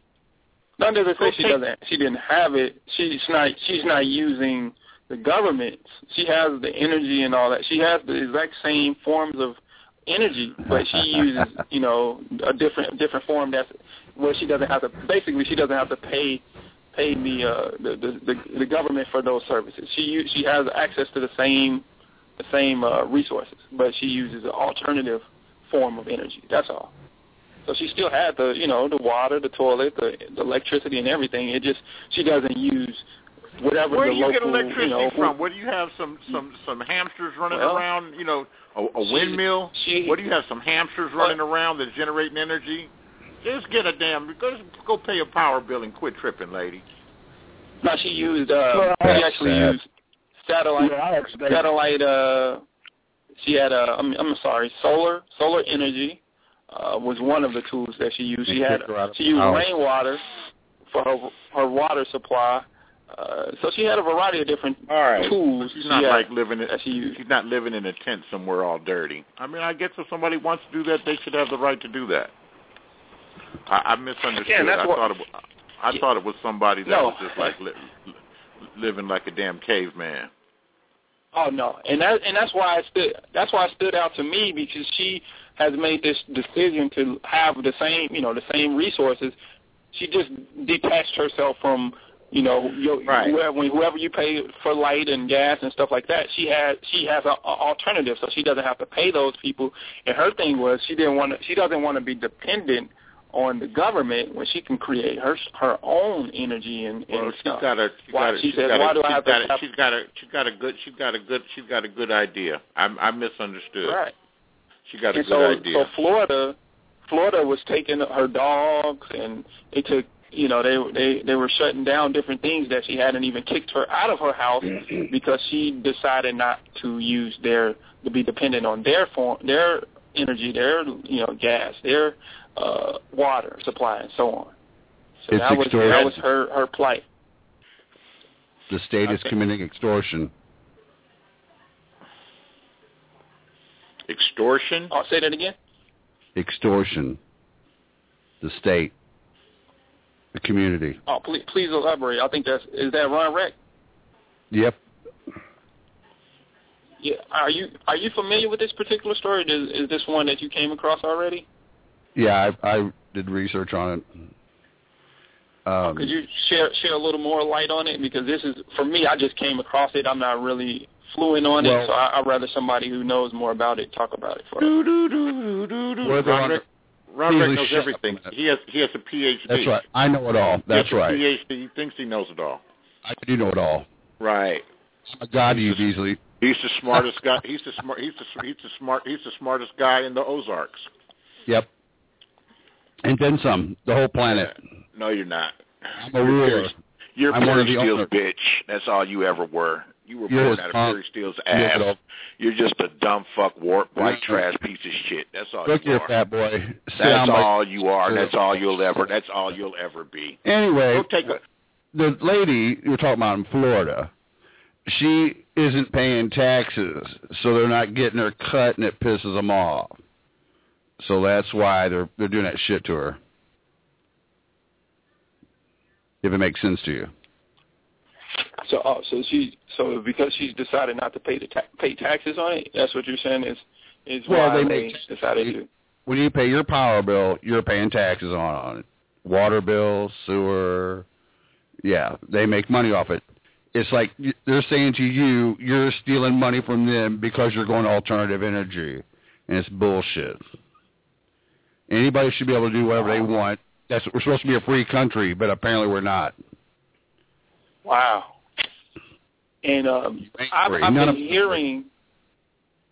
Speaker 3: Not that to
Speaker 4: Go
Speaker 3: say she
Speaker 4: take-
Speaker 3: doesn't. She didn't have it. She's not. She's not using the government. She has the energy and all that. She has the exact same forms of energy, but she uses, you know, a different different form that's where she doesn't have to. Basically, she doesn't have to pay pay the uh, the, the the the government for those services. She u- she has access to the same the same uh, resources, but she uses an alternative form of energy. That's all. So she still had the, you know, the water, the toilet, the, the electricity, and everything. It just she doesn't use whatever
Speaker 4: Where
Speaker 3: the
Speaker 4: do you
Speaker 3: local,
Speaker 4: get electricity
Speaker 3: you know,
Speaker 4: from? Where do you have some some some hamsters running
Speaker 3: Well,
Speaker 4: around? You know, a, a
Speaker 3: she-
Speaker 4: windmill.
Speaker 3: she-
Speaker 4: Where do you have some hamsters running around that's generating energy? Just get a damn. Go go pay a power bill and quit tripping, lady.
Speaker 3: No, she used. Uh,
Speaker 6: Well,
Speaker 3: she actually
Speaker 6: sad.
Speaker 3: used satellite.
Speaker 6: Yeah, I expect-
Speaker 3: Satellite. Uh, she had. Uh, I'm, I'm sorry. Solar. Solar energy uh, was one of the tools that she used. She
Speaker 8: They
Speaker 3: had.
Speaker 8: kicked her out of
Speaker 3: She
Speaker 8: the
Speaker 3: used
Speaker 8: house.
Speaker 3: rainwater for her her water supply. Uh, so she had a variety of different
Speaker 4: All right.
Speaker 3: tools.
Speaker 4: She's
Speaker 3: she
Speaker 4: not
Speaker 3: had
Speaker 4: like living in.
Speaker 3: that she used.
Speaker 4: She's not living in a tent somewhere all dirty. I mean, I guess if somebody wants to do that, they should have the right to do that. I, I misunderstood.
Speaker 3: Yeah, that's
Speaker 4: I
Speaker 3: what-
Speaker 4: thought it. Was, I
Speaker 3: Yeah.
Speaker 4: thought it was somebody that
Speaker 3: No.
Speaker 4: was just like li, li, living like a damn caveman.
Speaker 3: Oh no, and that and that's why it stood. That's why it stood out to me, because she has made this decision to have the same, you know, the same resources. She just detached herself from, you know, your,
Speaker 4: Right.
Speaker 3: whoever whoever you pay for light and gas and stuff like that. She had she has an alternative, so she doesn't have to pay those people. And her thing was she didn't want to. She doesn't want to be dependent on the government when she can create her her own energy and, and
Speaker 4: Well, she's
Speaker 3: stuff.
Speaker 4: got a. She's
Speaker 3: Why-
Speaker 4: got a.
Speaker 3: she
Speaker 4: she's
Speaker 3: says,
Speaker 4: got
Speaker 3: why
Speaker 4: a,
Speaker 3: do I
Speaker 4: she's
Speaker 3: have to
Speaker 4: got a,
Speaker 3: have-
Speaker 4: She's got a. She's got a good. She's got a good. She's got a good idea. I I misunderstood.
Speaker 3: Right.
Speaker 4: She got a
Speaker 3: And
Speaker 4: good
Speaker 3: so,
Speaker 4: idea.
Speaker 3: so Florida, Florida was taking her dogs, and they took, you know, they they they were shutting down different things that she hadn't even kicked her out of her house because she decided not to use their to be dependent on their form, their energy, their you know gas, their uh, water supply, and so on. So
Speaker 8: It's
Speaker 3: that was
Speaker 8: extortion.
Speaker 3: that was her her plight.
Speaker 8: The state is
Speaker 4: Okay.
Speaker 8: committing extortion.
Speaker 4: Extortion.
Speaker 3: I'll say that again.
Speaker 8: Extortion. The state. The community.
Speaker 3: Oh, please please elaborate. I think that's is that Ron Reck?
Speaker 8: Yep.
Speaker 3: Yeah. Are you are you familiar with this particular story? Is, is this one that you came across already?
Speaker 8: Yeah, I, I did research on it. Um,
Speaker 3: Could you share share a little more light on it? Because this is, for me, I just came across it. I'm not really fluent on
Speaker 8: Well-
Speaker 3: it, so I, I'd rather somebody who knows more about it talk about it for us.
Speaker 4: Do do do do do.
Speaker 8: Well, they're
Speaker 4: Ron
Speaker 8: on
Speaker 4: Rick,
Speaker 8: the-
Speaker 4: Ron Rick
Speaker 8: Beasley,
Speaker 4: knows
Speaker 8: shut up
Speaker 4: everything.
Speaker 8: a minute.
Speaker 4: He has he has a P H D.
Speaker 8: That's right. I know it all.
Speaker 4: He
Speaker 8: That's
Speaker 4: has a
Speaker 8: right.
Speaker 4: P H D. He thinks he knows it all.
Speaker 8: I do know it all.
Speaker 4: Right.
Speaker 8: I'm a god to you, Beasley.
Speaker 4: He's the smartest guy. He's the smart. He's the he's the smart. He's the smartest guy in the Ozarks.
Speaker 8: Yep. And then some. The whole planet.
Speaker 4: No, you're not.
Speaker 8: I'm a ruler.
Speaker 4: You're
Speaker 8: I'm one of
Speaker 4: Perry
Speaker 8: the
Speaker 4: Steele's
Speaker 8: owners.
Speaker 4: bitch. That's all you ever were. You were
Speaker 8: You're
Speaker 4: born
Speaker 8: his
Speaker 4: out of
Speaker 8: punk.
Speaker 4: Perry Steele's
Speaker 8: Look
Speaker 4: ass.
Speaker 8: it up.
Speaker 4: You're just a dumb fuck, warped, white
Speaker 8: Yeah.
Speaker 4: trash piece of shit. That's all
Speaker 8: Look
Speaker 4: you
Speaker 8: here,
Speaker 4: are.
Speaker 8: fat boy. Sit
Speaker 4: That's
Speaker 8: down, Mike.
Speaker 4: all you are. That's all you'll ever. That's all you'll ever be.
Speaker 8: Anyway,
Speaker 4: Go take a.
Speaker 8: the lady you're talking about in Florida, she isn't paying taxes, so they're not getting her cut, and it pisses them off. So that's why they're they're doing that shit to her. If it makes sense to you.
Speaker 3: So, oh, so she, so because she's decided not to pay the ta- pay taxes on it, that's what you're saying is is
Speaker 8: Well,
Speaker 3: why
Speaker 8: they
Speaker 3: they,
Speaker 8: make-
Speaker 3: decided to.
Speaker 8: When you pay your power bill, you're paying taxes on, on it. Water bill, sewer, yeah, they make money off it. It's like y- they're saying to you, you're stealing money from them because you're going to alternative energy, and it's bullshit. Anybody should be able to do whatever they want. That's we're supposed to be a free country, but apparently we're not.
Speaker 3: Wow. And um,
Speaker 8: ain't
Speaker 3: I've,
Speaker 8: free.
Speaker 3: I've
Speaker 8: None
Speaker 3: been
Speaker 8: of-
Speaker 3: hearing,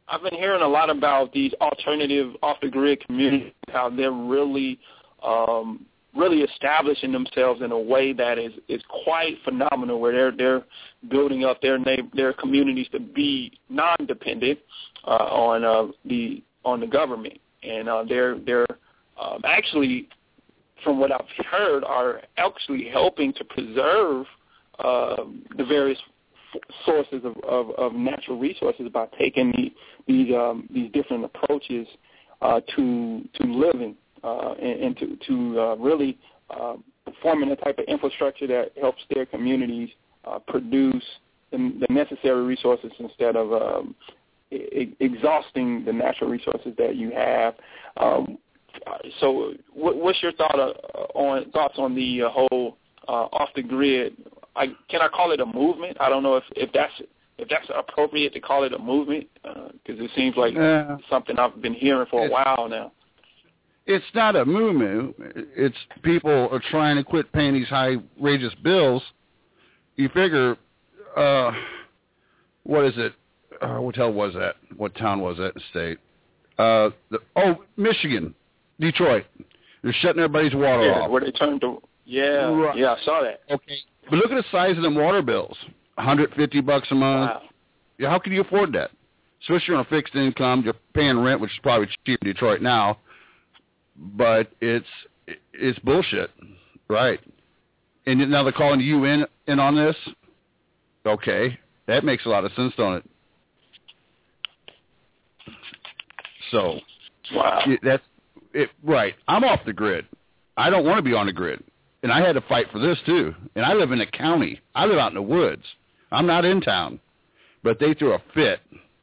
Speaker 3: I've been hearing a lot about these alternative off-the-grid communities, how they're really, um, really establishing themselves in a way that is, is quite phenomenal, where they're they're building up their na- their communities to be non-dependent uh, on uh, the on the government, and uh, they're they're um, actually, from what I've heard, are actually helping to preserve uh, the various sources of, of, of natural resources by taking the, these um, these different approaches uh, to to living uh, and, and to to uh, really uh, forming a type of infrastructure that helps their communities uh, produce the, the necessary resources instead of um, e- exhausting the natural resources that you have. Um, so, what, what's your thought uh, on thoughts on the uh, whole uh, off the grid? I, can I call it a movement? I don't know if, if that's if that's appropriate to call it a movement, because uh, it seems like
Speaker 8: uh,
Speaker 3: something I've been hearing for a while now.
Speaker 8: It's not a movement. It's people are trying to quit paying these high outrageous bills. You figure, uh, what is it? Uh, what hell was that? What town was that in the state? Uh, the, oh, Michigan, Detroit. They're shutting everybody's water
Speaker 3: yeah,
Speaker 8: off.
Speaker 3: Where they turned to, yeah, right. yeah, I saw that.
Speaker 8: Okay. But look at the size of them water bills, one hundred fifty bucks a month.
Speaker 3: Wow.
Speaker 8: Yeah, how can you afford that? Especially on a fixed income, you're paying rent, which is probably cheap in Detroit now, but it's it's bullshit, right? And now they're calling the U N in on this? Okay, that makes a lot of sense, don't it? So,
Speaker 3: wow.
Speaker 8: that's it, right. I'm off the grid. I don't want to be on the grid. And I had to fight for this, too. And I live in a county. I live out in the woods. I'm not in town. But they threw a fit.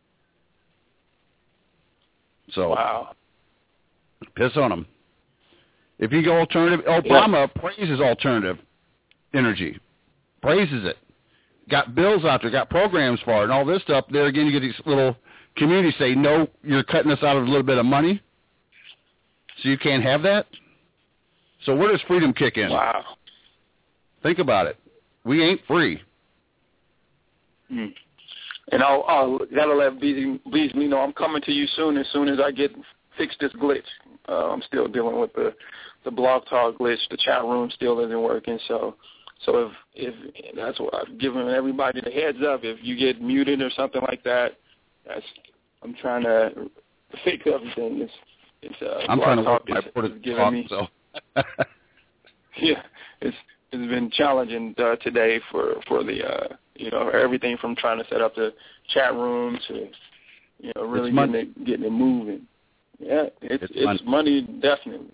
Speaker 8: So,
Speaker 3: wow.
Speaker 8: Piss on them. If you go alternative, Obama
Speaker 3: yeah.
Speaker 8: praises alternative energy. Praises it. Got bills out there, got programs for it, and all this stuff. There again, you get these little communities say, no, you're cutting us out of a little bit of money, so you can't have that. So where does freedom kick in?
Speaker 3: Wow.
Speaker 8: Think about it. We ain't free.
Speaker 3: Hmm. And I'll, I'll that'll let Beasley know I'm coming to you soon. As soon as I get fix this glitch, uh, I'm still dealing with the the Blog Talk glitch. The chat room still isn't working. So, so if if that's what I've given everybody the heads up. If you get muted or something like that, that's I'm trying to fix everything. It's it's uh,
Speaker 8: I'm
Speaker 3: Blog
Speaker 8: trying to
Speaker 3: Talk
Speaker 8: work
Speaker 3: is,
Speaker 8: my
Speaker 3: is giving me.
Speaker 8: So.
Speaker 3: yeah, it's it's been challenging uh, today for for the uh, you know everything from trying to set up the chat room to you know really getting it getting it moving. Yeah, it's it's, it's money. money definitely.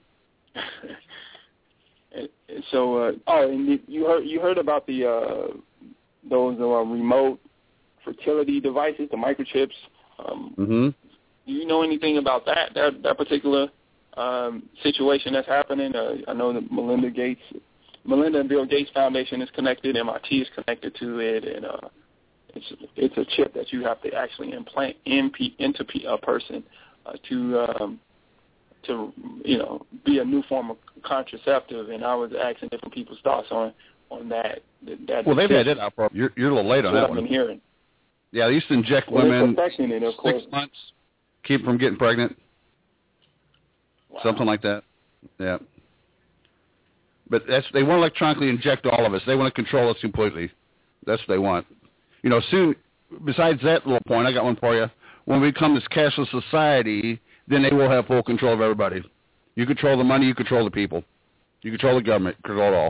Speaker 3: and, and so uh, oh, and you heard you heard about the uh, those uh, remote fertility devices, the microchips. Um,
Speaker 8: mm-hmm.
Speaker 3: Do you know anything about that that that particular Um, situation that's happening? Uh, I know that Melinda Gates, Melinda and Bill Gates Foundation is connected. M I T is connected to it, and uh, it's it's a chip that you have to actually implant in into a person uh, to um, to you know be a new form of contraceptive. And I was asking different people's thoughts on on that. that
Speaker 8: well, they've had it out for you're, you're a little late on that
Speaker 3: I've
Speaker 8: one.
Speaker 3: been hearing.
Speaker 8: Yeah, they used to inject
Speaker 3: well,
Speaker 8: women
Speaker 3: it, of course.
Speaker 8: six months, keep them from getting pregnant.
Speaker 3: Wow.
Speaker 8: Something like that, yeah. But that's they want to electronically inject all of us. They want to control us completely. That's what they want. You know, soon, besides that little point, I got one for you. When we become this cashless society, then they will have full control of everybody. You control the money, you control the people. You control the government, control it all.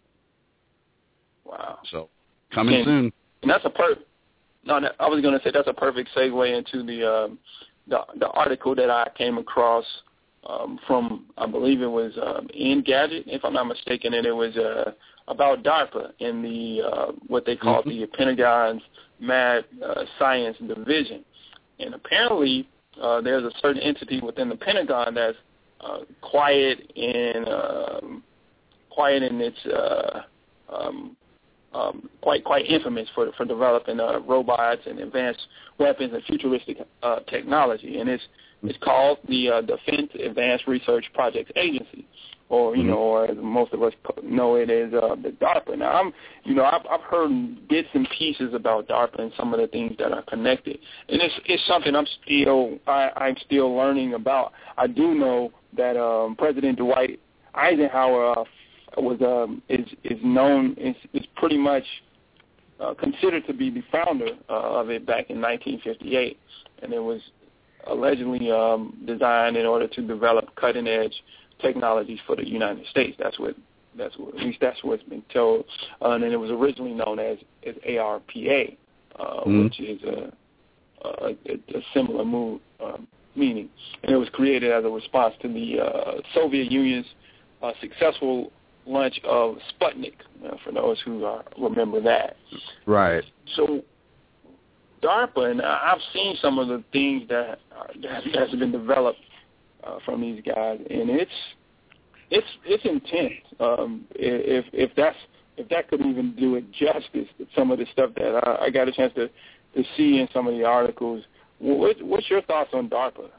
Speaker 3: Wow.
Speaker 8: So, coming
Speaker 3: and,
Speaker 8: soon.
Speaker 3: And that's a per. No, I was going to say that's a perfect segue into the um, the the article that I came across. Um, from, I believe it was um, Engadget, if I'm not mistaken, and it was uh, about DARPA and the uh, what they call mm-hmm. the Pentagon's Mad uh, Science Division. And apparently uh, there's a certain entity within the Pentagon that's uh, quiet in um, quiet in its uh, um, um, quite quite infamous for for developing uh, robots and advanced weapons and futuristic uh, technology. And it's It's called the uh, Defense Advanced Research Projects Agency, or you
Speaker 8: mm-hmm.
Speaker 3: know, or as most of us know it as uh, the DARPA. Now, I'm, you know, I've, I've heard bits and pieces about DARPA and some of the things that are connected, and it's it's something I'm still I, I'm still learning about. I do know that um, President Dwight Eisenhower uh, was um, is is known is is pretty much uh, considered to be the founder uh, of it back in nineteen fifty-eight, and it was allegedly um, designed in order to develop cutting-edge technologies for the United States. That's what, that's what, at least that's what's been told. Uh, and it was originally known as, as A R P A, uh, mm-hmm. which is a, a, a similar move, um, meaning. And it was created as a response to the uh, Soviet Union's uh, successful launch of Sputnik, uh, for those who uh, remember that.
Speaker 8: Right.
Speaker 3: So DARPA, and I've seen some of the things that uh, that has been developed uh, from these guys, and it's it's it's intense. Um, if if that's if that could even do it justice, some of the stuff that I, I got a chance to, to see in some of the articles. What, what's your thoughts on DARPA?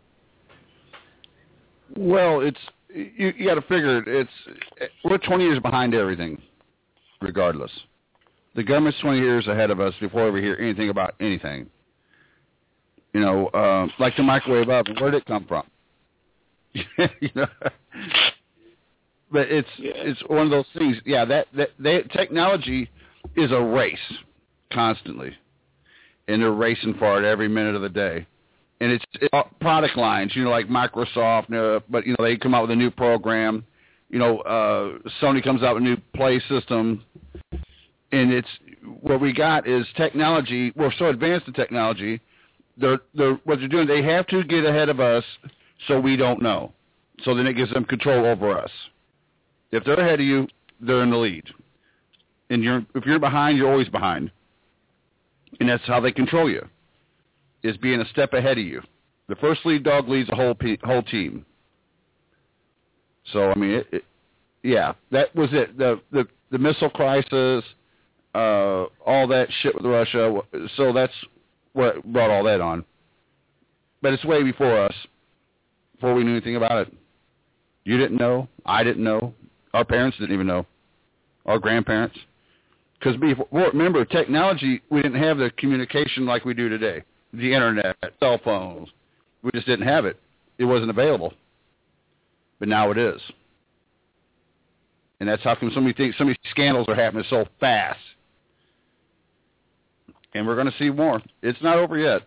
Speaker 8: Well, it's you, you got to figure it's we're twenty years behind everything, regardless. The government's twenty years ahead of us before we hear anything about anything. You know, uh, like the microwave oven, where did it come from? you know, but it's
Speaker 3: yeah.
Speaker 8: it's one of those things. Yeah, that that they, technology is a race constantly, and they're racing for it every minute of the day. And it's, it's product lines, you know, like Microsoft, uh, but you know they come out with a new program. You know, uh, Sony comes out with a new Play system. And it's what we got is technology. We're so advanced in technology. They're, they're, what they're doing, they have to get ahead of us so we don't know. So then it gives them control over us. If they're ahead of you, they're in the lead. And you're, if you're behind, you're always behind. And that's how they control you, is being a step ahead of you. The first lead dog leads the whole pe- whole team. So, I mean, it, it, yeah, that was it. The, the, the missile crisis, Uh, all that shit with Russia, so that's what brought all that on. But it's way before us, before we knew anything about it. You didn't know, I didn't know, our parents didn't even know, our grandparents. Because before, remember, technology, we didn't have the communication like we do today. The internet, cell phones, we just didn't have it. It wasn't available. But now it is. And that's how come so many things, so many scandals are happening so fast. And we're going to see more. It's not over yet.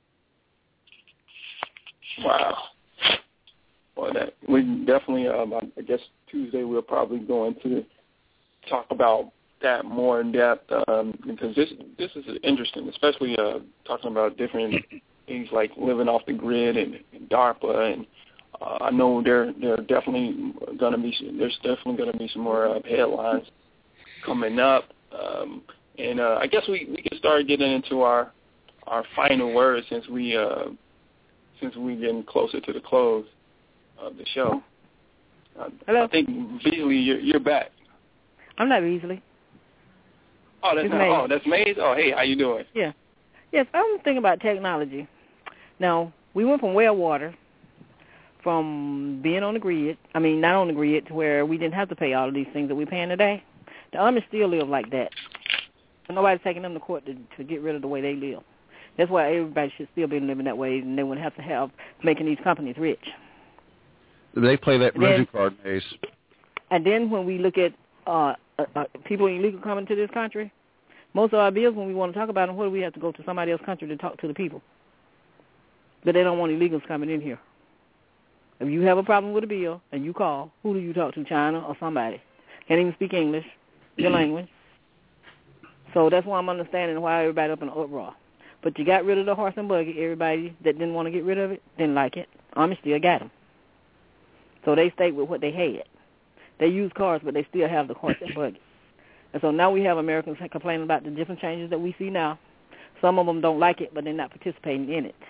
Speaker 3: Wow. Well, that, we definitely, um, I guess Tuesday we're probably going to talk about that more in depth um, because this this is interesting, especially uh, talking about different things like living off the grid and, and DARPA, and uh, I know there there are definitely going to be there's definitely going to be some more uh, headlines coming up. Um, And uh, I guess we, we can start getting into our our final words since we uh, since we're getting closer to the close of the show. Uh,
Speaker 9: Hello.
Speaker 3: I think Beasley, you're, you're back.
Speaker 9: I'm not Beasley.
Speaker 3: Oh, that's
Speaker 9: it's
Speaker 3: not.
Speaker 9: Maze.
Speaker 3: Oh, that's Maze. Oh, hey, how you doing?
Speaker 9: Yeah. Yes, I'm thinking about technology. Now we went from well water, from being on the grid. I mean, not on the grid to where we didn't have to pay all of these things that we're paying today. The Amish still live like that. Nobody's taking them to court to, to get rid of the way they live. That's why everybody should still be living that way, and they wouldn't have to have making these companies rich.
Speaker 8: They play that
Speaker 9: and
Speaker 8: religion
Speaker 9: then,
Speaker 8: card, Mace.
Speaker 9: And then when we look at uh, uh, uh, people illegal coming to this country, most of our bills, when we want to talk about them, what do we have to go to somebody else's country to talk to the people? But they don't want illegals coming in here. If you have a problem with a bill and you call, who do you talk to, China or somebody? Can't even speak English, your language. So that's why I'm understanding why everybody up in an uproar. But you got rid of the horse and buggy. Everybody that didn't want to get rid of it didn't like it. Army still got them. So they stayed with what they had. They use cars, but they still have the horse and buggy. And so now we have Americans complaining about the different changes that we see now. Some of them don't like it, but they're not participating in it.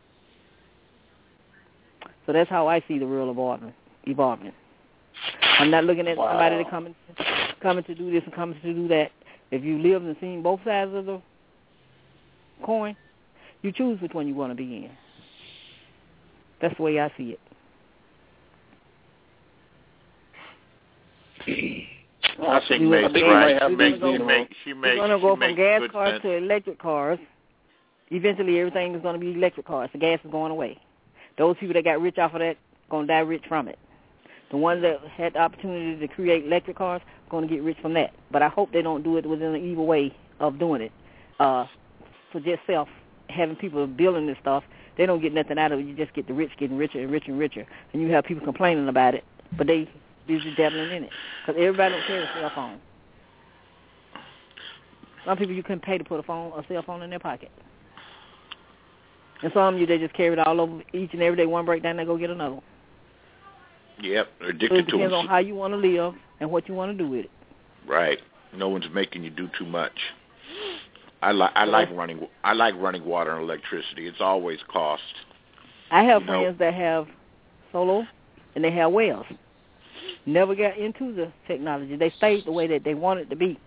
Speaker 9: So that's how I see the world evolving. evolving. I'm not looking at
Speaker 3: wow.
Speaker 9: somebody that coming, coming to do this and coming to do that. If you lived and seen both sides of the coin, you choose which one you want to be in. That's the way I see it.
Speaker 4: I think
Speaker 9: We
Speaker 4: Meg's
Speaker 9: will-
Speaker 4: right.
Speaker 3: have
Speaker 4: She
Speaker 3: Meg
Speaker 4: makes,
Speaker 3: in
Speaker 4: she
Speaker 3: the
Speaker 4: makes, she
Speaker 9: We're
Speaker 4: makes,
Speaker 9: going to
Speaker 4: she
Speaker 9: go from
Speaker 4: makes
Speaker 9: gas
Speaker 4: good
Speaker 9: cars
Speaker 4: sense.
Speaker 9: to electric cars. Eventually, everything is going to be electric cars. The gas is going away. Those people that got rich off of that going to die rich from it. The ones that had the opportunity to create electric cars going to get rich from that. But I hope they don't do it within an evil way of doing it. Uh, for just self, having people building this stuff, they don't get nothing out of it. You just get the rich getting richer and richer and richer. And you have people complaining about it, but they busy dabbling in it. Because everybody don't carry a cell phone. Some people you couldn't pay to put a phone, a cell phone in their pocket. And some of you, they just carry it all over each and every day. One breakdown, they go get another one.
Speaker 4: Yep, they're
Speaker 9: So
Speaker 4: addicted
Speaker 9: it
Speaker 4: to
Speaker 9: depends
Speaker 4: them.
Speaker 9: on how you want to live and what you want to do with it.
Speaker 4: Right. No one's making you do too much. I like I like running I like running water and electricity. It's always cost.
Speaker 9: I have
Speaker 4: You know.
Speaker 9: friends that have solo and they have wells. Never got into the technology. They stayed the way that they wanted to be.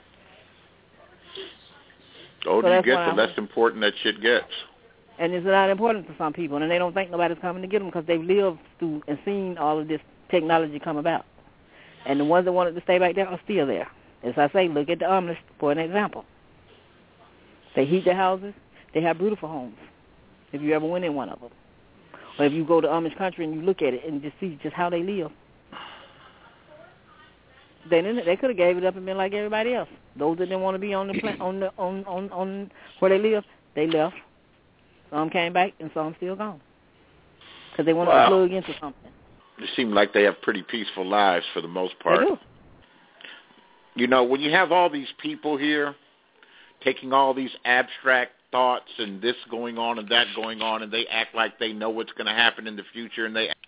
Speaker 4: The older
Speaker 9: So
Speaker 4: you
Speaker 9: that's
Speaker 4: get,
Speaker 9: why
Speaker 4: the
Speaker 9: I
Speaker 4: less
Speaker 9: was-
Speaker 4: important that shit gets.
Speaker 9: And it's not important to some people, and they don't think nobody's coming to get them because they've lived through and seen all of this technology come about. And the ones that wanted to stay back there are still there. As I say, look at the Amish for an example. They heat their houses. They have beautiful homes, if you ever went in one of them. Or if you go to Amish country and you look at it and just see just how they live. They didn't, they could have gave it up and been like everybody else. Those that didn't want to be on the plant, on the on, on on where they live, they left. Some came back and some still gone because they wanted
Speaker 4: Wow.
Speaker 9: to plug into something.
Speaker 4: They seem like they have pretty peaceful lives for the most part.
Speaker 9: They do.
Speaker 4: You know, when you have all these people here taking all these abstract thoughts and this going on and that going on, and they act like they know what's going to happen in the future, and they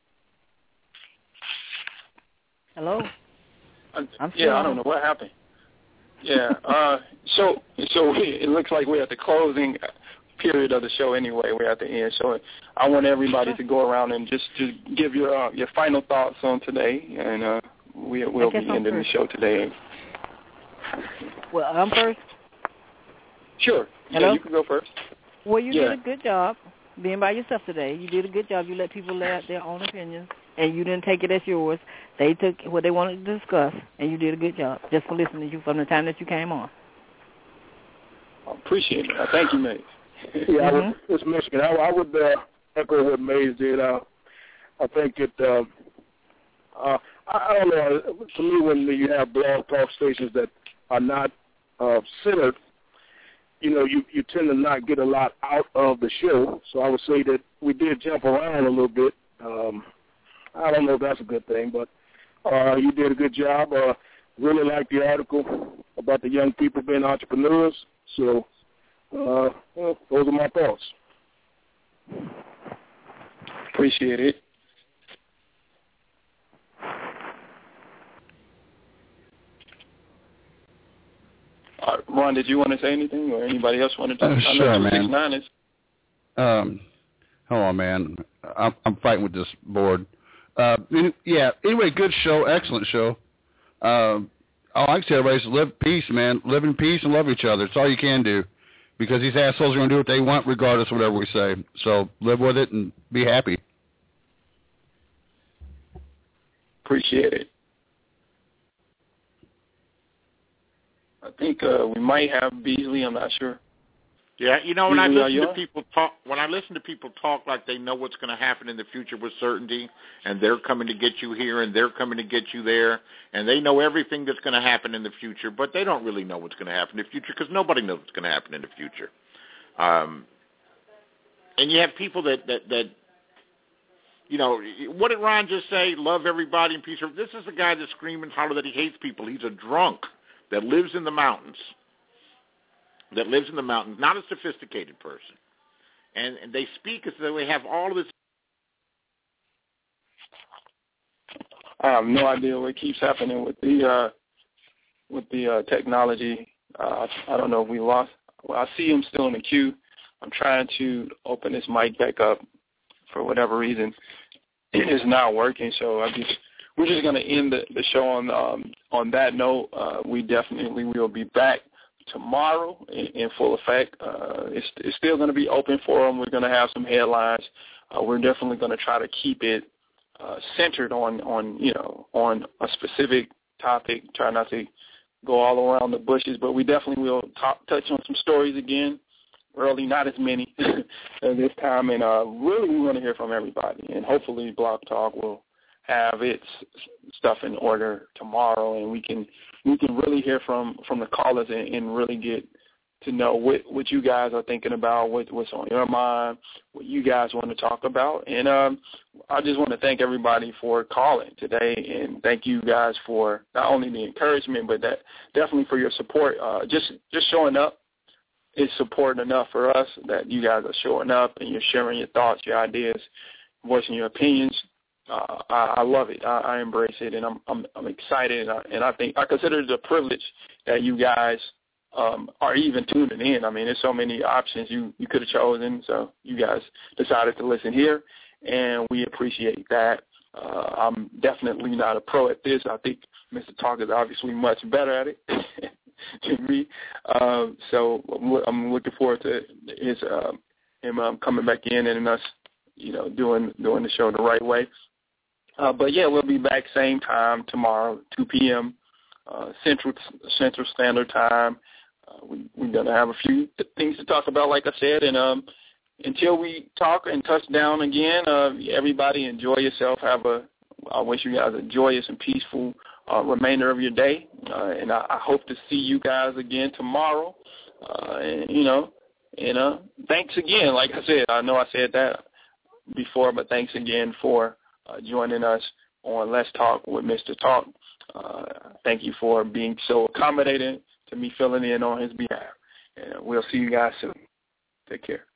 Speaker 9: Hello.
Speaker 3: Uh,
Speaker 9: I'm still
Speaker 3: yeah, I
Speaker 9: on.
Speaker 3: don't know what happened. Yeah. Uh, so so we, it looks like we're at the closing period of the show anyway. We're at the end. So I want everybody to go around and just, just give your uh, your final thoughts on today, and uh, we, we'll be
Speaker 9: guess I'm
Speaker 3: ending the
Speaker 9: first.
Speaker 3: show today.
Speaker 9: Well, I'm first.
Speaker 3: Sure.
Speaker 9: Hello?
Speaker 3: Yeah, you can go first.
Speaker 9: Well, you
Speaker 3: Yeah.
Speaker 9: did a good job being by yourself today. You did a good job. You let people lay out their own opinions, and you didn't take it as yours. They took what they wanted to discuss, and you did a good job just for listening to you from the time that you came on.
Speaker 3: I appreciate it. Uh, thank you, mate.
Speaker 6: Yeah, I would,
Speaker 9: Mm-hmm.
Speaker 6: it's Michigan. I, I would uh, echo what Mays did. Uh, I think it. Uh, uh, I, I don't know. To me, when you have blog talk stations that are not uh, centered, you know, you, you tend to not get a lot out of the show. So I would say that we did jump around a little bit. Um, I don't know if that's a good thing, but uh, you did a good job. Uh, really liked the article about the young people being entrepreneurs. So uh, well, those are my thoughts.
Speaker 3: Appreciate it. Uh, Ron, did you want to say anything, or anybody else want to talk?
Speaker 8: Uh,
Speaker 3: I know
Speaker 8: sure,
Speaker 3: two
Speaker 8: man.
Speaker 3: six nine is.
Speaker 8: Um, hold on, man. I'm, I'm fighting with this board. Uh, yeah. Anyway, good show, excellent show. Um, all I can say, everybody, is live peace, man. Live in peace and love each other. It's all you can do, because these assholes are going to do what they want, regardless of whatever we say. So live with it and be happy.
Speaker 3: Appreciate it. I think uh, we might have Beasley. I'm not sure.
Speaker 4: Yeah, you know, when I
Speaker 3: Usually, are
Speaker 4: listen
Speaker 3: you
Speaker 4: to
Speaker 3: on?
Speaker 4: people talk, when I listen to people talk like they know what's going to happen in the future with certainty, and they're coming to get you here, and they're coming to get you there, and they know everything that's going to happen in the future, but they don't really know what's going to happen in the future because nobody knows what's going to happen in the future. Um, and you have people that, that that you know, what did Ron just say? Love everybody and peace. This is a guy that's screaming, holler that he hates people. He's a drunk that lives in the mountains. That lives in the mountains, not a sophisticated person. And, and they speak as though they have all of this.
Speaker 3: I have no idea what keeps happening with the uh, with the uh, technology. Uh, I don't know if we lost. Well, I see him still in the queue. I'm trying to open this mic back up. For whatever reason, it is not working. So I just we're just going to end the, the show on um, on that note. Uh, we definitely will be back tomorrow in, in full effect. Uh, it's, it's still going to be open for them. We're going to have some headlines. Uh, we're definitely going to try to keep it uh, centered on, on, you know, on a specific topic. Try not to go all around the bushes, but we definitely will talk, touch on some stories again. Early, not as many this time, and uh, really we want to hear from everybody. And hopefully Blog Talk will have its stuff in order tomorrow, and we can we can really hear from, from the callers and, and really get to know what, what you guys are thinking about, what, what's on your mind, what you guys want to talk about. And um, I just want to thank everybody for calling today, and thank you guys for not only the encouragement, but that definitely for your support. Uh, just just showing up is support enough for us that you guys are showing up and you're sharing your thoughts, your ideas, voicing your opinions. Uh, I, I love it. I, I embrace it, and I'm I'm, I'm excited, and I, and I think I consider it a privilege that you guys um, are even tuning in. I mean, there's so many options you, you could have chosen, so you guys decided to listen here, and we appreciate that. Uh, I'm definitely not a pro at this. I think Mister Talk is obviously much better at it to me. Um, so I'm looking forward to his uh, him um, coming back in and us, you know, doing doing the show the right way. Uh, but yeah, we'll be back same time tomorrow, two p.m. Uh, Central Central Standard Time. Uh, we, we're gonna have a few th- things to talk about, like I said, and um, until we talk and touch down again, uh, everybody enjoy yourself. Have a I wish you guys a joyous and peaceful Uh, remainder of your day, uh, and I, I hope to see you guys again tomorrow. Uh, and you know, and uh, thanks again. Like I said, I know I said that before, but thanks again for uh, joining us on Let's Talk with Mister Talk. Uh, thank you for being so accommodating to me filling in on his behalf. And we'll see you guys soon. Take care.